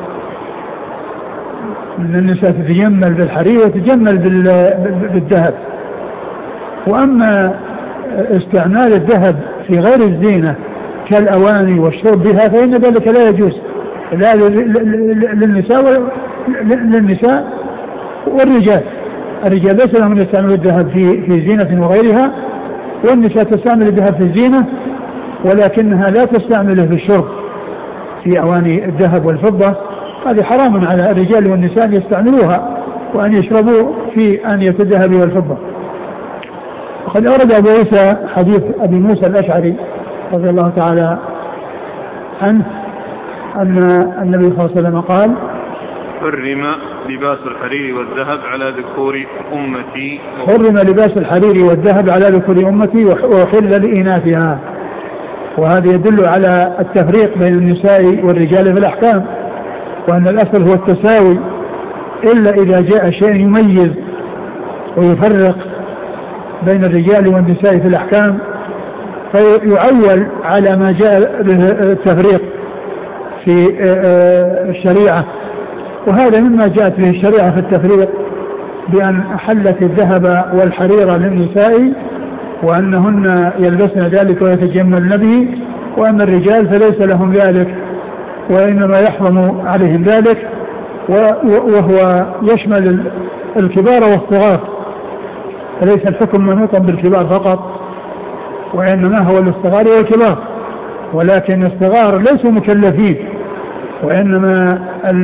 من النساء تتجمل بالحرير وتتجمل بالذهب. وأما استعمال الذهب في غير الزينة كالأواني والشرب بها فإن ذلك لا يجوز لا للنساء للنساء والرجال. الرجال ليس لهم يستعملوا الذهب في في زينة وغيرها، والنساء تستعمل الذهب في الزينة ولكنها لا تستعمله في الشرب في أواني الذهب والفضة. هذه حرام على الرجال والنساء أن يستعملوها وأن يشربوا في آنية الذهب والفضة. وقد أورد أبو عيسى حديث أبي موسى الأشعري رضي الله تعالى عنه أن النبي صلى الله عليه وسلم قال: حرم لباس الحرير والذهب على ذكور أمتي. حرم لباس الحرير والذهب على ذكور أمتي وحل لإناثها. وهذا يدل على التفريق بين النساء والرجال في الأحكام، وأن الأصل هو التساوي، إلا إذا جاء شيء يميز ويفرق بين الرجال والنساء في الأحكام فيعول على ما جاء به التفريق في الشريعة. وهذا مما جاءت به الشريعة في التفريق، بأن أحلت الذهب والحرير للنساء وأنهن يلبسن ذلك ويتجملن به، وأن الرجال فليس لهم ذلك وإنما يحرم عليهم ذلك، وهو يشمل الكبار والصغار، فليس الحكم منوطا بالكبار فقط وإنما هو للصغار والكبار، ولكن الصغار ليسوا مكلفين، وإنما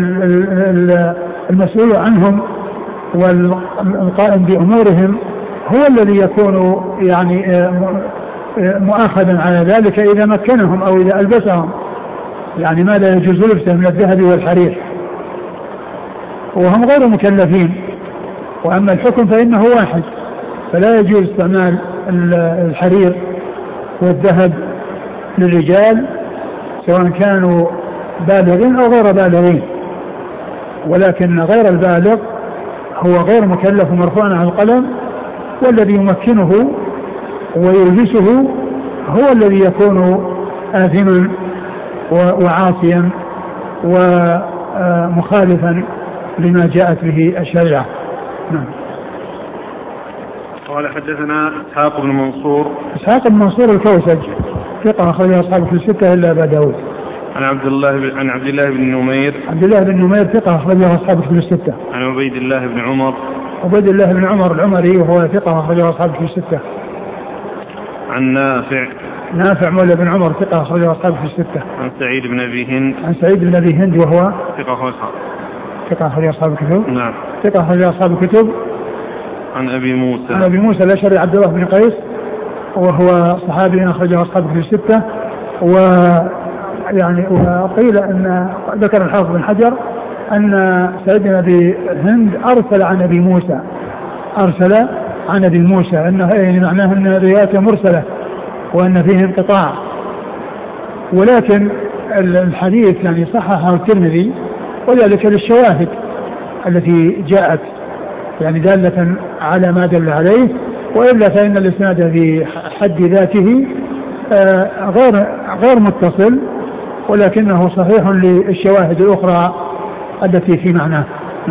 المسؤول عنهم والقائم بأمورهم هو الذي يكون يعني مؤاخذا على ذلك إذا مكنهم أو إذا ألبسهم، يعني ما لا يجوز لبسه من الذهب والحرير، وهم غير مكلفين. وأما الحكم فإنه واحد، فلا يجوز استعمال الحرير والذهب للرجال سواء كانوا بالغين أو غير بالغين، ولكن غير البالغ هو غير مكلف مرفوع على القلم، والذي يمكنه ويلبسه هو الذي يكون آثما وعاصيا ومخالفا لما جاءت به الشريعة. نعم. قال حدثنا إسحاق بن منصور. إسحاق بن منصور الكوسج ثقة أخرجه أصحابه في الستة إلا أبا داود. عن عبد الله عن عبد الله بن نمير. عبد الله بن نمير ثقة أخرجه أصحابه في الستة. عن عبيد الله بن عمر. عبيد الله بن عمر العمري وهو ثقة أخرجه أصحابه في الستة. عن نافع. نافع مولى بن عمر ثقة أخرجه أصحابه في الستة. عن سعيد بن أبي هند. عن سعيد بن أبي هند وهو ثقة أخرجه ثقة أخرجه أصحاب الكتب. نعم. ثقة أخرجه أصحاب الكتب. عن أبي موسى. عن أبي موسى الأشعري عبد الله بن قيس وهو صحابي أخرجه أصحابه في الستة. ويعني وقيل أن ذكر الحافظ بن حجر أن سعيد بن أبي هند أرسل عن أبي موسى أرسل عن أبي موسى أنه يعني معناه أن روايته مرسلة وأن فيه انقطاع، ولكن الحديث يعني صححه الترمذي وذلك للشواهد التي جاءت يعني دالة على ما دل عليه، وإلا فإن الإسناد في حد ذاته غير غير متصل، ولكنه صحيح للشواهد الأخرى التي في معناه. نعم.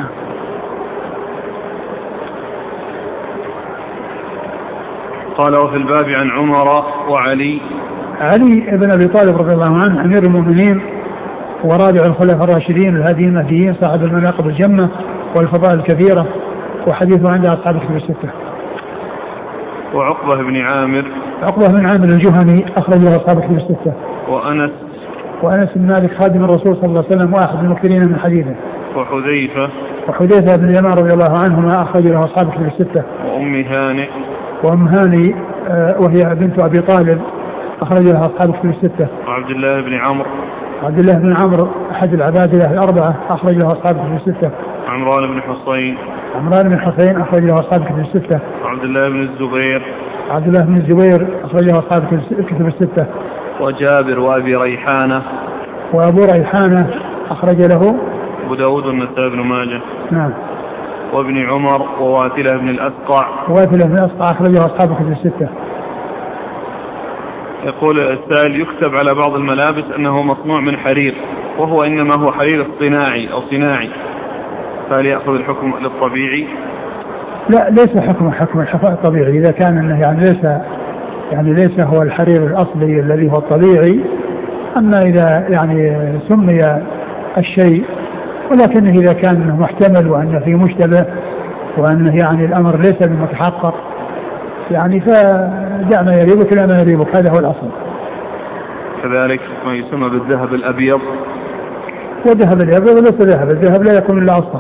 قال وفي الباب عن عمر وعلي. علي بن أبي طالب رضي الله عنه أمير المؤمنين ورابع الخلفاء الراشدين الهاديين المهديين صاحب المناقب الجمة والفضائل الكثيرة، وحديثه عند أصحاب الكتب الستة. وعقبة بن عامر. عقبة بن عامر الجهني أخرجه أصحاب الكتب الستة. وأنس. وأنس بن مالك خادم الرسول صلى الله عليه وسلم واحد من المكثرين من حديثه. وحذيفة. وحذيفة بن اليمان رضي الله عنهما أخرجه أصحاب الكتب الستة. وأم هانئ. وأم هانئ وهي بنت أبي طالب أخرجها أصحاب الكتب الستة. وعبد الله بن عمرو. عبد الله بن عمرو أحد العبادلة الأربعة أخرجه أصحاب الكتب الستة. عمران بن حصين. عمران بن حصين أخرجه أصحاب الكتب الستة. وعبد الله بن الزبير. عبد الله بن الزبير أخرجه أصحاب الكتب الستة. وجابر وأبي ريحانة. وأبو ريحانة أخرج له أبو داود والنسائي بن ماجه. نعم. وابن عمر وواثلة بن الأسقع. وواثلة بن الأسقع أخرجه أصحاب الكتب الستة. يقول السائل: يكتب على بعض الملابس أنه مصنوع من حرير وهو إنما هو حرير اصطناعي أو صناعي، فهل يأخذ الحكم للطبيعي؟ لا، ليس حكم حكم الحفاء الطبيعي إذا كان إنه يعني ليس يعني ليس هو الحرير الأصلي الذي هو الطبيعي. أما إذا يعني سمي الشيء، ولكنه إذا كان محتمل وأنه في مشتبه وأنه يعني الأمر ليس بمتحقق يعني فدع ما يريبك لا ما يريبك، هذا هو الأصل. كذلك ما يسمى بالذهب الأبيض، والذهب الأبيض وليس ذهب، الذهب لا يكون إلا أصلا،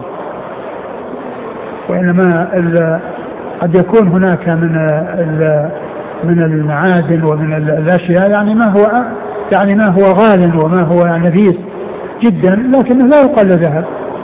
وإنما قد يكون هناك من من المعادن ومن الأشياء يعني ما هو يعني ما هو غال وما هو نفيس جدا لكنه لا يقال ذهب.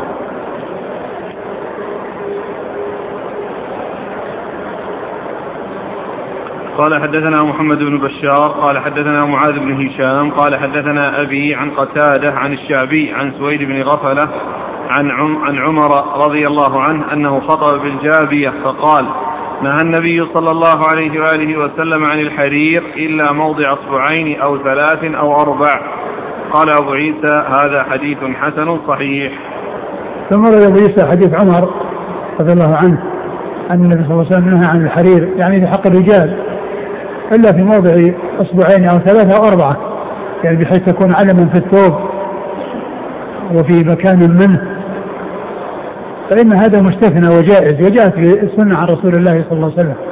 قال حدثنا محمد بن بشار قال حدثنا معاذ بن هشام قال حدثنا أبي عن قتادة عن الشعبي عن سويد بن غفلة عن عن عمر رضي الله عنه أنه خطب بالجابية فقال: نهى النبي صلى الله عليه وآله وسلم عن الحرير إلا موضع أصبعين أو ثلاث أو أربع. قال أبو عيسى: هذا حديث حسن صحيح. ثم روى أبو عيسى حديث عمر رضي الله عنه أن النبي صلى الله عليه وسلم نهى عن الحرير يعني في حق الرجال إلا في موضع أصبعين أو ثلاثة أو أربعة، يعني بحيث تكون علما في الثوب وفي مكان منه، فإن هذا مستثنى وجائز وجاءت في السنة عن رسول الله صلى الله عليه وسلم.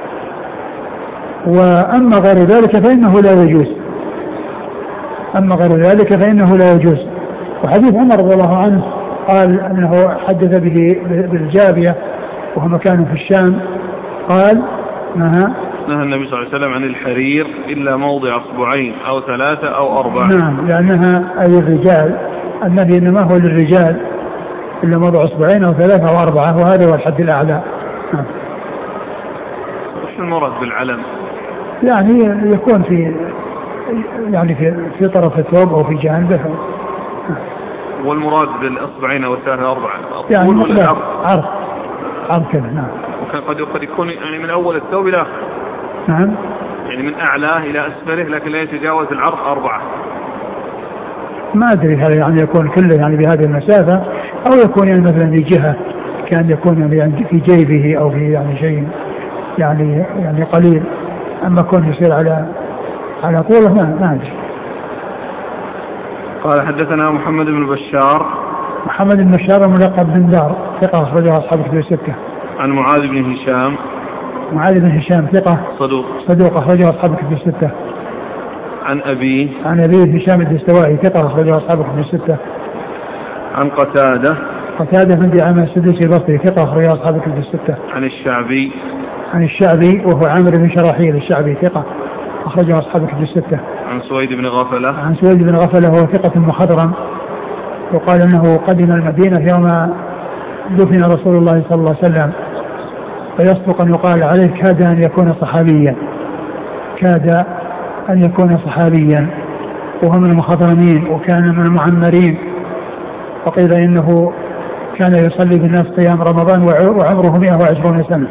وأما غير ذلك فإنه لا يجوز أما غير ذلك فإنه لا يجوز. وحديث عمر رضي الله عنه قال أنه حدث به بالجابية وهو مكان في الشام، قال: نهى نهى النبي صلى الله عليه وسلم عن الحرير إلا موضع أصبعين أو ثلاثة أو أربعة. نعم، لأنها أي الرجال، النبي إنما هو للرجال إلا موضع أصبعين أو ثلاثة أو أربعة، وهذا هو الحد الأعلى. نعم. وش المراد بالعلم؟ يعني يكون في يعني في في طرف الثوب أو في جانبه. والمراد بالأصبعين أو الثلاثة أو أربعة يعني عرض عرض عرض كذا. نعم. وقد قد يكون يعني من أول الثوب إلى آخره. نعم. يعني من أعلاه إلى أسفله لكن لا يتجاوز العرض أربعة. ما أدري هل يعني يكون كله يعني بهذه المسافة أو يكون يعني مثلا في جهة كان يكون يعني في جيبه أو في يعني شيء يعني يعني قليل، أما كون يصير على على طوله ما ما أدري. قال حدثنا محمد بن بشار محمد بن بشار ملقب بن دار ثقة أخرجه أصحاب الكتب الستة. عن معاذ بن هشام معاذ بن هشام ثقة صدوق صدوق أخرجه أصحاب الكتب الستة. عن أبي عن أبي هشام الدستوائي ثقة أخرجه أصحاب الكتب الستة. عن قتادة قتادة بن دعامة السدوسي البصري ثقة أخرجه أصحاب الكتب الستة. عن الشعبي عن الشعبي وهو عامر بن شراحيل الشعبي ثقة أخرجه أصحاب الكتب الستة. عن سويد بن غفلة عن سويد بن غفلة وهو ثقة مخضرم، وقال أنه قدم المدينة يوم دفن رسول الله صلى الله عليه وسلم، فيصدق أن يقال عليه كاد أن يكون صحابيا كاد أن يكون صحابيا وهو من المخضرمين وكان من المعمرين، وقيل إنه كان يصلي بالناس قيام رمضان وعمره مئة وعشرون سنة.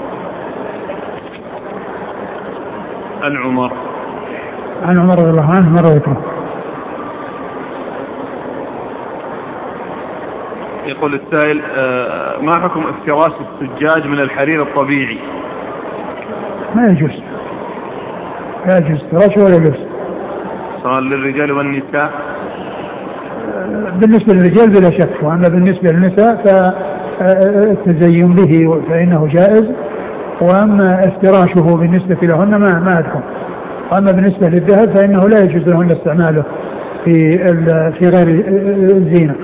عن عمر عن عمر رضي الله عنه مرة ذكره. يقول السائل: ما حكم افتراس السجاج من الحرير الطبيعي؟ ما يجوز لا يجوز افتراش ولا يجوز سواء للرجال والنساء. بالنسبة للرجال بلا شك، وأما بالنسبة للنساء فالتزين به فإنه جائز، وأما افتراشه بالنسبة لهن ما ما أدخل. وأما بالنسبة للذهب فإنه لا يجوز لهن استعماله في في غير الزينة.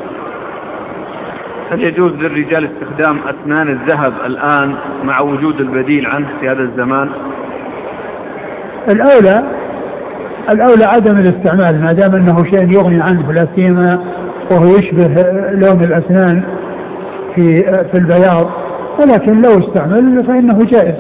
هل يجوز للرجال استخدام أسنان الذهب الآن مع وجود البديل عنه في هذا الزمان؟ الأولى الأولى عدم الاستعمال ما دام أنه شيء يغني عنه، لا سيما وهو يشبه لون الأسنان في في البياض، ولكن لو استعمل فإنه جائز،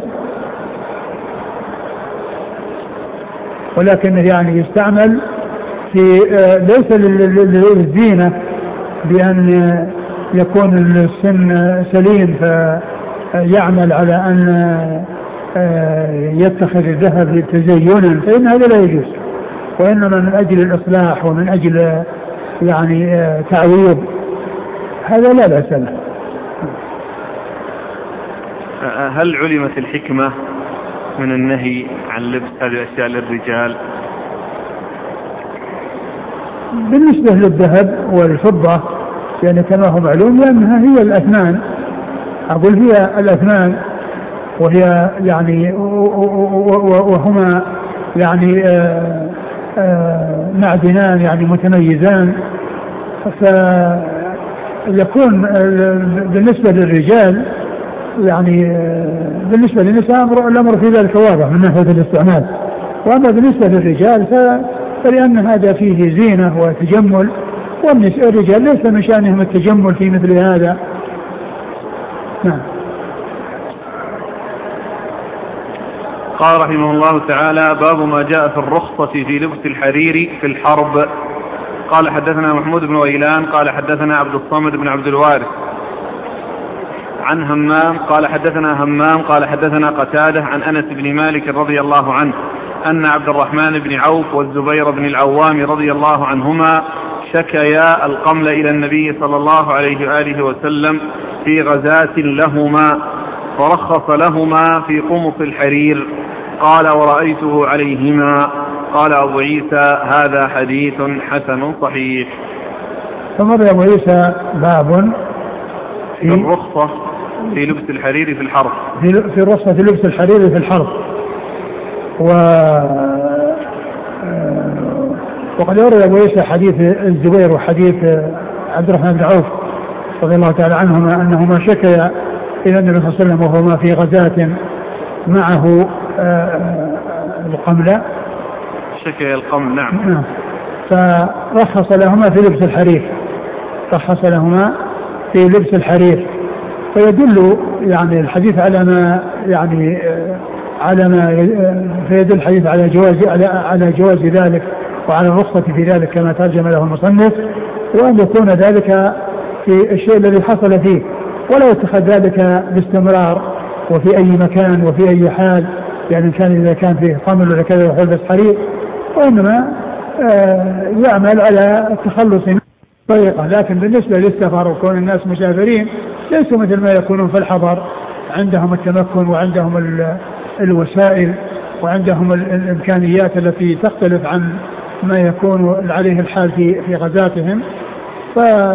ولكن يعني يستعمل في ليس للزينة بأن يكون السن سليم فيعمل على أن يتخذ الذهب تزينا فإن هذا لا يجوز، وإنما من أجل الإصلاح ومن أجل يعني تعويض هذا لا بأس له. هل علمت الحكمة من النهي عن لبس هذه الأشياء للرجال؟ بالنسبة للذهب والفضة يعني كما هو معلوم لأنها هي الأثمان، أقول هي الأثمان وهي يعني وهما يعني آآ آآ معدنان يعني متميزان، فيكون بالنسبة للرجال يعني بالنسبة للنساء الأمر في ذلك واضح من ناحية الاستعمال، وأما بالنسبة للرجال فلأن هذا فيه زينة وتجمل، والرجال ليس من شأنهم التجمل في مثل هذا. نعم. قال رحمه الله تعالى: باب ما جاء في الرخصة في لبس الحرير في الحرب. قال حدثنا محمود بن غيلان قال حدثنا عبد الصمد بن عبد الوارث عن همام قال حدثنا همام قال حدثنا قتادة عن أنس بن مالك رضي الله عنه أن عبد الرحمن بن عوف والزبير بن العوام رضي الله عنهما شكيا القمل إلى النبي صلى الله عليه وآله وسلم في غزاة لهما فرخص لهما في قمص الحرير. قال: ورأيته عليهما. قال أبو عيسى: هذا حديث حسن صحيح. ثم أبو عيسى باب في الرخصة في لبس الحرير في الحرب في الرخصة في لبس الحرير في الحرب. و وقد ورد أبو عيسى حديث الزبير وحديث عبد الرحمن بن عوف رضي الله تعالى عنهما أنهما شكيا إلى النبي صلى الله عليه وسلم وهما في غزاة معه القمل. شكيا القمل. نعم. فرخص لهما في لبس الحرير رخص لهما في لبس الحرير فيدل يعني الحديث على ما يعني على ما فيدل الحديث على جواز على على جواز ذلك وعلى الرخصة في ذلك كما ترجم له المصنف، وأن يكون ذلك في الشيء الذي حصل فيه ولا يتخذ ذلك باستمرار وفي أي مكان وفي أي حال، يعني كان إذا كان فيه قمل ولا كذا يلبس حرير، وإنما يعمل على التخلص من طريقة. لكن بالنسبة للسفر وكون الناس مسافرين ليسوا مثل ما يكونون في الحضر، عندهم التمكن وعندهم الوسائل وعندهم الإمكانيات التي تختلف عن ما يكون عليه الحال في في غزاتهم. ف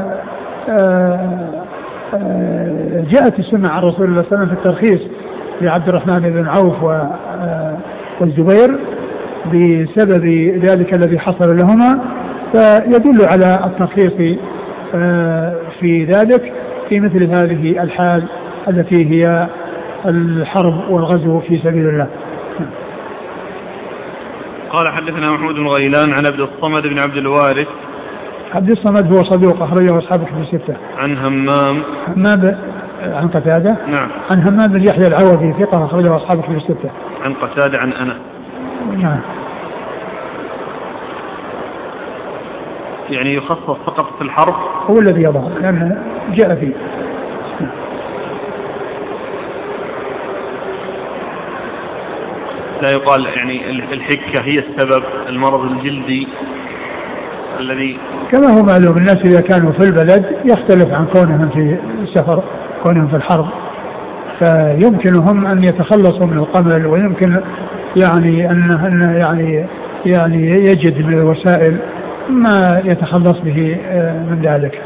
جاءت السنة عن رسول الله صلى الله عليه وسلم في الترخيص لعبد الرحمن بن عوف والزبير بسبب ذلك الذي حصل لهما، فيدل على الترخيص في ذلك في مثل هذه الحال التي هي الحرب والغزو في سبيل الله. قال حدثنا محمود بن غيلان عن عبد الصمد بن عبد الوارث. عبد الصمد هو صدوق أخرجه أصحاب الكتب الستة. عن همام همام عن قتادة. نعم. عن همام بن يحيى العوضي ثقة أخرجه أصحاب الكتب الستة. عن قتادة عن أنس. نعم. يعني يخصص فقط في الحرب. هو الذي يظهر لأنه جاء فيه. لا يقال يعني الحكة هي السبب، المرض الجلدي الذي كما هو معلوم الناس إذا كانوا في البلد يختلف عن كونهم في السفر، كونهم في الحرب، فيمكنهم أن يتخلصوا من القمل، ويمكن يعني أن يعني يعني يجد من الوسائل ما يتخلص به من ذلك.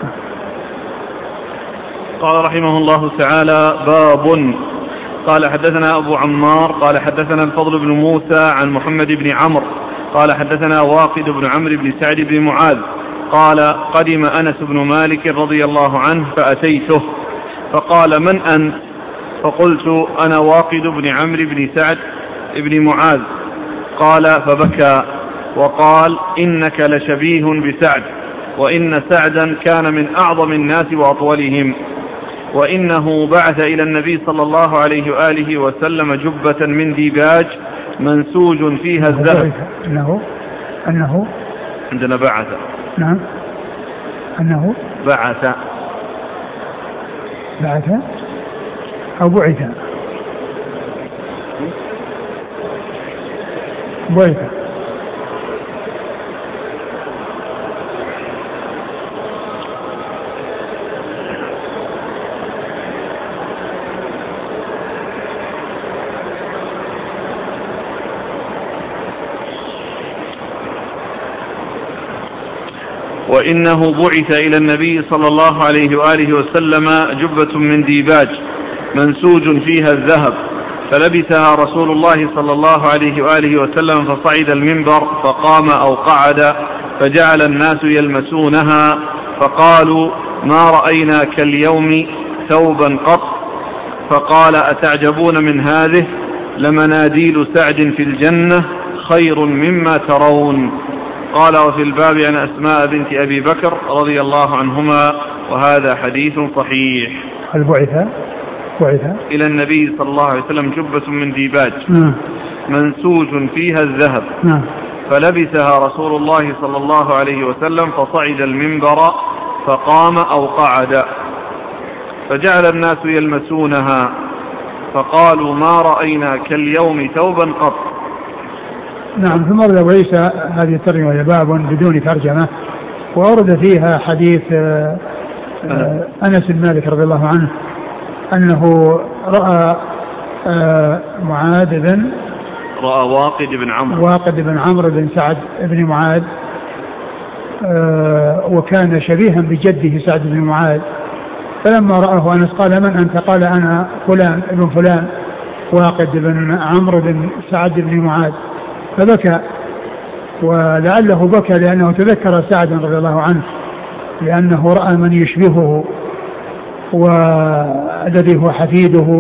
قال رحمه الله تعالى: باب. قال حدثنا أبو عمار قال حدثنا الفضل بن موسى عن محمد بن عمرو قال حدثنا واقد بن عمرو بن سعد بن معاذ قال: قدم أنس بن مالك رضي الله عنه فأتيته فقال: من أنت؟ فقلت: أنا واقد بن عمرو بن سعد بن معاذ. قال: فبكى وقال: إنك لشبيه بسعد، وإن سعدا كان من أعظم الناس وأطولهم، وإنه بعث إلى النبي صلى الله عليه وآله وسلم جبة من ديباج منسوج فيها الذهب. أنه أنه عندنا بعث. نعم. أنه بعث بعث أو بعث. بعث. وإنه بعث إلى النبي صلى الله عليه وآله وسلم جبة من ديباج منسوج فيها الذهب، فلبسها رسول الله صلى الله عليه وآله وسلم فصعد المنبر فقام أو قعد، فجعل الناس يلمسونها فقالوا ما رأينا كاليوم ثوبا قط، فقال أتعجبون من هذه؟ لمناديل سعد في الجنة خير مما ترون. قال وفي الباب عن أسماء بنت أبي بكر رضي الله عنهما، وهذا حديث صحيح. البعثة بعث إلى النبي صلى الله عليه وسلم جبة من ديباج م. منسوج فيها الذهب م. فلبسها رسول الله صلى الله عليه وسلم فصعد المنبر فقام أو قعد، فجعل الناس يلمسونها فقالوا ما رأينا كاليوم ثوبا قط. نعم. ثم ورد أبو عيسى هذه الترجمة وهي باب بدون ترجمة، وورد فيها حديث أنس بن مالك رضي الله عنه أنه رأى معاذ بن رأى واقد بن عمرو واقد بن عمرو بن سعد بن معاذ، وكان شبيها بجده سعد بن معاذ، فلما رآه أنس قال من أنت؟ قال أنا فلان ابن فلان واقد بن عمرو بن سعد بن معاذ، فبكى، ولعله بكى لأنه تذكر سعد رضي الله عنه، لأنه رأى من يشبهه والذي هو حفيده.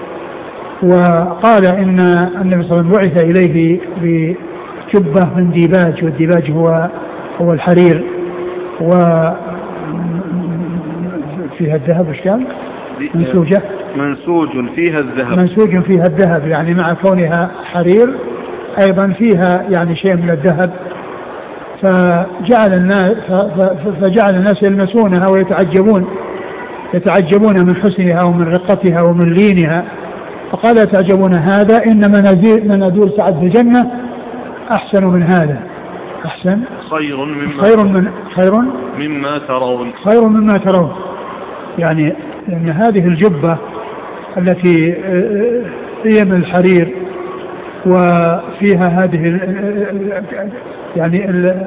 وقال إن النبي صلى الله عليه وسلم بعث إليه بجبة من ديباج، والديباج هو هو الحرير، وفيها الذهب. إيش كان؟ منسوجة منسوج فيها الذهب منسوج فيها الذهب، يعني مع كونها حرير أيضا فيها يعني شيء من الذهب. فجعل الناس فجعل الناس يلمسونها ويتعجبون يتعجبون من حسنها ومن رقتها ومن لينها، فقال يتعجبون هذا إن مناديل سعد في الجنة أحسن من هذا، أحسن خير مما خير من خير مما ترون خير مما ترون يعني أن هذه الجبة التي هي من الحرير وفيها هذه يعني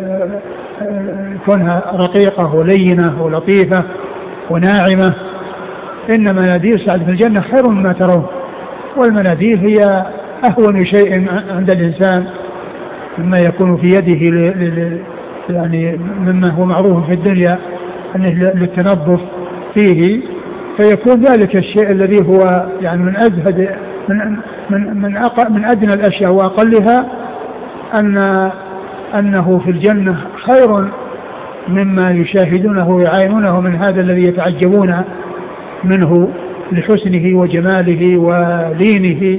كونها رقيقة ولينة ولطيفة وناعمة، إن مناديل سعد في الجنة خير مما ترون. والمناديل هي أهون شيء عند الإنسان مما يكون في يده يعني مما هو معروف في الدنيا أنه للتنظف فيه، فيكون ذلك الشيء الذي هو يعني من أزهد من من من, أق من أدنى الأشياء وأقلها أن أنه في الجنة خير مما يشاهدونه ويعاينونه من هذا الذي يتعجبون منه لحسنه وجماله ولينه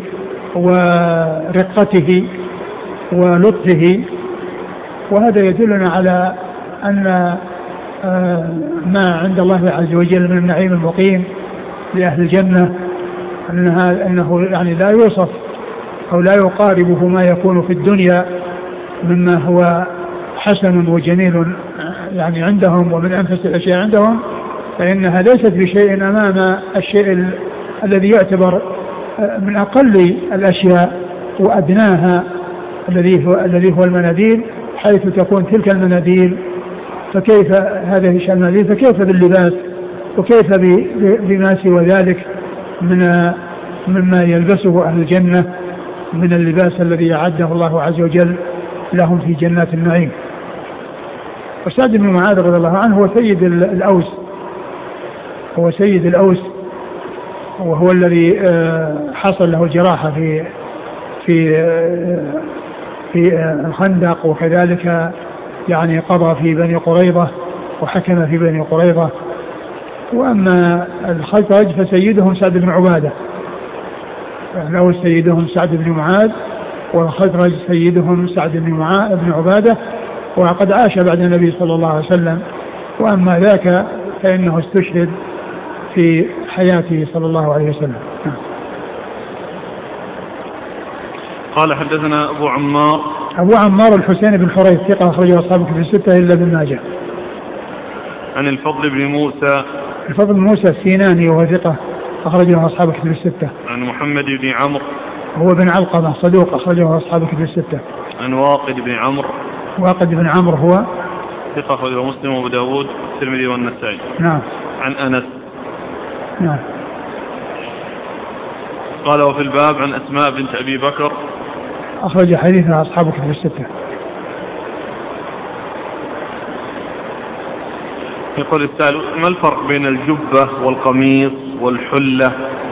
ورقته ولطفه. وهذا يدلنا على أن ما عند الله عز وجل من النعيم المقيم لأهل الجنة أنها أنه يعني لا يوصف أو لا يقاربه ما يكون في الدنيا مما هو حسن وجميل يعني عندهم ومن أنفس الأشياء عندهم، فإنها ليست بشيء أمام الشيء الذي يعتبر من أقل الأشياء وأدناها الذي هو الذي هو المناديل، حيث تكون تلك المناديل فكيف هذه المناديل فكيف باللباس وكيف بما سوى ذلك من مما يلبسه أهل الجنة من اللباس الذي أعده الله عز وجل لهم في جنات النعيم. وسعد بن معاذ رضي الله عنه هو سيد الأوس هو سيد الأوس وهو الذي حصل له الجراحة في في في الخندق، وكذلك يعني قضى في بني قريظة وحكم في بني قريظة. وأما الخزرج فسيدهم سعد بن عبادة، الأوس سيدهم سعد بن معاذ والخزرج سيدهم سعد بن معاذ بن عبادة، وقد عاش بعد النبي صلى الله عليه وسلم. وأما ذاك فإنه استشهد في حياته صلى الله عليه وسلم. قال حدثنا أبو عمار أبو عمار الحسين بن حريث ثقة أخرجه أصحاب الكتب الستة إلا ابن ماجه. عن الفضل بن موسى الفضل بن موسى السيناني وهو ثقة أخرجه أصحاب الكتب الستة. عن محمد بن عمرو هو بن علقمة صدوق أخرجه أصحاب الكتب الستة. عن واقد بن عمرو واقد بن عمرو هو ثقة أخرجه مسلم وأبو داود والترمذي والنسائي. نعم. عن أنس. نعم. قال وفي الباب عن أسماء بنت أبي بكر أخرج حديثها أصحاب الكتب الستة. يقول السائل ما الفرق بين الجبة والقميص والحلة؟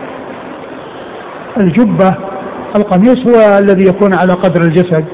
الجبة القميص هو الذي يكون على قدر الجسد،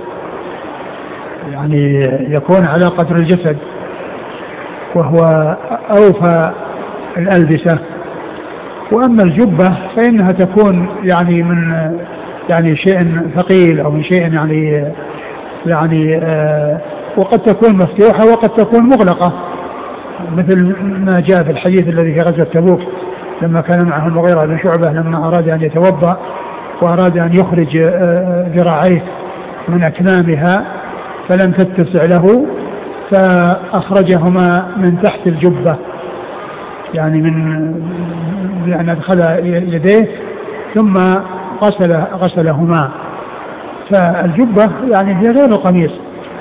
يعني يكون على قدر الجسد وهو أوفى الألبسة. وأما الجبة فإنها تكون يعني من يعني شيء ثقيل أو من شيء يعني يعني آه وقد تكون مفتوحة وقد تكون مغلقة، مثل ما جاء في الحديث الذي في غزوة تبوك لما كان معه المغيرة بن شعبة لما أراد أن يتوضأ وأراد أن يخرج ذراعيه من أكمامها فلم تتسع له فأخرجهما من تحت الجبة، يعني من يعني أدخل يديه ثم غسل غسلهما. فالجبة يعني هي غير القميص،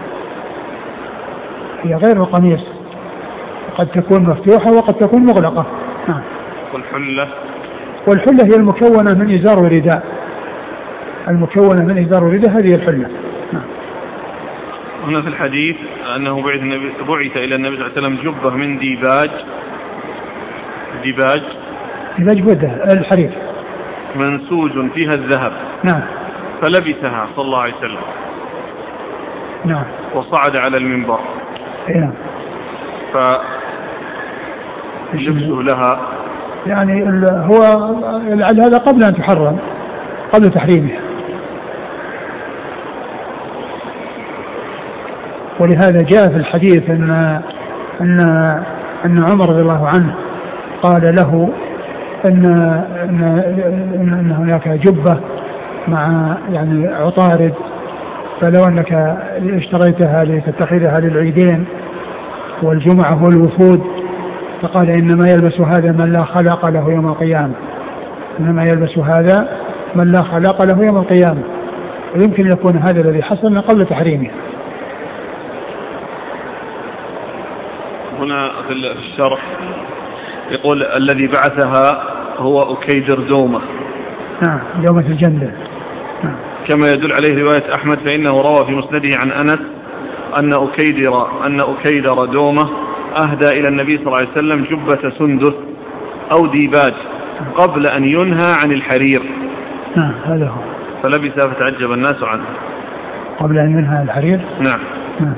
هي غير القميص، قد تكون مفتوحة وقد تكون مغلقة. نعم. والحلة والحلة هي المكونة من إزار ورداء، المكونة من إزار ورداء هذه الحلة. نعم. هنا في الحديث أنه بعث, بعث إلى النبي صلى الله عليه وسلم جبة من ديباج ديباج ديباج بودة الحرير منسوج فيها الذهب. نعم. فلبسها صلى الله عليه وسلم. نعم. وصعد على المنبر. نعم. فلبسه لها يعني هو هذا قبل أن تحرم، قبل تحريمها، ولهذا جاء في الحديث أن أن أن عمر رضي الله عنه قال له أن أن, أن هناك جبة مع يعني عطارد، فلو أنك اشتريتها لتتخذها للعيدين والجمعة والوفود، فقال إنما يلبس هذا من لا خلق له يوم القيامة، إنما يلبس هذا من لا خلق له يوم القيامة. ويمكن يكون هذا الذي حصل من قبل تحريمه. هنا في الشرح يقول الذي بعثها هو أكيدر دومة. نعم. دومة الجندل. نعم. كما يدل عليه رواية أحمد فإنه روى في مسنده عن أنس أن أكيدر أن أكيدر دومة أهدى إلى النبي صلى الله عليه وسلم جبة سندس أو ديباج قبل أن ينهى عن الحرير. نعم. هذا هو. فلبسها فتعجب الناس عنه. قبل أن ينهى الحرير. نعم. نعم.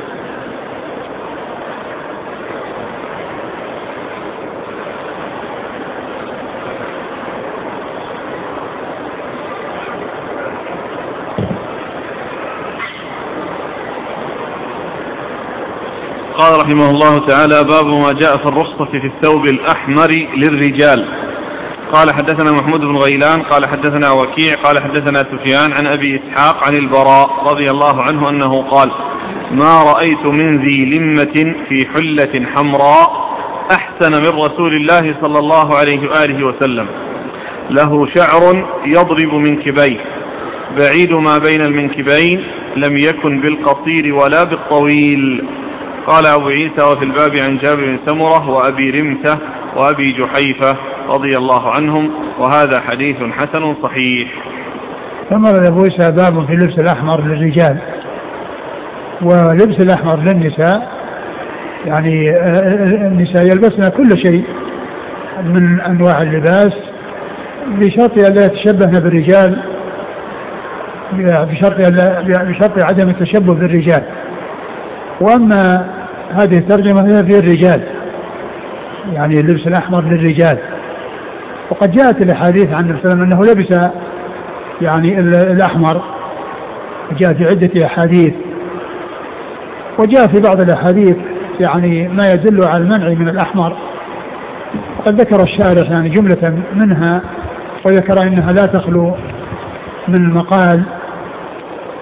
قال رحمه الله تعالى باب ما جاء في الرخصة في الثوب الأحمر للرجال. قال حدثنا محمود بن غيلان قال حدثنا وكيع قال حدثنا سفيان عن أبي إسحاق عن البراء رضي الله عنه أنه قال ما رأيت من ذي لمة في حلة حمراء أحسن من رسول الله صلى الله عليه وآله وسلم، له شعر يضرب منكبيه بعيد ما بين المنكبين، لم يكن بالقصير ولا بالطويل. قال أبو عيسى وفي الباب عن جابر بن سمرة وأبي رمثة وأبي جحيفة رضي الله عنهم، وهذا حديث حسن صحيح. ثم أبو عيسى باب في اللبس الأحمر للرجال، ولبس الأحمر للنساء يعني النساء يلبسن كل شيء من أنواع اللباس بشرط أن لا يتشبهن بالرجال، بشرط, بشرط عدم التشبه بالرجال. وأما هذه الترجمة هي في الرجال، يعني اللبس الأحمر للرجال. وقد جاءت الأحاديث عن النبي صلى الله عليه وسلم أنه لبس يعني الأحمر، جاء في عدة أحاديث، وجاء في بعض الأحاديث يعني ما يدل على المنع من الأحمر. وقد ذكر الشارح يعني جملة منها، وذكر أنها لا تخلو من مقال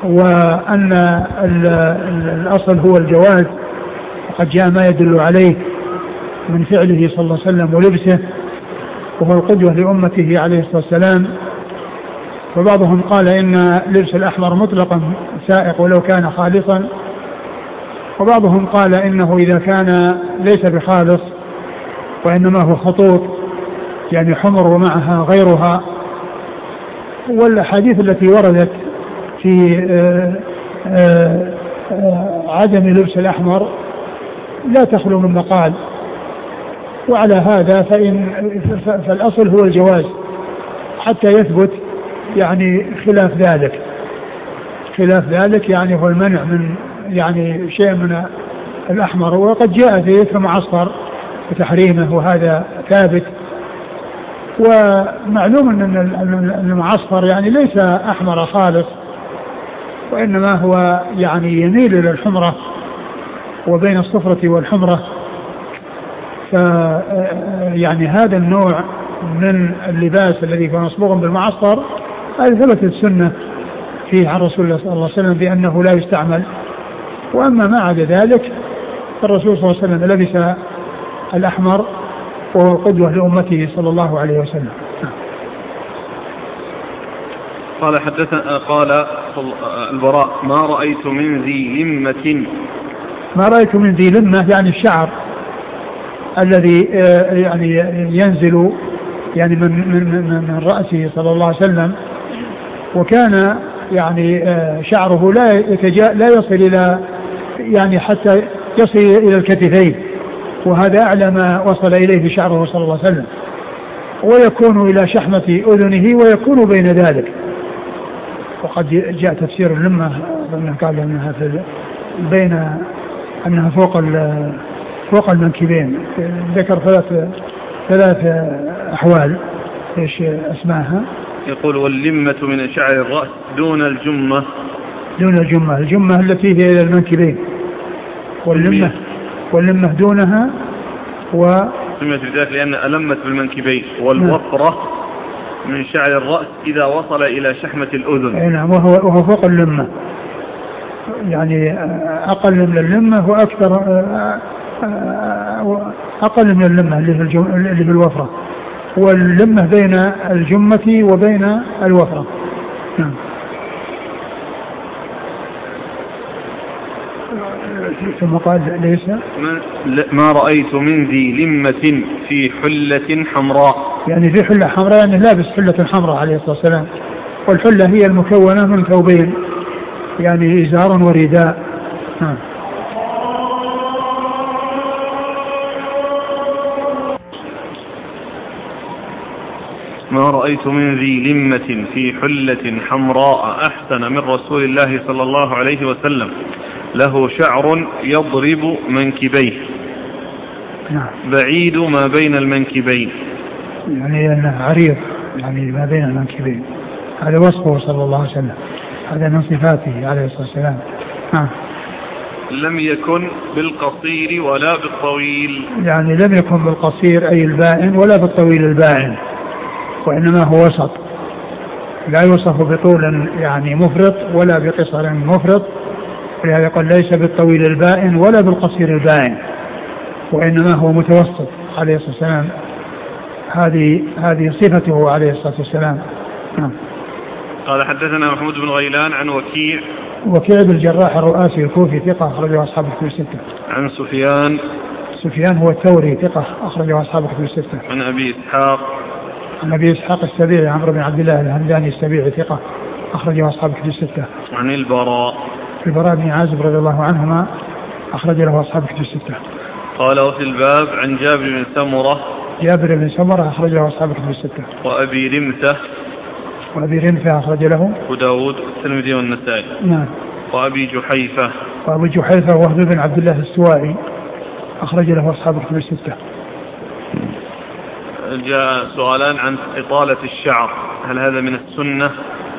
وأن الأصل هو الجواز، وقد جاء ما يدل عليه من فعله صلى الله عليه وسلم ولبسه، وهو القدوة لأمته عليه الصلاة والسلام. وبعضهم قال إن لبس الأحمر مطلقا سائق ولو كان خالصا، وبعضهم قال إنه إذا كان ليس بخالص وإنما هو خطوط يعني حمر ومعها غيرها. والأحاديث التي وردت في آآ آآ عدم لبس الأحمر لا تخلو من مقال، وعلى هذا فإن فالأصل هو الجواز حتى يثبت يعني خلاف ذلك خلاف ذلك يعني هو المنع من يعني شيء من الأحمر. وقد جاء في ذكر معصفر وتحريمه، وهذا ثابت. ومعلوم أن المعصفر يعني ليس أحمر خالص، وإنما هو يعني يميل إلى الحمرة وبين الصفرة والحمرة. ف يعني هذا النوع من اللباس الذي كان مصبوغا بالمعصفر هذه ثبتت السنة فيه عن رسول الله صلى الله عليه وسلم بأنه لا يستعمل. وأما ما عدا ذلك فالرسول صلى الله عليه وسلم لبس الأحمر وهو قدوة لأمته صلى الله عليه وسلم. قال حدثنا قال البراء ما رأيت من ذي لمة. ما رأيت من ذي لمة يعني الشعر الذي يعني ينزل يعني من من من رأسه صلى الله عليه وسلم، وكان يعني شعره لا يتجا لا يصل إلى يعني حتى يصل إلى الكتفين، وهذا أعلى ما وصل إليه شعره صلى الله عليه وسلم، ويكون إلى شحمة أذنه ويكون بين ذلك. وقد جاء تفسير اللمة قال أنها في بين أنها فوق فوق المنكبين. ذكر ثلاث ثلاث أحوال إيش أسماها. يقول واللمة من شعر الرأس دون الجمة. دون الجمة، الجمة التي هي إلى المنكبين، واللمة واللمة دونها. و سميت بذلك لأن ألمت بالمنكبين. والوفرة من شعر الرأس إذا وصل إلى شحمة الأذن. نعم، وهو وهو فوق اللمة، يعني أقل من اللمة وأكثر أقل من اللمة اللي في الوفرة، واللمة بين الجمة وبين الوفرة. نعم. ثم قال ليس ما رأيت من ذي لمة في حلة حمراء، يعني في حلة حمراء يعني لابس حلة حمراء عليه الصلاة والسلام. والحلة هي المكونة من ثوبين يعني إزار ورداء. نعم. ما رأيت من ذي لمة في حلة حمراء أحسن من رسول الله صلى الله عليه وسلم، له شعر يضرب منكبيه بعيد ما بين المنكبين، يعني أنه عريض يعني ما بين المنكبين. هذا وصفه صلى الله عليه وسلم، هذا من صفاته عليه الصلاة والسلام. آه. لم يكن بالقصير ولا بالطويل، يعني لم يكن بالقصير أي البائن ولا بالطويل البائن، وإنما هو وسط، لا يوصف بطول يعني مفرط ولا بقصر مفرط، ولهذا يقول ليس بالطويل البائن ولا بالقصير البائن، وإنما هو متوسط عليه الصلاة والسلام. هذه هذه صفته عليه الصلاة والسلام. نعم. قال حدثنا محمود بن غيلان عن وكيع وكيع بن الجراح الرؤاسي الكوفي ثقة أخرجه أصحاب الكتب الستة. عن سفيان سفيان هو الثوري ثقة أخرجه أصحاب الكتب الستة. عن أبي إسحاق عن أبي إسحاق السبيعي عمرو بن عبد الله الهمداني السبيعي ثقة أخرجه أصحاب الكتب الستة. عن البراء البراء بن عازب رضي الله عنهما أخرج له أصحاب الكتب الستة. قال وفي الباب عن جابر بن سمرة جابر بن سمرة أخرج له أصحاب الكتب الستة. وأبي رمثة وأبي رمثة أخرج له أبو داود والترمذي والنسائي. نعم. وأبي جحيفة وأبي جحيفة وهب بن عبد الله السوائي أخرج له أصحاب الكتب الستة. جاء سؤالان عن إطالة الشعر، هل هذا من السنة؟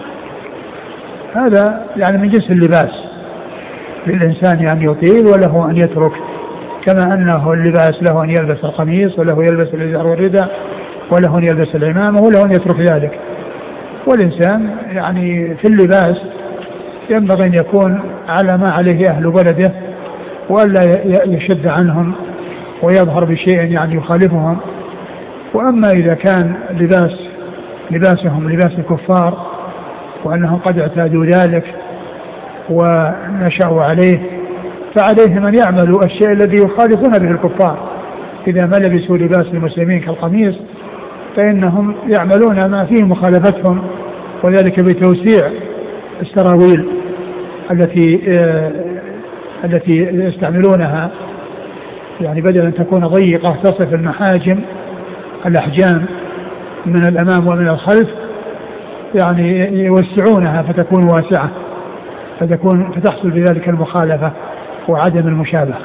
هذا يعني من جنس اللباس، للإنسان أن يطيل وله أن يترك، كما أنه اللباس له أن يلبس القميص وله يلبس الإزار والرداء وله أن يلبس العمامة وله أن يترك ذلك. والإنسان يعني في اللباس ينبغي أن يكون على ما عليه أهل بلده وألا يشد عنهم ويظهر بشيء يعني يخالفهم. وأما إذا كان لباس لباسهم لباس الكفار وأنهم قد اعتادوا ذلك ونشأوا عليه فعليهم أن يعملوا الشيء الذي يخالفون به الكفار. إذا ما لبسوا لباس المسلمين كالقميص فإنهم يعملون ما فيه مخالفتهم، وذلك بتوسيع السراويل التي آه التي يستعملونها، يعني بدل أن تكون ضيقة تصف المحاجم الأحجام من الأمام ومن الخلف، يعني يوسعونها فتكون واسعة فتكون فتحصل بذلك المخالفة وعدم المشابهة.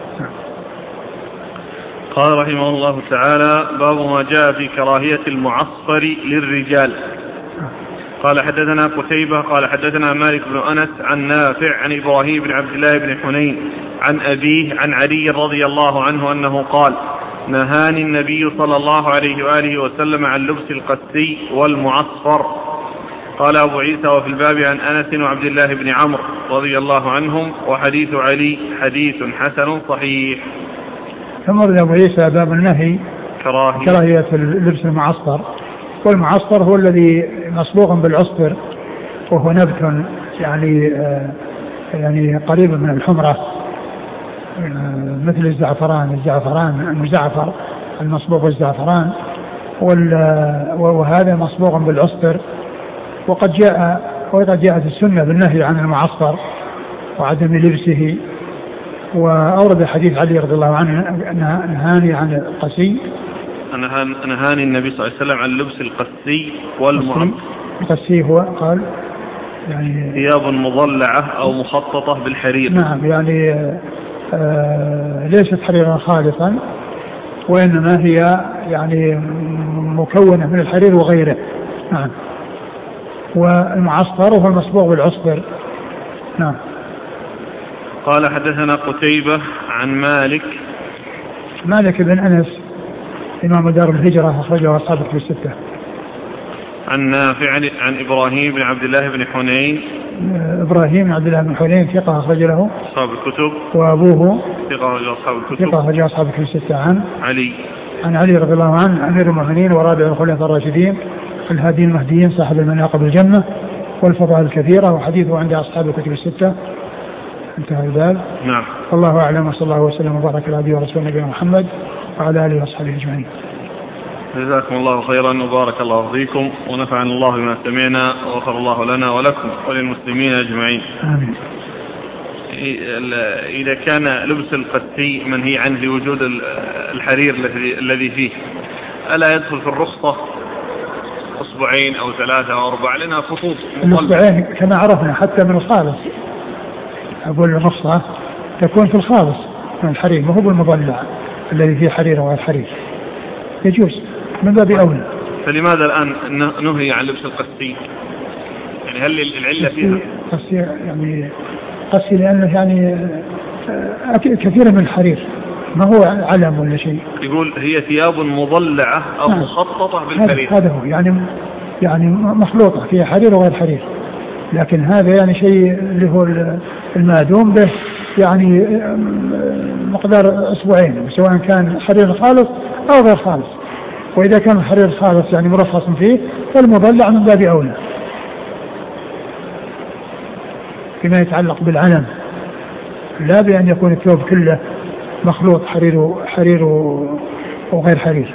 قال رحمه الله تعالى: باب ما جاء في كراهية المعصفر للرجال. قال حدثنا قتيبة قال حدثنا مالك بن أنس عن نافع عن إبراهيم بن عبد الله بن حنين عن أبيه عن علي رضي الله عنه أنه قال: نهاني النبي صلى الله عليه وآله وسلم عن لبس القسي والمعصفر. قال أبو عيسى: وفي الباب عن أنس وعبد الله بن عمرو رضي الله عنهم، وحديث علي حديث حسن صحيح. ثم ورد أبو عيسى باب النهي كراهية, كراهية اللبس المعصفر. والمعصفر هو الذي مصبوغ بالعصفر، وهو نبت يعني آه يعني قريب من الحمرة آه مثل الزعفران الزعفران المزعفر المصبوغ بالزعفران، وهذا مصبوغ بالعصفر. وقد جاء وقد جاءت السنة بالنهي عن المعصفر وعدم لبسه. وأورد حديث علي رضي الله عنه نهاني عن القسي، نهاني النبي صلى الله عليه وسلم عن لبس القسي والمعصفر. القسي هو قال يعني ثياب مضلعة أو مخططة بالحرير. نعم، يعني آه ليست حريرا خالصا، وإنما هي يعني مكونة من الحرير وغيره. نعم. والمعصفر هو المصبوغ بالعصفر. نعم. قال حدثنا قتيبة عن مالك مالك بن أنس إمام دار الهجرة أخرجه أصحاب الكتب الستة. عن نافع عن إبراهيم بن عبد الله بن حنين. إبراهيم بن عبد الله بن حنين ثقة أخرج له أصحاب الكتب. وأبوه ثقة أخرج أصحاب الكتب. ثقة أخرج أصحاب الكتب الستة. عن علي عن علي رضي الله عنه أمير المؤمنين ورابع الخلفاء الراشدين الهادين المهديين صاحب المناقب الجنة والفضائل الكثيرة، وحديثه عند أصحاب الكتب الستة. انتهى الباب. نعم. الله أعلم، وصلى الله وسلم وبارك على عبده ورسوله نبينا محمد وعلى آله وصحبه أجمعين. جزاكم الله خيرا وبارك الله فيكم ونفعنا الله بما سمعنا وغفر الله لنا ولكم وللمسلمين أجمعين. آمين. إذا كان لبس القسي منهي عنه لوجود الحرير الذي فيه، ألا يدخل في الرخصة أصبعين أو ثلاثة أو أربعة؟ لنا خطوط الأصبعين كما عرفنا حتى من الخالص. أقول الرخصة تكون في الخالص من الحرير، ما هو بالمضلع الذي فيه حرير وغير حرير، يجوز من باب أولى. فلماذا الآن نهي عن لبس القسي؟ يعني هل العلة فيها؟ قسي يعني قسي لأنه يعني كثير من الحرير، ما هو علم ولا شيء. يقول هي ثياب مضلعة أو نعم. مخططة بالحرير. هذا هو يعني يعني مخلوطة فيها حرير وغير حرير، لكن هذا يعني شيء اللي هو المادوم به يعني مقدار أسبوعين، سواء كان حرير خالص أو غير خالص. وإذا كان الحرير خالص يعني مرخص فيه فالمضلع من باب أولى فيما يتعلق بالعلم، لا بأن يكون الثوب كله مخلوط حرير حرير وغير حرير.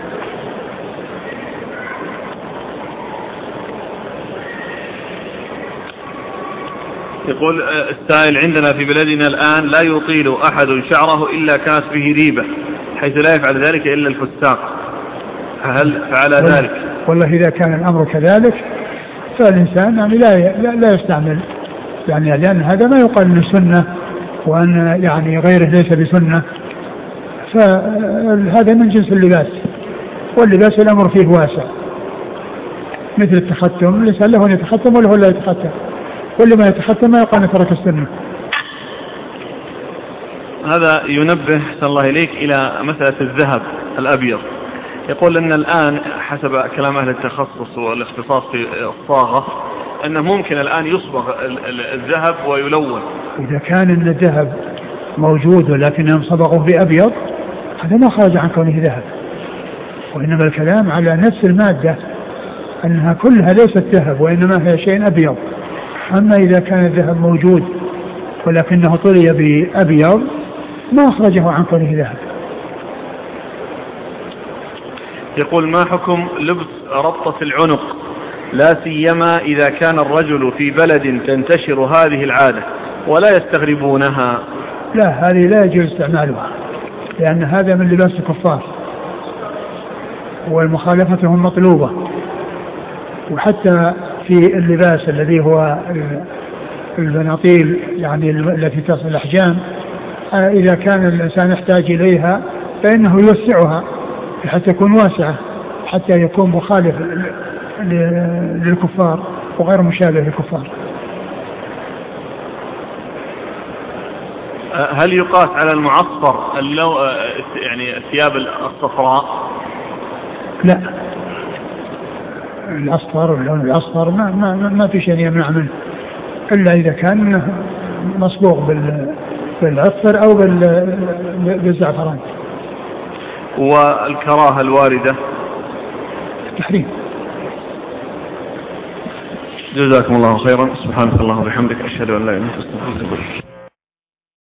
يقول السائل: عندنا في بلدنا الآن لا يطيل أحد شعره إلا كانت به ريبة، حيث لا يفعل ذلك إلا الفساق، هل فعل ذلك؟ والله إذا كان الأمر كذلك فالإنسان يعني لا لا يستعمل، يعني لأن هذا ما يقال من سنة، وأن يعني غيره ليس بسنة، فهذا من جنس اللباس، واللباس الأمر فيه واسع، مثل التختم، الإنسان له أن يتختم وله لا يتختم، واللي ما يتختم ما يقال ترك السنة. هذا ينبه صلى الله إليك إلى مسألة الذهب الأبيض. يقول أن الآن حسب كلام أهل التخصص والاختصاص في الصاغة أنه ممكن الآن يصبغ الذهب ويلون. إذا كان أن الذهب موجود ولكنهم صبغوه بأبيض هذا ما خرج عن كونه ذهب، وإنما الكلام على نفس المادة أنها كلها ليست ذهب وإنما هي شيء أبيض. أما إذا كان الذهب موجود ولكنه طلي بأبيض ما أخرجه عن كونه ذهب. يقول ما حكم لبس ربطة العنق لا سيما إذا كان الرجل في بلد تنتشر هذه العادة ولا يستغربونها؟ لا، هذه لا يجوز استعمالها لأن هذا من لباس الكفار والمخالفتهم مطلوبة. وحتى في اللباس الذي هو البناطيل يعني التي تصل الأحجام إذا كان الإنسان يحتاج إليها فإنه يوسعها حتى تكون واسعة حتى يكون مخالف للكفار وغير مشابه للكفار. هل يقاس على المعصفر اللو... يعني الثياب الصفراء؟ لا، الأصفر واللون الأصفر ما, ما, ما في شيء يمنع منه إلا إذا كان مصبوغ بال... بالعصفر أو بال... بالزعفران. والكراهة الواردة التحريم. جزاكم الله خيرا. سبحانك اللهم وبحمدك أشهد أن لا إله إلا أنت أستغفرك.